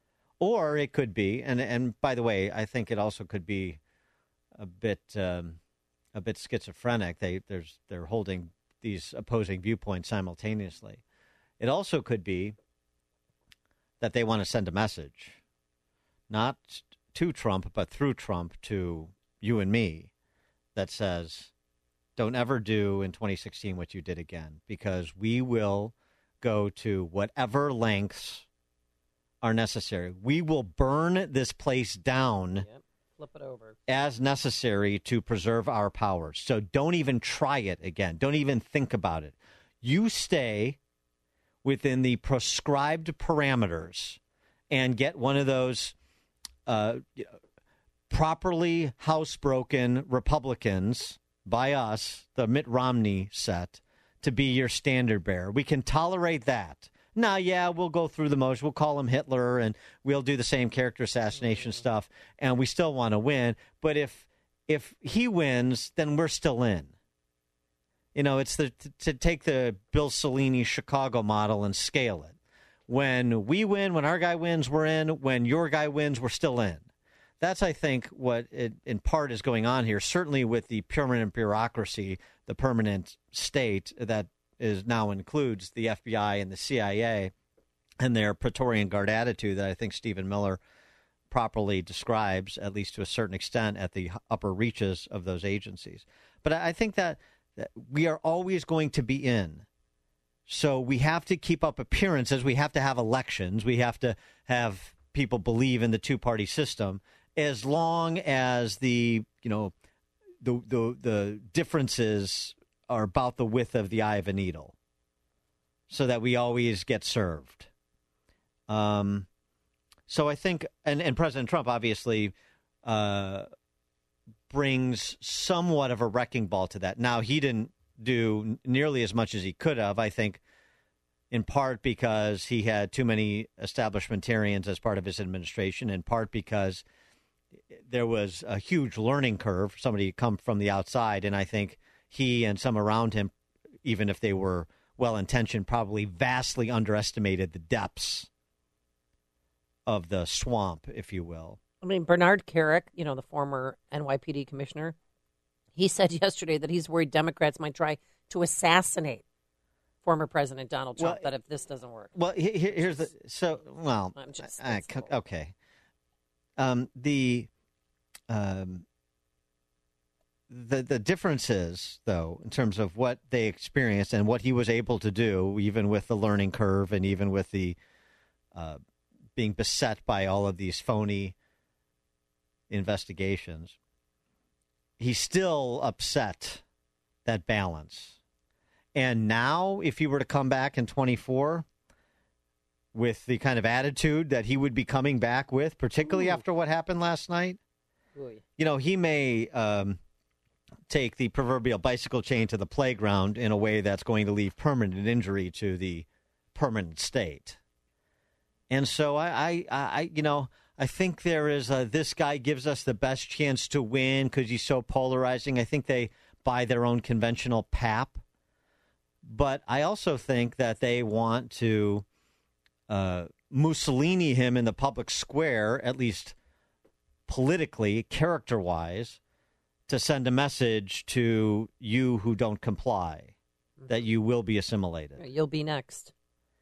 Or it could be, and and by the way, I think it also could be a bit um, a bit schizophrenic. They there's they're holding these opposing viewpoints simultaneously. It also could be that they want to send a message, not to Trump, but through Trump to you and me, that says, don't ever do in twenty sixteen what you did again, because we will go to whatever lengths are necessary. We will burn this place down Yep. Flip it over. as necessary to preserve our powers. So don't even try it again. Don't even think about it. You stay within the prescribed parameters and get one of those uh, properly housebroken Republicans by us, the Mitt Romney set, to be your standard bearer. We can tolerate that. Now, yeah, we'll go through the motion. We'll call him Hitler, and we'll do the same character assassination stuff, and we still want to win. But if if he wins, then we're still in. You know, it's the to, to take the Bill Cellini Chicago model and scale it. When we win, when our guy wins, we're in. When your guy wins, we're still in. That's, I think, what it, in part is going on here, certainly with the permanent bureaucracy, the permanent state that is now includes the F B I and the C I A and their Praetorian Guard attitude that I think Stephen Miller properly describes, at least to a certain extent, at the upper reaches of those agencies. But I think that, that we are always going to be in. So we have to keep up appearances. We have to have elections. We have to have people believe in the two-party system, as long as the, you know, the the the differences are about the width of the eye of a needle, so that we always get served. Um, so I think, and, and President Trump obviously uh, brings somewhat of a wrecking ball to that. Now, he didn't do nearly as much as he could have, I think, in part because he had too many establishmentarians as part of his administration, in part because there was a huge learning curve, somebody come from the outside, and I think he and some around him, even if they were well-intentioned, probably vastly underestimated the depths of the swamp, if you will. I mean, Bernard Kerik, you know, the former N Y P D commissioner, he said yesterday that he's worried Democrats might try to assassinate former President Donald Trump, well, that if this doesn't work. Well, he, he, here's the, so, well, I'm just, I, I, okay. Um, the, um, the, the difference is, though, in terms of what they experienced and what he was able to do, even with the learning curve and even with the uh, being beset by all of these phony investigations, he still upset that balance. And now, if he were to come back in twenty-four with the kind of attitude that he would be coming back with, particularly Ooh. after what happened last night, Ooh. you know, he may um, take the proverbial bicycle chain to the playground in a way that's going to leave permanent injury to the permanent state. And so I, I, I you know, I think there is a, this guy gives us the best chance to win because he's so polarizing. I think they buy their own conventional pap. But I also think that they want to uh, Mussolini him in the public square, at least politically, character-wise, to send a message to you who don't comply, that you will be assimilated. You'll be next.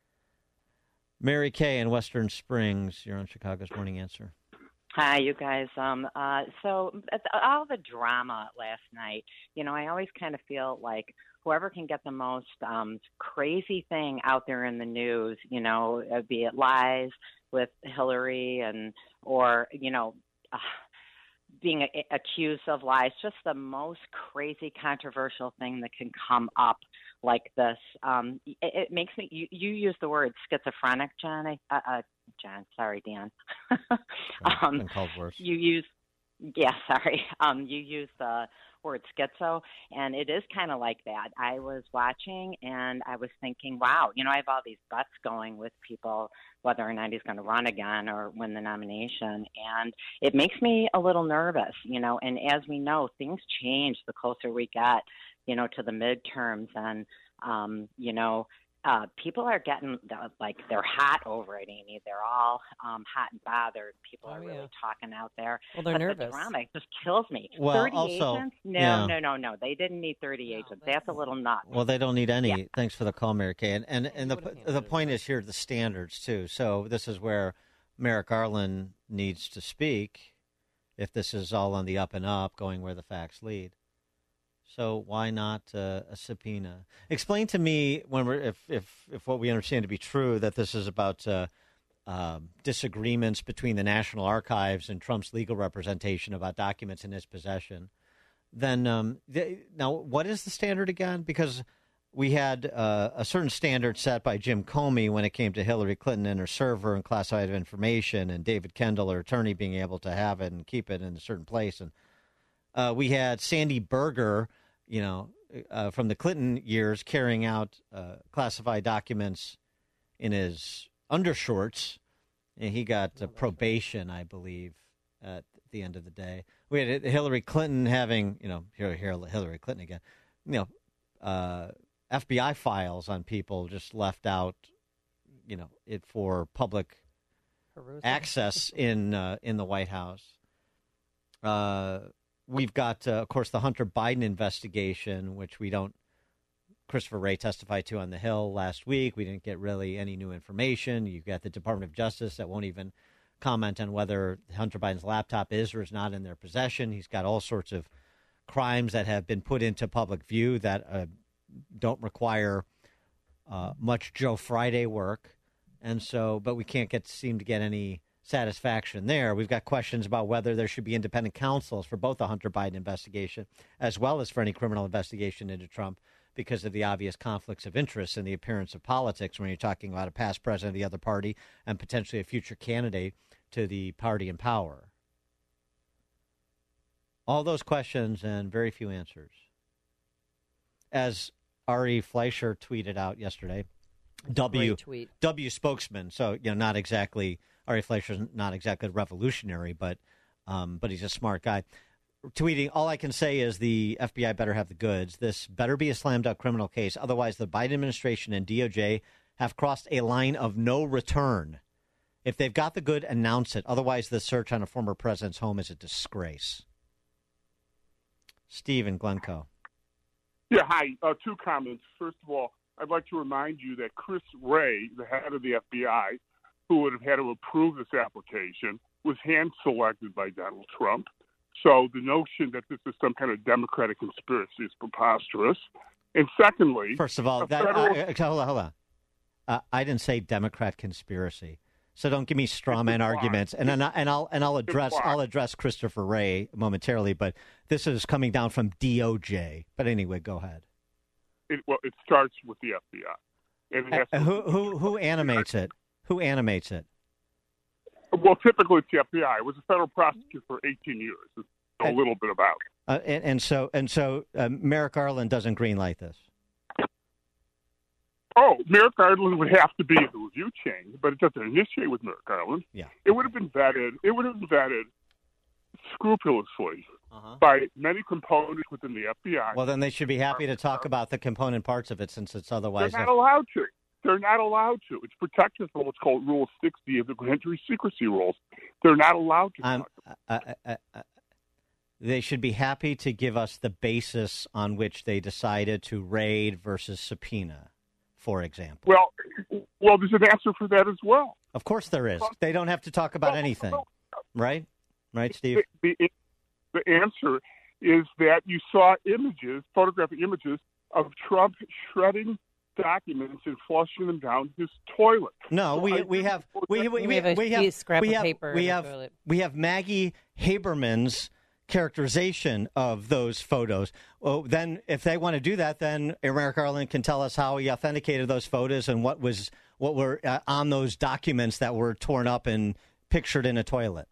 Mary Kay in Western Springs, you're on Chicago's Morning Answer. Hi, you guys. Um, uh, so all the drama last night, you know, I always kind of feel like whoever can get the most um, crazy thing out there in the news, you know, be it lies with Hillary and or, you know, uh, being a- accused of lies, just the most crazy controversial thing that can come up like this. Um, it, it makes me, you, you use the word schizophrenic, John. I, uh, uh, John, sorry, Dan. um, been called worse. You use, yeah, sorry. Um, you use the word schizo, and it is kind of like that. I was watching, and I was thinking, wow, you know, I have all these bets going with people, whether or not he's going to run again or win the nomination, and it makes me a little nervous, you know, and as we know, things change the closer we get, you know, to the midterms, and, um, you know, Uh, people are getting, like, they're hot over it, Amy. They're all um, hot and bothered. People oh, are yeah. really talking out there. Well, they're but nervous. The drama just kills me. Well, thirty also, agents? No, yeah. no, no, no. They didn't need thirty no, agents. That's a little nuts. Well, they don't need any. Yeah. Thanks for the call, Mary Kay. And, and, and the, the point is here, the standards, too. So this is where Merrick Garland needs to speak if this is all on the up and up, going where the facts lead. So why not uh, a subpoena? Explain to me, when we're, if, if if what we understand to be true, that this is about uh, um, disagreements between the National Archives and Trump's legal representation about documents in his possession, then um, they, now what is the standard again? Because we had uh, a certain standard set by Jim Comey when it came to Hillary Clinton and her server and classified information, and David Kendall, her attorney, being able to have it and keep it in a certain place. And uh, we had Sandy Berger, you know, uh, from the Clinton years, carrying out uh, classified documents in his undershorts, and he got uh, probation, I believe, at the end of the day. We had Hillary Clinton having, you know, here, here Hillary Clinton again, you know, uh, F B I files on people just left out, you know, it for public Perusing. access in uh, in the White House. Uh, we've got, uh, of course, the Hunter Biden investigation, which we don't. Christopher Wray testified to on the Hill last week. We didn't get really any new information. You've got the Department of Justice that won't even comment on whether Hunter Biden's laptop is or is not in their possession. He's got all sorts of crimes that have been put into public view that uh, don't require uh, much Joe Friday work. And so, but we can't get seem to get any satisfaction there. We've got questions about whether there should be independent counsels for both the Hunter Biden investigation as well as for any criminal investigation into Trump, because of the obvious conflicts of interest and the appearance of politics when you're talking about a past president of the other party and potentially a future candidate to the party in power. All those questions and very few answers. as Ari Fleischer tweeted out yesterday, W tweet. W spokesman. So, you know, not exactly, Ari Fleischer's not exactly revolutionary, but um, but he's a smart guy. Tweeting, all I can say is the F B I better have the goods. This better be a slam dunk criminal case. Otherwise, the Biden administration and D O J have crossed a line of no return. If they've got the good, announce it. Otherwise, the search on a former president's home is a disgrace. Steve in Glencoe. Yeah, hi. Uh, two comments. First of all, I'd like to remind you that Chris Wray, the head of the F B I, who would have had to approve this application, was hand-selected by Donald Trump. So the notion that this is some kind of Democratic conspiracy is preposterous. And secondly, first of all, that, federal... uh, hold on, hold on. Uh, I didn't say Democrat conspiracy, so don't give me straw man arguments. And and, I, and I'll and I'll address I'll address Christopher Wray momentarily. But this is coming down from D O J. But anyway, go ahead. It, well, it starts with the F B I. And it has uh, to... who who who animates it? Who animates it? Well, typically it's the F B I. I was a federal prosecutor for eighteen years. It's a little bit about it. Uh, and, and so and so, uh, Merrick Garland doesn't greenlight this. Oh, Merrick Garland would have to be in the review chain, but it doesn't initiate with Merrick Garland. Yeah, it would have been vetted. It would have been vetted scrupulously uh-huh. by many components within the F B I. Well, then they should be happy to talk about the component parts of it, since it's otherwise. They're not allowed to. They're not allowed to. It's protected from what's called Rule sixty of the grand jury secrecy rules. They're not allowed to. Um, uh, uh, uh, they should be happy to give us the basis on which they decided to raid versus subpoena, for example. Well, well, there's an answer for that as well. Of course there is. They don't have to talk about anything, right? Right, Steve? The, the, the answer is that you saw images, photographic images, of Trump shredding documents and flushing them down his toilet. No, so we I we have we we, we have a we have scrap we of have, paper we in the have toilet. we have Maggie Haberman's characterization of those photos. Well, then if they want to do that, then Merrick Garland can tell us how he authenticated those photos and what was what were uh, on those documents that were torn up and pictured in a toilet.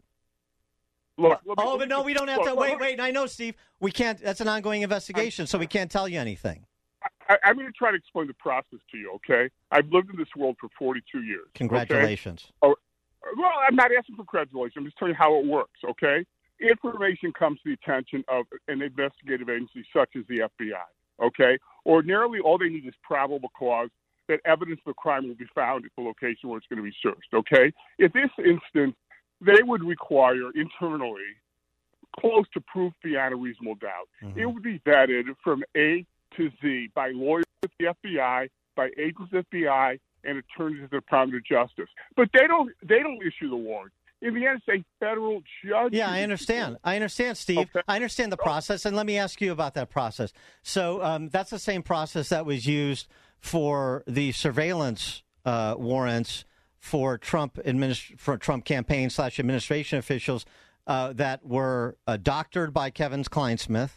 Look, oh, me, but no, we don't have look, to. look, Wait, look. wait. I know, Steve. We can't. That's an ongoing investigation, so we can't tell you anything. I, I'm going to try to explain the process to you, okay? I've lived in this world for forty-two years. Congratulations. Okay? Oh, well, I'm not asking for congratulations. I'm just telling you how it works, okay? Information comes to the attention of an investigative agency such as the F B I, okay? Ordinarily, all they need is probable cause that evidence of a crime will be found at the location where it's going to be searched, okay? In this instance, they would require internally close to proof beyond a reasonable doubt. Mm-hmm. It would be vetted from A to Z by lawyers at the F B I, by agents at the F B I, and attorneys at the Department of Justice. But they don't they don't issue the warrant. In the end, it's a federal judge. Yeah, I understand. I understand, Steve. Okay. I understand the process, and let me ask you about that process. So um, that's the same process that was used for the surveillance uh, warrants for Trump administ- for Trump campaign slash administration officials uh, that were uh, doctored by Kevin Kleinsmith.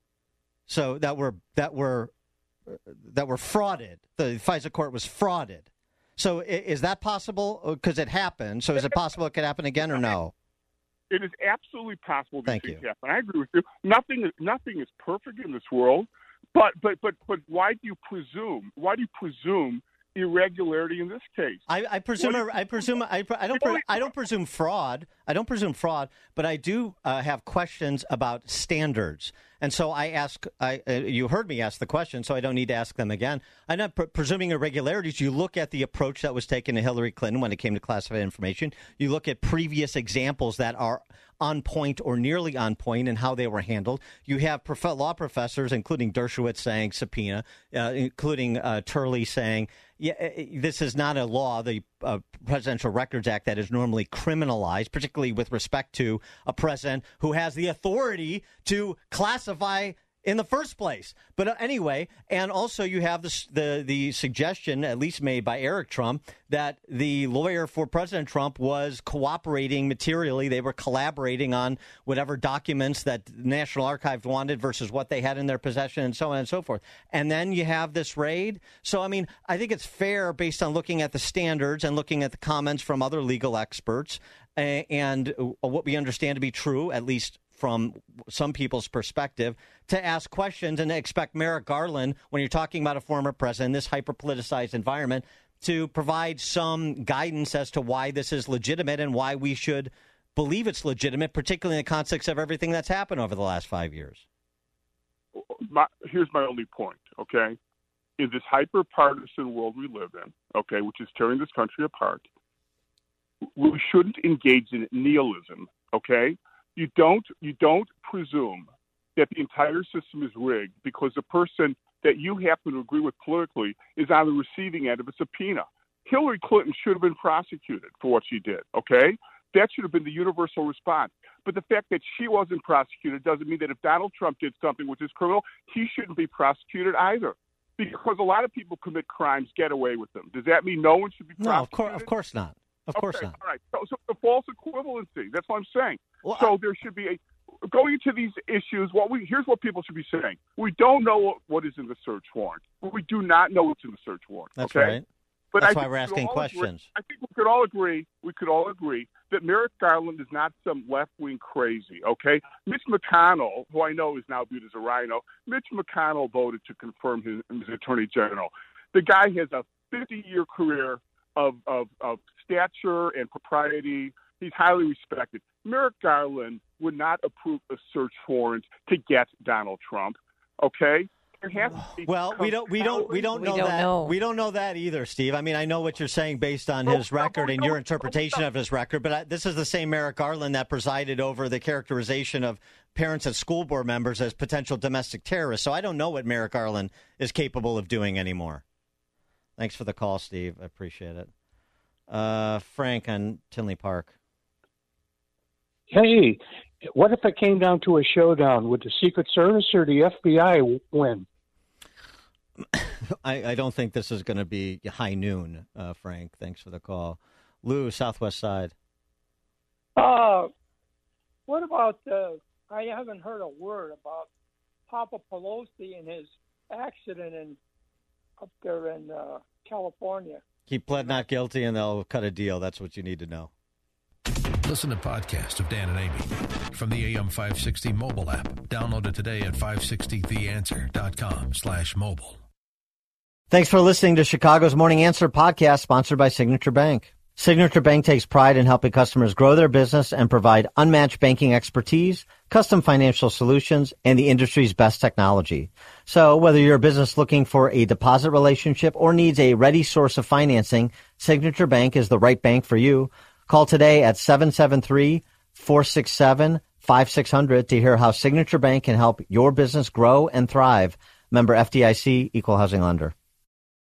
So that were that were uh, that were frauded. The FISA court was frauded. So is that possible? Because it happened. So is it possible it could happen again or no? It is absolutely possible these Thank things you. happen. I agree with you. Nothing is nothing is perfect in this world. But but but but why do you presume? Why do you presume irregularity in this case? I, I presume. What- I presume. I, I don't. Pre- I don't presume fraud. I don't presume fraud. But I do uh, have questions about standards. And so I ask. I uh, you heard me ask the question, so I don't need to ask them again. I'm not pre- presuming irregularities. You look at the approach that was taken to Hillary Clinton when it came to classified information. You look at previous examples that are on point or nearly on point and how they were handled. You have prof- law professors, including Dershowitz, saying subpoena, uh, including uh, Turley saying, yeah, this is not a law, the uh, Presidential Records Act, that is normally criminalized, particularly with respect to a president who has the authority to classify in the first place. But uh, anyway, and also you have the, the the suggestion, at least made by Eric Trump, that the lawyer for President Trump was cooperating materially. They were collaborating on whatever documents that the National Archives wanted versus what they had in their possession and so on and so forth. And then you have this raid. So, I mean, I think it's fair based on looking at the standards and looking at the comments from other legal experts uh, and uh, what we understand to be true, at least from some people's perspective, to ask questions and to expect Merrick Garland, when you're talking about a former president in this hyper-politicized environment, to provide some guidance as to why this is legitimate and why we should believe it's legitimate, particularly in the context of everything that's happened over the last five years. My, here's my only point, okay? In this hyper-partisan world we live in, okay, which is tearing this country apart, we shouldn't engage in nihilism, okay? You don't you don't presume that the entire system is rigged because the person that you happen to agree with politically is on the receiving end of a subpoena. Hillary Clinton should have been prosecuted for what she did, okay? That should have been the universal response. But the fact that she wasn't prosecuted doesn't mean that if Donald Trump did something which is criminal, he shouldn't be prosecuted either. Because a lot of people commit crimes, get away with them. Does that mean no one should be prosecuted? No, of course, of course not. Of okay, course not. All right. So, so the false equivalency. That's what I'm saying. Well, so I, there should be a going into these issues. What we here's what people should be saying. We don't know what, what is in the search warrant. We do not know what's in the search warrant. That's okay? right. But That's I why we're asking questions. Agree, I think we could all agree. We could all agree that Merrick Garland is not some left-wing crazy. Okay, Mitch McConnell, who I know is now viewed as a rhino, Mitch McConnell voted to confirm his, his attorney general. The guy has a fifty-year career of, of of stature and propriety. He's highly respected. Merrick Garland would not approve a search warrant to get Donald Trump. Okay. Well, we don't, we don't, we don't know we don't that. Know. We don't know that either, Steve. I mean, I know what you're saying based on his record and your interpretation of his record, but I, this is the same Merrick Garland that presided over the characterization of parents and school board members as potential domestic terrorists. So I don't know what Merrick Garland is capable of doing anymore. Thanks for the call, Steve. I appreciate it. Uh, Frank on Tinley Park. Hey, what if it came down to a showdown? Would the Secret Service or the F B I win? I, I don't think this is going to be high noon, uh, Frank. Thanks for the call. Lou, Southwest Side. Uh, what about, uh, I haven't heard a word about Papa Pelosi and his accident in up there in uh, California. He pled not guilty and they'll cut a deal. That's what you need to know. Listen to podcast of Dan and Amy from the A M five sixty mobile app. Download it today at five sixty the answer dot com slash mobile. Thanks for listening to Chicago's Morning Answer podcast, sponsored by Signature Bank. Signature Bank takes pride in helping customers grow their business and provide unmatched banking expertise, custom financial solutions, and the industry's best technology. So whether you're a business looking for a deposit relationship or needs a ready source of financing, Signature Bank is the right bank for you. Call today at seven seven three, four six seven, five six zero zero to hear how Signature Bank can help your business grow and thrive. Member F D I C, Equal Housing Lender.